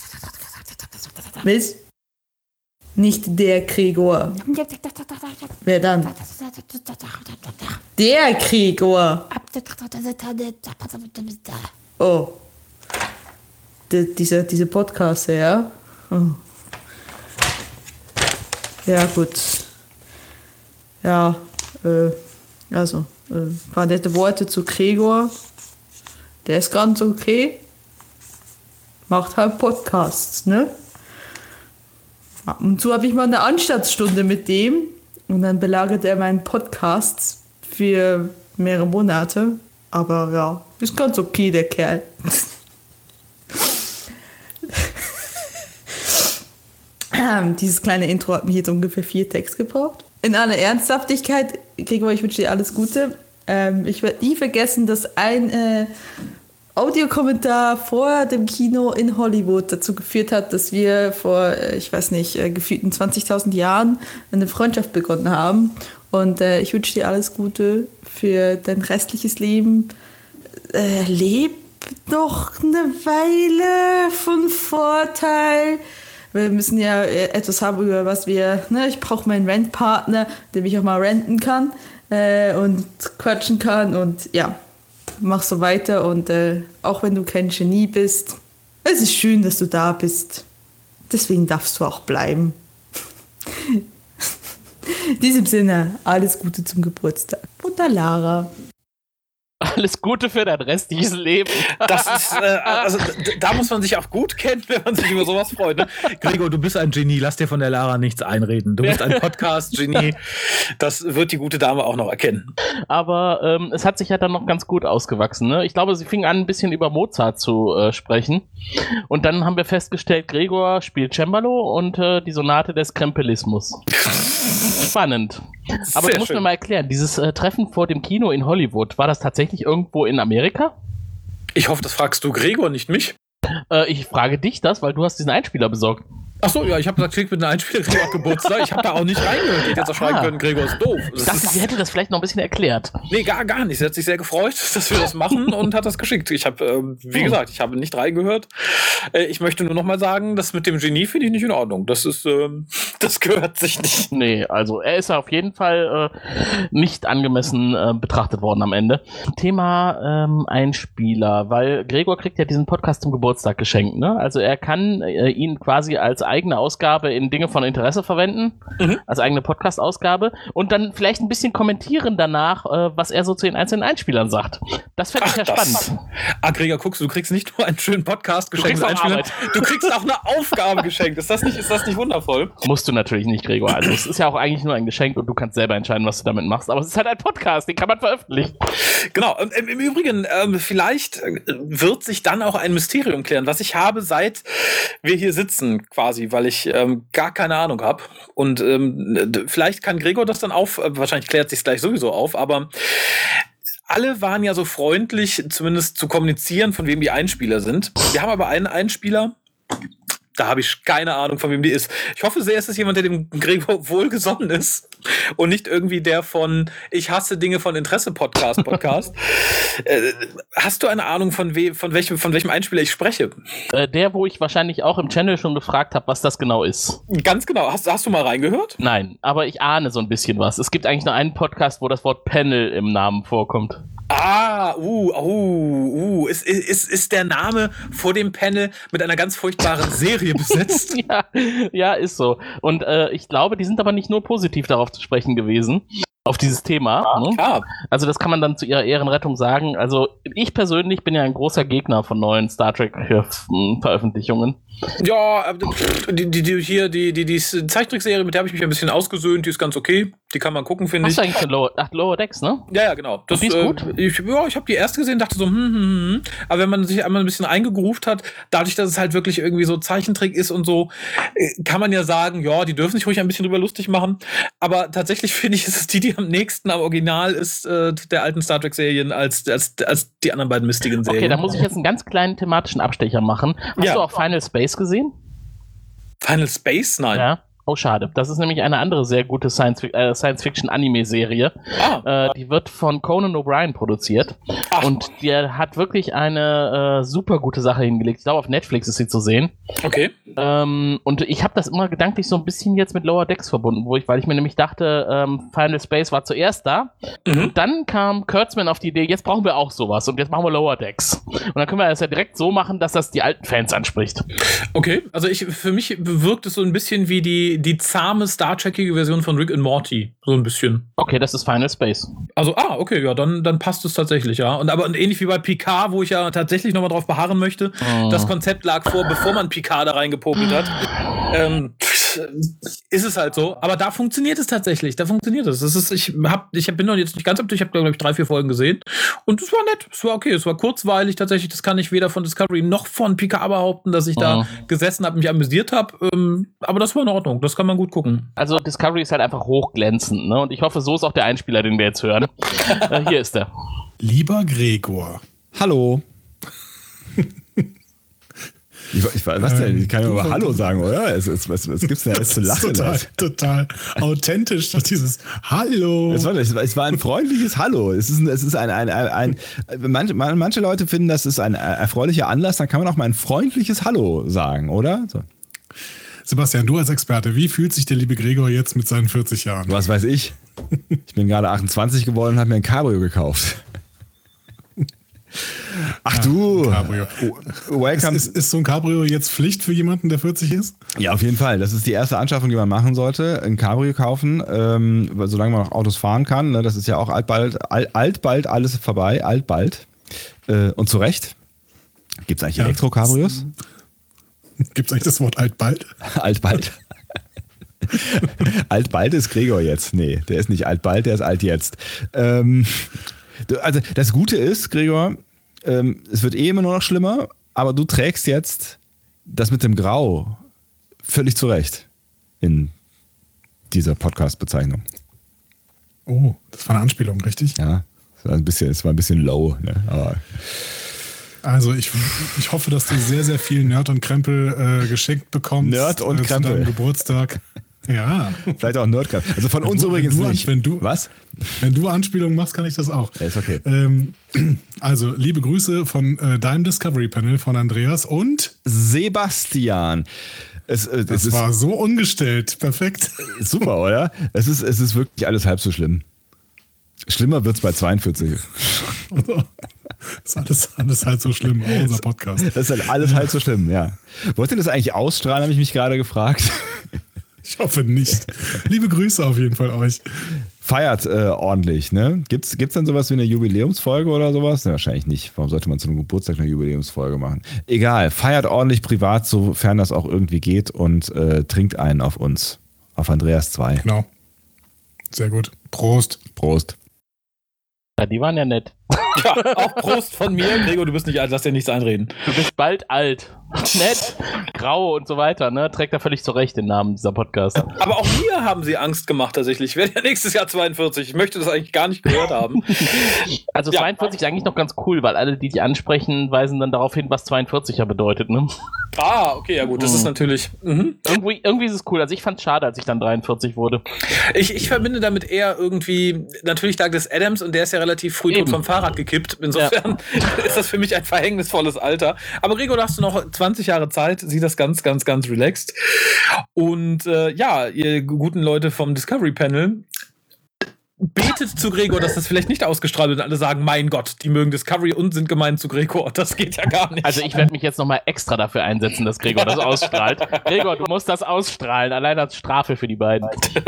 was? Nicht der Gregor. Wer dann? Der Gregor. Oh. Diese Podcast, ja? Oh. Ja, gut. Ja, also, ein paar nette Worte zu Gregor. Der ist ganz okay. Macht halt Podcasts, ne? Ab und zu habe ich mal eine Anstandstunde mit dem und dann belagert er meinen Podcast für mehrere Monate. Aber ja, ist ganz okay, der Kerl. Dieses kleine Intro hat mich jetzt ungefähr 4 Text gebraucht. In aller Ernsthaftigkeit, Gregor, ich wünsche dir alles Gute. Ich werde nie vergessen, dass ein Audiokommentar vor dem Kino in Hollywood dazu geführt hat, dass wir vor, ich weiß nicht, gefühlten 20.000 Jahren eine Freundschaft begonnen haben. Und ich wünsche dir alles Gute für dein restliches Leben. Leb noch eine Weile von Vorteil. Wir müssen ja etwas haben, über was wir, ne, ich brauche meinen Rentpartner, dem ich auch mal renten kann und quatschen kann und ja. Mach so weiter und auch wenn du kein Genie bist, es ist schön, dass du da bist. Deswegen darfst du auch bleiben. In diesem Sinne, alles Gute zum Geburtstag. Mutter Lara. Alles Gute für dein restliches Leben. Das ist, also da muss man sich auch gut kennen, wenn man sich über sowas freut. Ne? Gregor, du bist ein Genie, lass dir von der Lara nichts einreden. Du bist ein Podcast-Genie. Das wird die gute Dame auch noch erkennen. Aber es hat sich ja dann noch ganz gut ausgewachsen. Ne? Ich glaube, sie fing an, ein bisschen über Mozart zu sprechen. Und dann haben wir festgestellt, Gregor spielt Cembalo und die Sonate des Krempelismus. Spannend. Aber du musst mir mal erklären, dieses Treffen vor dem Kino in Hollywood, war das tatsächlich irgendwo in Amerika? Ich hoffe, das fragst du Gregor, nicht mich. Ich frage dich das, weil du hast diesen Einspieler besorgt. Achso, ja, ich habe gesagt, krieg mit einer Einspieler Gregor Geburtstag. Ich habe da auch nicht reingehört. Ich hätte jetzt auch schreiben können, Gregor ist doof. Ich dachte, sie hätte das vielleicht noch ein bisschen erklärt. Nee, gar nicht. Sie hat sich sehr gefreut, dass wir das machen und hat das geschickt. Ich habe, wie gesagt, ich habe nicht reingehört. Ich möchte nur noch mal sagen, das mit dem Genie finde ich nicht in Ordnung. Das ist, das gehört sich nicht. Nee, also er ist auf jeden Fall nicht angemessen betrachtet worden am Ende. Thema Einspieler, weil Gregor kriegt ja diesen Podcast zum Geburtstag geschenkt, ne? Also er kann ihn quasi als eigene Ausgabe in Dinge von Interesse verwenden, als eigene Podcast-Ausgabe und dann vielleicht ein bisschen kommentieren danach, was er so zu den einzelnen Einspielern sagt. Das fände ich ja spannend. Gregor, guckst du kriegst nicht nur einen schönen Podcast geschenkt mit Einspielern, du kriegst auch eine Aufgabe geschenkt. Ist das nicht wundervoll? Musst du natürlich nicht, Gregor. Also es ist ja auch eigentlich nur ein Geschenk und du kannst selber entscheiden, was du damit machst. Aber es ist halt ein Podcast, den kann man veröffentlichen. Genau. Im Übrigen, vielleicht wird sich dann auch ein Mysterium klären, was ich habe, seit wir hier sitzen quasi, weil ich gar keine Ahnung habe. Und vielleicht kann Gregor das dann wahrscheinlich klärt sich gleich sowieso auf, aber alle waren ja so freundlich, zumindest zu kommunizieren, von wem die Einspieler sind. Wir haben aber einen Einspieler, da habe ich keine Ahnung, von wem die ist. Ich hoffe sehr, es ist jemand, der dem Gregor wohlgesonnen ist und nicht irgendwie der von Ich hasse Dinge von Interesse Podcast. Hast du eine Ahnung, von welchem Einspieler ich spreche? Der, wo ich wahrscheinlich auch im Channel schon gefragt habe, was das genau ist. Ganz genau. Hast du mal reingehört? Nein, aber ich ahne so ein bisschen was. Es gibt eigentlich nur einen Podcast, wo das Wort Panel im Namen vorkommt. Ist der Name vor dem Panel mit einer ganz furchtbaren Serie besetzt? ja, ist so. Und ich glaube, die sind aber nicht nur positiv darauf zu sprechen gewesen, auf dieses Thema. Ne? Also das kann man dann zu ihrer Ehrenrettung sagen. Also ich persönlich bin ja ein großer Gegner von neuen Star Trek Veröffentlichungen. Ja, die Zeichentrickserie, mit der habe ich mich ein bisschen ausgesöhnt, die ist ganz okay. Die kann man gucken, finde ich. Hast du eigentlich Lower Decks, ne? Ja, genau. Die ist gut? Ich habe die erste gesehen, dachte so, Aber wenn man sich einmal ein bisschen eingegroovt hat, dadurch, dass es halt wirklich irgendwie so Zeichentrick ist und so, kann man ja sagen, ja, die dürfen sich ruhig ein bisschen drüber lustig machen. Aber tatsächlich finde ich, ist es die am nächsten am Original ist der alten Star Trek-Serien als die anderen beiden mistigen Serien. Okay, da muss ich jetzt einen ganz kleinen thematischen Abstecher machen. Hast du auch Final Space gesehen? Final Space? Nein. Ja. Oh, schade. Das ist nämlich eine andere sehr gute Science-Fiction-Anime-Serie. Die wird von Conan O'Brien produziert. Und der hat wirklich eine super gute Sache hingelegt. Ich glaube, auf Netflix ist sie zu sehen. Okay. Und ich habe das immer gedanklich so ein bisschen jetzt mit Lower Decks verbunden, weil ich mir nämlich dachte, Final Space war zuerst da. Und dann kam Kurtzman auf die Idee, jetzt brauchen wir auch sowas. Und jetzt machen wir Lower Decks. Und dann können wir das ja direkt so machen, dass das die alten Fans anspricht. Okay, also für mich wirkt es so ein bisschen wie die zahme Star Trek-ige Version von Rick and Morty. So ein bisschen. Okay, das ist Final Space. Also, okay, ja, dann passt es tatsächlich, ja. Und ähnlich wie bei Picard, wo ich ja tatsächlich nochmal drauf beharren möchte, das Konzept lag vor, bevor man Picard da reingepopelt hat. Ist es halt so. Aber da funktioniert es tatsächlich. Da funktioniert es. Ich bin noch jetzt nicht ganz up to, ich habe, glaube ich, 3-4 Folgen gesehen. Und es war nett. Es war okay. Es war kurzweilig tatsächlich. Das kann ich weder von Discovery noch von Picard behaupten, dass ich da gesessen habe, mich amüsiert habe. Aber das war in Ordnung. Das kann man gut gucken. Also Discovery ist halt einfach hochglänzend, ne? Und ich hoffe, so ist auch der Einspieler, den wir jetzt hören. Hier ist er. Lieber Gregor. Hallo. Was denn? Ich kann ja mal Hallo sagen, oder? Was gibt's denn jetzt zu lachen? Total authentisch, dieses Hallo. Es war ein freundliches Hallo. Es ist manche Leute finden, das ist ein erfreulicher Anlass, dann kann man auch mal ein freundliches Hallo sagen, oder? So. Sebastian, du als Experte, wie fühlt sich der liebe Gregor jetzt mit seinen 40 Jahren? Was weiß ich? Ich bin gerade 28 geworden und habe mir ein Cabrio gekauft. Ach du! Cabrio. Welcome. Ist so ein Cabrio jetzt Pflicht für jemanden, der 40 ist? Ja, auf jeden Fall. Das ist die erste Anschaffung, die man machen sollte. Ein Cabrio kaufen, solange man noch Autos fahren kann. Das ist ja auch altbald alles vorbei. Altbald. Und zu Recht. Gibt es eigentlich Elektro-Cabrios? Gibt es eigentlich das Wort altbald? Altbald. Altbald ist Gregor jetzt. Nee, der ist nicht altbald, der ist alt jetzt. Also das Gute ist, Gregor, es wird immer nur noch schlimmer, aber du trägst jetzt das mit dem Grau völlig zurecht. In dieser Podcast-Bezeichnung. Oh, das war eine Anspielung, richtig? Ja, es war ein bisschen low, ne? Aber also ich hoffe, dass du sehr, sehr viel Nerd und Krempel geschenkt bekommst. Nerd und Krempel. Zu deinem Geburtstag. Ja. Vielleicht auch Nerdkrempel. Also von uns übrigens nicht. Was? Wenn du Anspielungen machst, kann ich das auch. Ja, ist okay. Also liebe Grüße von deinem Discovery-Panel von Andreas und Sebastian. Das war so ungestellt. Perfekt. Super, oder? Es ist wirklich alles halb so schlimm. Schlimmer wird's bei 42. Das ist alles halt so schlimm, auch unser Podcast. Das ist halt alles halt so schlimm, ja. Wollt ihr das eigentlich ausstrahlen, habe ich mich gerade gefragt. Ich hoffe nicht. Liebe Grüße auf jeden Fall euch. Feiert ordentlich, ne? Gibt's denn sowas wie eine Jubiläumsfolge oder sowas? Ne, wahrscheinlich nicht. Warum sollte man zu einem Geburtstag eine Jubiläumsfolge machen? Egal, feiert ordentlich privat, sofern das auch irgendwie geht und trinkt einen auf uns. Auf Andreas 2. Genau. Sehr gut. Prost. Prost. Ja, die waren ja nett. Ja, auch Prost von mir. Gregor, du bist nicht alt, lass dir nichts einreden. Du bist bald alt. Nett, grau und so weiter, ne? Trägt da völlig zurecht den Namen dieser Podcast. Aber auch mir haben sie Angst gemacht tatsächlich. Ich werde ja nächstes Jahr 42. Ich möchte das eigentlich gar nicht gehört haben. Also 42 ist eigentlich noch ganz cool, weil alle, die dich ansprechen, weisen dann darauf hin, was 42er bedeutet, ne? Ah, okay, ja gut, das ist natürlich... Irgendwie ist es cool. Also ich fand es schade, als ich dann 43 wurde. Ich verbinde damit eher irgendwie, natürlich Douglas Adams und der ist ja relativ früh tot vom Fahrrad gekippt. Insofern ist das für mich ein verhängnisvolles Alter. Aber Gregor, da hast du noch 20 Jahre Zeit, sieh das ganz, ganz, ganz relaxed. Und ihr guten Leute vom Discovery Panel, betet zu Gregor, dass das vielleicht nicht ausgestrahlt wird und alle sagen, mein Gott, die mögen Discovery und sind gemein zu Gregor. Das geht ja gar nicht. Also ich werde mich jetzt nochmal extra dafür einsetzen, dass Gregor das ausstrahlt. Gregor, du musst das ausstrahlen, allein als Strafe für die beiden.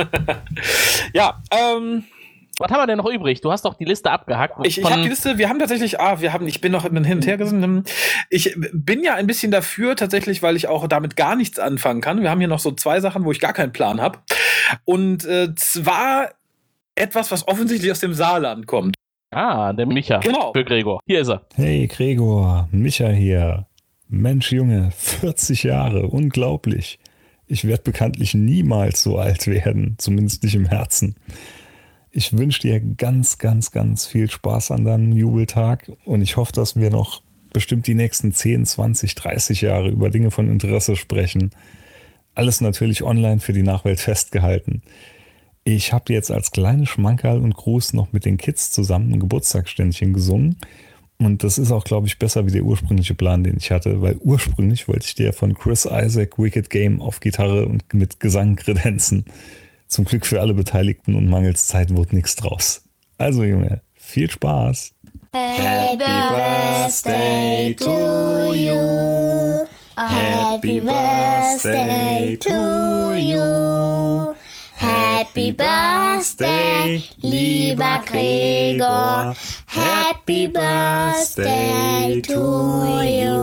Ja, was haben wir denn noch übrig? Du hast doch die Liste abgehackt. Ich habe die Liste, wir haben tatsächlich, ich bin noch hin und her gerissen. Ich bin ja ein bisschen dafür tatsächlich, weil ich auch damit gar nichts anfangen kann. Wir haben hier noch so 2 Sachen, wo ich gar keinen Plan habe. Und zwar etwas, was offensichtlich aus dem Saarland kommt. Ah, der Micha. Genau. Für Gregor. Hier ist er. Hey Gregor, Micha hier. Mensch Junge, 40 Jahre, unglaublich. Ich werde bekanntlich niemals so alt werden, zumindest nicht im Herzen. Ich wünsche dir ganz, ganz, ganz viel Spaß an deinem Jubeltag und ich hoffe, dass wir noch bestimmt die nächsten 10, 20, 30 Jahre über Dinge von Interesse sprechen. Alles natürlich online für die Nachwelt festgehalten. Ich habe jetzt als kleine Schmankerl und Gruß noch mit den Kids zusammen ein Geburtstagsständchen gesungen. Und das ist auch, glaube ich, besser wie der ursprüngliche Plan, den ich hatte, weil ursprünglich wollte ich dir von Chris Isaak Wicked Game auf Gitarre und mit Gesang kredenzen. Zum Glück für alle Beteiligten und mangels Zeit wurde nichts draus. Also Junge, viel Spaß! Happy birthday to you. Happy birthday to you. Happy birthday, lieber Gregor. Happy birthday to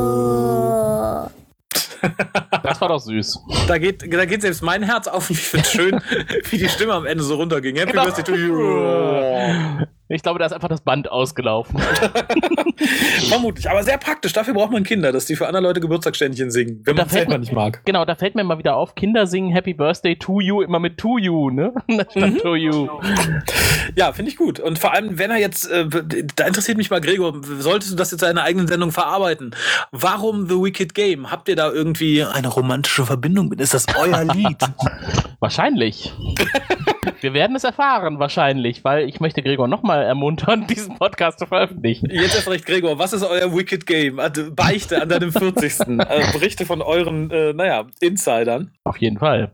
you. Das war doch süß. Da geht selbst mein Herz auf. Ich finde es schön, wie die Stimme am Ende so runterging. Happy Birthday to you. Ich glaube, da ist einfach das Band ausgelaufen. Vermutlich, aber sehr praktisch. Dafür braucht man Kinder, dass die für andere Leute Geburtstagsständchen singen, wenn man es selber nicht mag. Genau, da fällt mir mal wieder auf, Kinder singen Happy Birthday to you immer mit to you, ne? Statt to you. Ja, finde ich gut. Und vor allem, wenn er jetzt, da interessiert mich mal, Gregor, solltest du das jetzt in deiner eigenen Sendung verarbeiten? Warum The Wicked Game? Habt ihr da irgendwie eine romantische Verbindung mit? Ist das euer Lied? Wahrscheinlich. Wir werden es erfahren, wahrscheinlich, weil ich möchte Gregor nochmal ermuntern, diesen Podcast zu veröffentlichen. Jetzt erst recht, Gregor, was ist euer Wicked Game? Beichte an deinem 40. Berichte von euren, Insidern. Auf jeden Fall.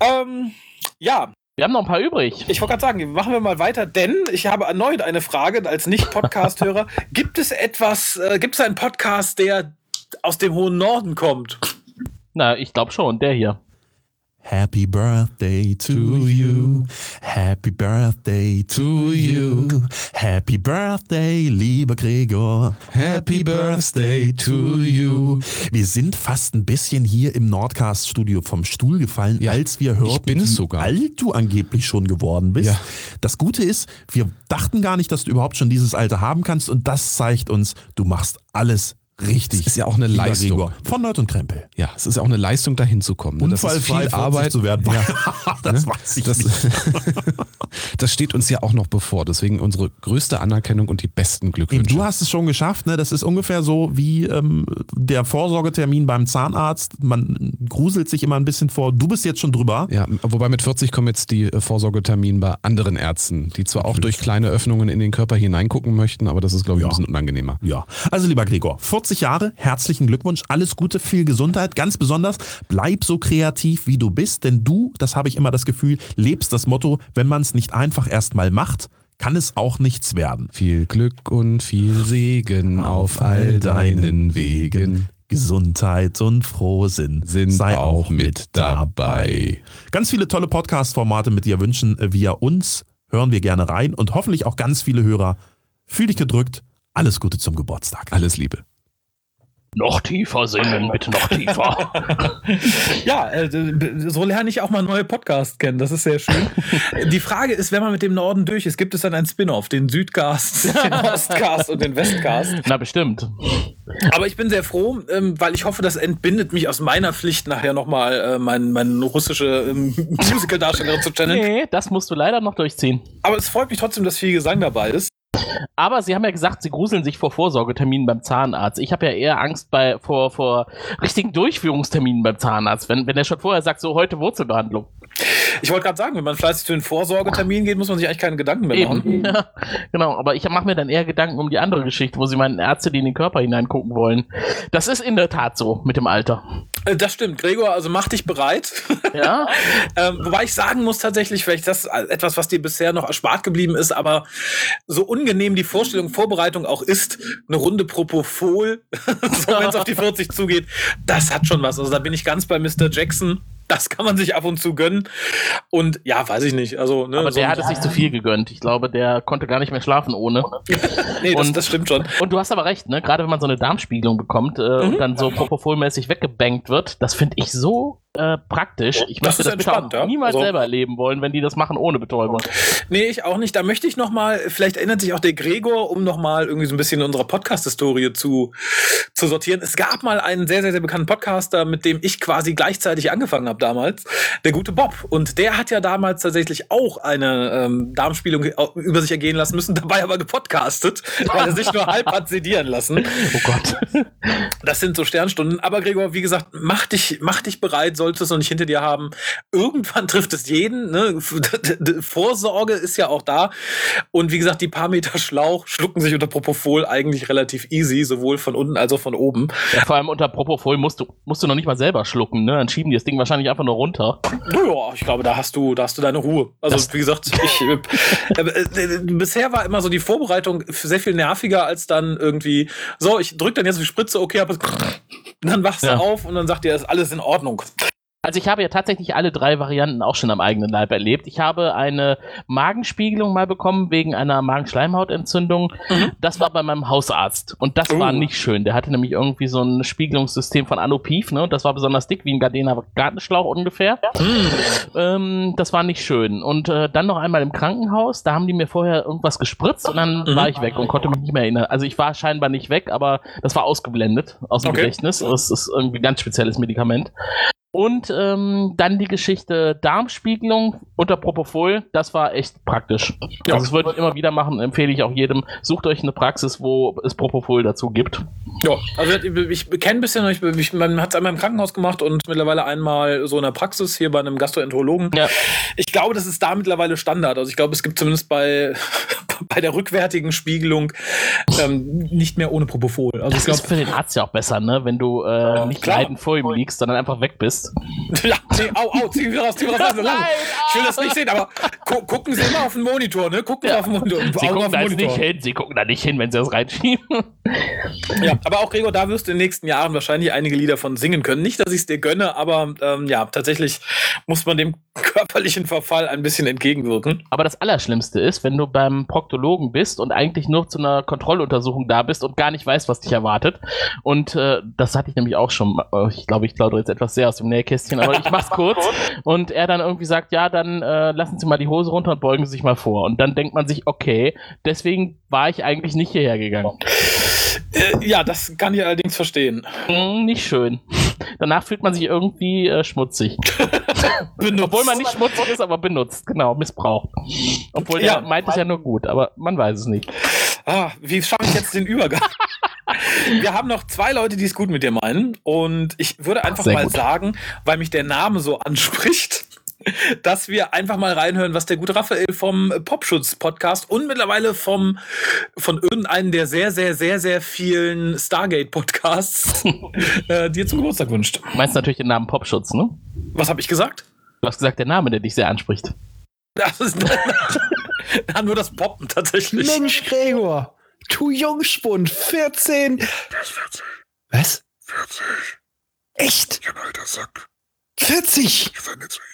Ja. Wir haben noch ein paar übrig. Ich wollte gerade sagen, machen wir mal weiter, denn ich habe erneut eine Frage als Nicht-Podcast-Hörer. Gibt es einen Podcast, der aus dem hohen Norden kommt? Na, ich glaube schon, der hier. Happy birthday to you. Happy birthday to you. Happy birthday, lieber Gregor. Happy birthday to you. Wir sind fast ein bisschen hier im Nordcast-Studio vom Stuhl gefallen, als wir hörten, wie alt du angeblich schon geworden bist. Ja. Das Gute ist, wir dachten gar nicht, dass du überhaupt schon dieses Alter haben kannst und das zeigt uns, du machst alles Richtig. Das ist ja auch eine Lieber Leistung. Gregor. Von Nerd und Krempel. Ja, es ist ja auch eine Leistung, dahin zu kommen. Ne? Das ist Unfallfrei viel 40 Arbeit zu werden. Ja. Das Ne? weiß ich das, nicht. das steht uns ja auch noch bevor. Deswegen unsere größte Anerkennung und die besten Glückwünsche. Du hast es schon geschafft, ne? Das ist ungefähr so wie der Vorsorgetermin beim Zahnarzt. Man gruselt sich immer ein bisschen vor. Du bist jetzt schon drüber. Ja, wobei mit 40 kommen jetzt die Vorsorgetermine bei anderen Ärzten, die zwar auch durch kleine Öffnungen in den Körper hineingucken möchten, aber das ist, glaube ich, ein bisschen unangenehmer. Ja, also lieber Gregor, 40 Jahre, herzlichen Glückwunsch, alles Gute, viel Gesundheit, ganz besonders, bleib so kreativ, wie du bist, denn du, das habe ich immer das Gefühl, lebst das Motto, wenn man es nicht einfach erstmal macht, kann es auch nichts werden. Viel Glück und viel Segen auf all deinen Wegen. Gesundheit und Frohsinn sei auch mit dabei. Ganz viele tolle Podcast-Formate mit dir wünschen wir uns, hören wir gerne rein und hoffentlich auch ganz viele Hörer. Fühl dich gedrückt, alles Gute zum Geburtstag. Alles Liebe. Noch tiefer singen, bitte noch tiefer. Ja, so lerne ich auch mal neue Podcasts kennen. Das ist sehr schön. Die Frage ist, wenn man mit dem Norden durch ist, gibt es dann einen Spin-off, den Südcast, den Ostcast und den Westcast? Na, bestimmt. Aber ich bin sehr froh, weil ich hoffe, das entbindet mich aus meiner Pflicht, nachher nochmal meine russische Musical-Darstellerin zu channeln. Nee, das musst du leider noch durchziehen. Aber es freut mich trotzdem, dass viel Gesang dabei ist. Aber Sie haben ja gesagt, Sie gruseln sich vor Vorsorgeterminen beim Zahnarzt. Ich habe ja eher Angst vor richtigen Durchführungsterminen beim Zahnarzt, wenn er schon vorher sagt, so heute Wurzelbehandlung. Ich wollte gerade sagen, wenn man fleißig zu den Vorsorgetermin geht, muss man sich eigentlich keine Gedanken mehr machen. Eben. Ja, genau, aber ich mache mir dann eher Gedanken um die andere Geschichte, wo Sie meinen Ärzte, die in den Körper hineingucken wollen. Das ist in der Tat so mit dem Alter. Das stimmt, Gregor, also mach dich bereit. Ja. Wobei ich sagen muss tatsächlich, vielleicht das etwas, was dir bisher noch erspart geblieben ist, aber so unangenehm die Vorbereitung auch ist, eine Runde Propofol, so wenn es auf die 40 zugeht, das hat schon was. Also da bin ich ganz bei Mr. Jackson. Das kann man sich ab und zu gönnen. Und ja, weiß ich nicht. Also, ne, aber der hat es sich zu viel gegönnt. Ich glaube, der konnte gar nicht mehr schlafen ohne. Nee, das stimmt schon. Und du hast aber recht, ne? Gerade wenn man so eine Darmspiegelung bekommt und dann so Propofol-mäßig weggebankt wird, das finde ich so praktisch. Ich möchte das bitte auch niemals selber erleben wollen, wenn die das machen ohne Betäubung. Nee, ich auch nicht. Da möchte ich nochmal, vielleicht erinnert sich auch der Gregor, um nochmal irgendwie so ein bisschen in unserer Podcast-Historie zu sortieren. Es gab mal einen sehr, sehr, sehr bekannten Podcaster, mit dem ich quasi gleichzeitig angefangen habe damals, der gute Bob. Und der hat ja damals tatsächlich auch eine Darmspiegelung über sich ergehen lassen müssen, dabei aber gepodcastet, weil er sich nur halb hat sedieren lassen. Oh Gott. Das sind so Sternstunden. Aber Gregor, wie gesagt, mach dich bereit, solltest es noch nicht hinter dir haben. Irgendwann trifft es jeden. Ne? Vorsorge ist ja auch da. Und wie gesagt, die paar Meter Schlauch schlucken sich unter Propofol eigentlich relativ easy, sowohl von unten als auch von oben. Ja, vor allem unter Propofol musst du noch nicht mal selber schlucken. Ne? Dann schieben die das Ding wahrscheinlich einfach nur runter. Ja, ich glaube, da hast du deine Ruhe. Also wie gesagt, bisher war immer so die Vorbereitung sehr viel nerviger als dann irgendwie, so, ich drück dann jetzt die Spritze, okay, aber dann wachst du auf und dann sagt dir, ist alles in Ordnung. Also ich habe ja tatsächlich alle 3 Varianten auch schon am eigenen Leib erlebt. Ich habe eine Magenspiegelung mal bekommen wegen einer Magenschleimhautentzündung. Das war bei meinem Hausarzt und das war nicht schön. Der hatte nämlich irgendwie so ein Spiegelungssystem von Anopiv, ne? Und das war besonders dick, wie ein Gardena Gartenschlauch ungefähr. Das war nicht schön. Und dann noch einmal im Krankenhaus, da haben die mir vorher irgendwas gespritzt und dann war ich weg und konnte mich nicht mehr erinnern. Also ich war scheinbar nicht weg, aber das war ausgeblendet aus dem Gedächtnis. Das ist irgendwie ein ganz spezielles Medikament. Und dann die Geschichte Darmspiegelung unter Propofol, das war echt praktisch. Ja. Also das würde ich immer wieder machen, empfehle ich auch jedem. Sucht euch eine Praxis, wo es Propofol dazu gibt. Ja, also ich kenne ein bisschen, man hat es einmal im Krankenhaus gemacht und mittlerweile einmal so in der Praxis hier bei einem Gastroenterologen. Ja. Ich glaube, das ist da mittlerweile Standard. Also ich glaube, es gibt zumindest bei der rückwärtigen Spiegelung nicht mehr ohne Propofol. Also das ist für den Arzt ja auch besser, ne? Wenn du nicht leidend vor ihm liegst, sondern einfach weg bist. Ja, nee, zieh wieder raus, also lang. Ich will das nicht sehen, aber gucken Sie immer auf den Monitor, ne? Gucken Sie auf den Monitor. Sie gucken da nicht hin, Sie gucken da nicht hin, wenn Sie das reinschieben. Ja, aber auch Gregor, da wirst du in den nächsten Jahren wahrscheinlich einige Lieder von singen können. Nicht, dass ich es dir gönne, aber ja, tatsächlich muss man dem körperlichen Verfall ein bisschen entgegenwirken. Aber das Allerschlimmste ist, wenn du beim Proktologen bist und eigentlich nur zu einer Kontrolluntersuchung da bist und gar nicht weißt, was dich erwartet. Und das hatte ich nämlich auch schon. Ich glaube, ich plaudere jetzt etwas sehr aus dem Nähkästchen, aber ich mach's kurz. Und er dann irgendwie sagt, ja, dann lassen Sie mal die Hose runter und beugen Sie sich mal vor. Und dann denkt man sich, okay, deswegen war ich eigentlich nicht hierher gegangen. Ja, das kann ich allerdings verstehen. Nicht schön. Danach fühlt man sich irgendwie schmutzig. Obwohl man nicht schmutzig ist, aber benutzt. Genau, missbraucht. Obwohl der meint es ja nur gut, aber man weiß es nicht. Wie schaffe ich jetzt den Übergang? Wir haben noch 2 Leute, die es gut mit dir meinen. Und ich würde einfach mal sagen, weil mich der Name so anspricht, dass wir einfach mal reinhören, was der gute Raphael vom Popschutz-Podcast und mittlerweile von irgendeinem der sehr, sehr, sehr, sehr vielen Stargate-Podcasts dir zum Geburtstag wünscht. Du meinst natürlich den Namen Popschutz, ne? Was habe ich gesagt? Du hast gesagt, der Name, der dich sehr anspricht. Das ist nur das Poppen tatsächlich. Mensch, Gregor, du Jungspund, 14. Der ist 40. Was? 40. Echt? Ich hab alter Sack. 40? Ich sag nicht zu ihm.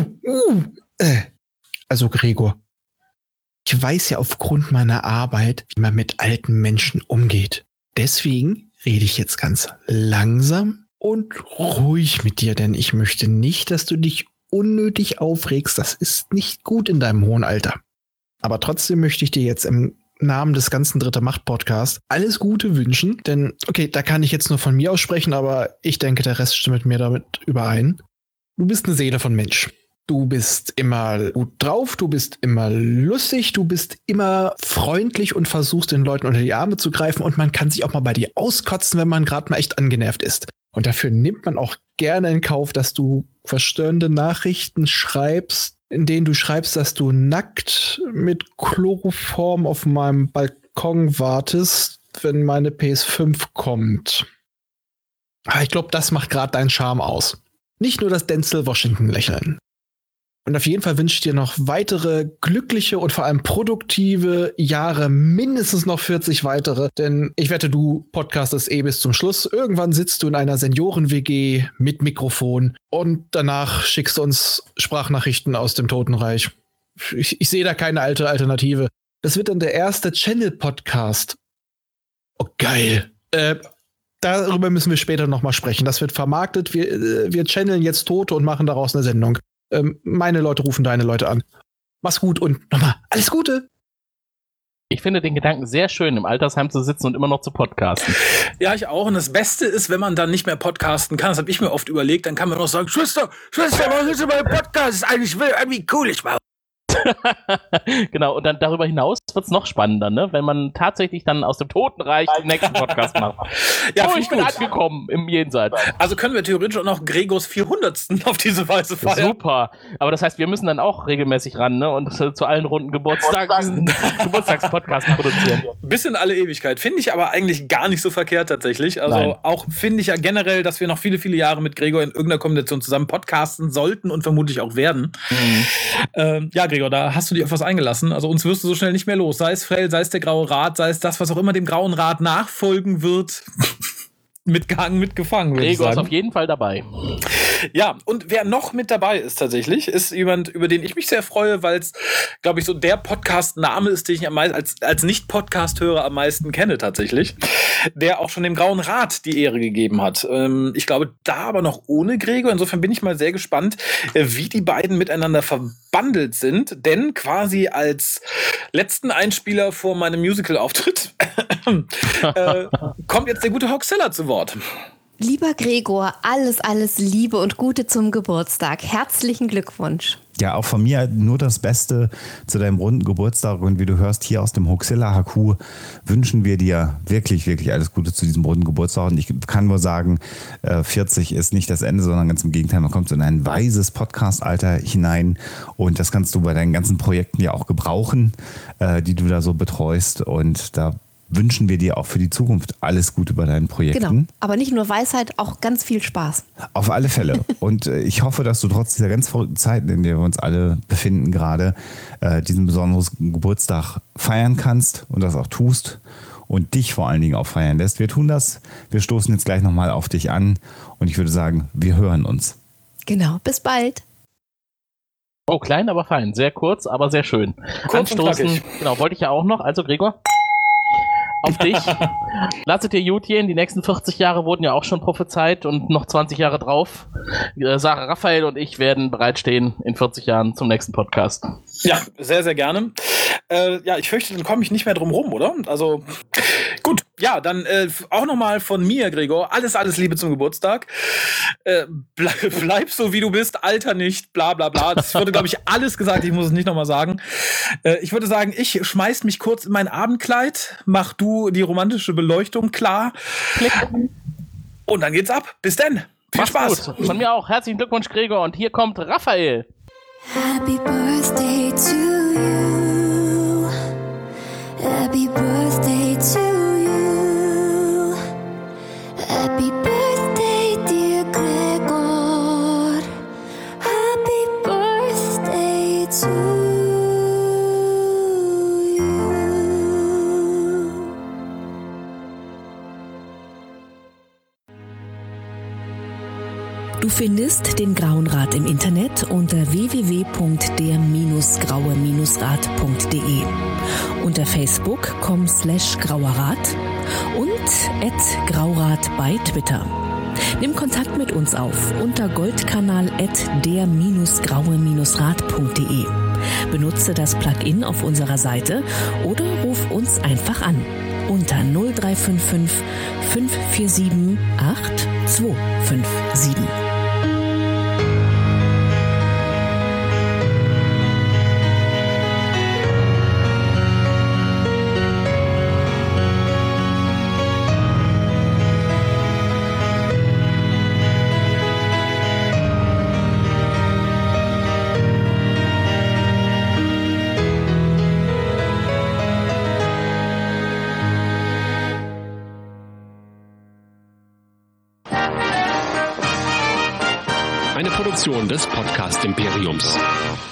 Also Gregor, ich weiß ja aufgrund meiner Arbeit, wie man mit alten Menschen umgeht. Deswegen rede ich jetzt ganz langsam und ruhig mit dir, denn ich möchte nicht, dass du dich unnötig aufregst. Das ist nicht gut in deinem hohen Alter. Aber trotzdem möchte ich dir jetzt im Namen des ganzen Dritte Macht Podcasts alles Gute wünschen, denn, okay, da kann ich jetzt nur von mir aussprechen, aber ich denke, der Rest stimmt mit mir damit überein. Du bist eine Seele von Mensch. Du bist immer gut drauf, du bist immer lustig, du bist immer freundlich und versuchst den Leuten unter die Arme zu greifen und man kann sich auch mal bei dir auskotzen, wenn man gerade mal echt angenervt ist. Und dafür nimmt man auch gerne in Kauf, dass du verstörende Nachrichten schreibst, in denen du schreibst, dass du nackt mit Chloroform auf meinem Balkon wartest, wenn meine PS5 kommt. Aber ich glaube, das macht gerade deinen Charme aus. Nicht nur das Denzel Washington-Lächeln. Und auf jeden Fall wünsche ich dir noch weitere glückliche und vor allem produktive Jahre, mindestens noch 40 weitere. Denn ich wette, du podcastest bis zum Schluss. Irgendwann sitzt du in einer Senioren-WG mit Mikrofon und danach schickst du uns Sprachnachrichten aus dem Totenreich. Ich sehe da keine alte Alternative. Das wird dann der erste Channel-Podcast. Oh, geil. Darüber müssen wir später nochmal sprechen. Das wird vermarktet. Wir channeln jetzt Tote und machen daraus eine Sendung. Meine Leute rufen deine Leute an. Mach's gut und nochmal alles Gute. Ich finde den Gedanken sehr schön, im Altersheim zu sitzen und immer noch zu podcasten. Ja, ich auch. Und das Beste ist, wenn man dann nicht mehr podcasten kann, das habe ich mir oft überlegt, dann kann man noch sagen, Schwester, was ist denn mein Podcast? Eigentlich will irgendwie cool ich war. Genau, und dann darüber hinaus wird es noch spannender, ne? Wenn man tatsächlich dann aus dem Totenreich den nächsten Podcast macht. Ja, ich bin angekommen im Jenseits. Also können wir theoretisch auch noch Gregors 400. auf diese Weise feiern. Super, aber das heißt, wir müssen dann auch regelmäßig ran, ne? Und zu allen runden Geburtstagspodcast produzieren. Bis in alle Ewigkeit. Finde ich aber eigentlich gar nicht so verkehrt tatsächlich. Also Nein. Auch finde ich ja generell, dass wir noch viele, viele Jahre mit Gregor in irgendeiner Kombination zusammen podcasten sollten und vermutlich auch werden. Ja, Gregor, da hast du dich auf was eingelassen. Also uns wirst du so schnell nicht mehr los. Sei es Frell, sei es der Graue Rat, sei es das, was auch immer dem Grauen Rat nachfolgen wird. Mitgehangen, mitgefangen. Gregor ist auf jeden Fall dabei. Ja, und wer noch mit dabei ist tatsächlich, ist jemand, über den ich mich sehr freue, weil es, glaube ich, so der Podcast-Name ist, den ich am meisten, als Nicht-Podcast-Hörer am meisten kenne tatsächlich, der auch schon dem Grauen Rat die Ehre gegeben hat. Ich glaube, da aber noch ohne Gregor. Insofern bin ich mal sehr gespannt, wie die beiden miteinander verbandelt sind, denn quasi als letzten Einspieler vor meinem Musical-Auftritt kommt jetzt der gute Hoaxilla zu Wort. Lieber Gregor, alles Liebe und Gute zum Geburtstag. Herzlichen Glückwunsch. Ja, auch von mir nur das Beste zu deinem runden Geburtstag. Und wie du hörst, hier aus dem Hoaxilla HQ wünschen wir dir wirklich, wirklich alles Gute zu diesem runden Geburtstag. Und ich kann nur sagen, 40 ist nicht das Ende, sondern ganz im Gegenteil, man kommt in ein weises Podcast-Alter hinein. Und das kannst du bei deinen ganzen Projekten ja auch gebrauchen, die du da so betreust. Und da wünschen wir dir auch für die Zukunft alles Gute bei deinen Projekten. Genau, aber nicht nur Weisheit, auch ganz viel Spaß. Auf alle Fälle. Und ich hoffe, dass du trotz dieser ganz verrückten Zeiten, in der wir uns alle befinden gerade, diesen besonderen Geburtstag feiern kannst und das auch tust und dich vor allen Dingen auch feiern lässt. Wir tun das. Wir stoßen jetzt gleich nochmal auf dich an und ich würde sagen, wir hören uns. Genau, bis bald. Oh, klein, aber fein. Sehr kurz, aber sehr schön. Kurz Anstoßen, genau, wollte ich ja auch noch. Also Gregor, auf dich. Lass es dir gut gehen. Die nächsten 40 Jahre wurden ja auch schon prophezeit und noch 20 Jahre drauf. Sarah Raphael und ich werden bereitstehen in 40 Jahren zum nächsten Podcast. Ja, sehr, sehr gerne. Ja, ich fürchte, dann komme ich nicht mehr drum rum, oder? Also, gut, Ja, dann auch nochmal von mir, Gregor. Alles Liebe zum Geburtstag. Bleib so, wie du bist, alter nicht, bla bla bla. Das wurde, glaube ich, alles gesagt. Ich muss es nicht nochmal sagen. Ich würde sagen, ich schmeiß mich kurz in mein Abendkleid. Mach du die romantische Beleuchtung klar. Und dann geht's ab. Bis denn. Viel Spaß. Gut. Von mir auch. Herzlichen Glückwunsch, Gregor. Und hier kommt Raphael. Happy birthday to you. Happy birthday to you. Happy birthday, dear Gregor. Happy birthday to you. Du findest den Grauen Rat im Internet unter www.der-graue-rat.de, unter facebook.com/grauerrat und @graurat bei Twitter. Nimm Kontakt mit uns auf unter goldkanal @der-graue-rat.de. Benutze das Plugin auf unserer Seite oder ruf uns einfach an unter 0355 547 8257. Eine Produktion des Podcast Imperiums.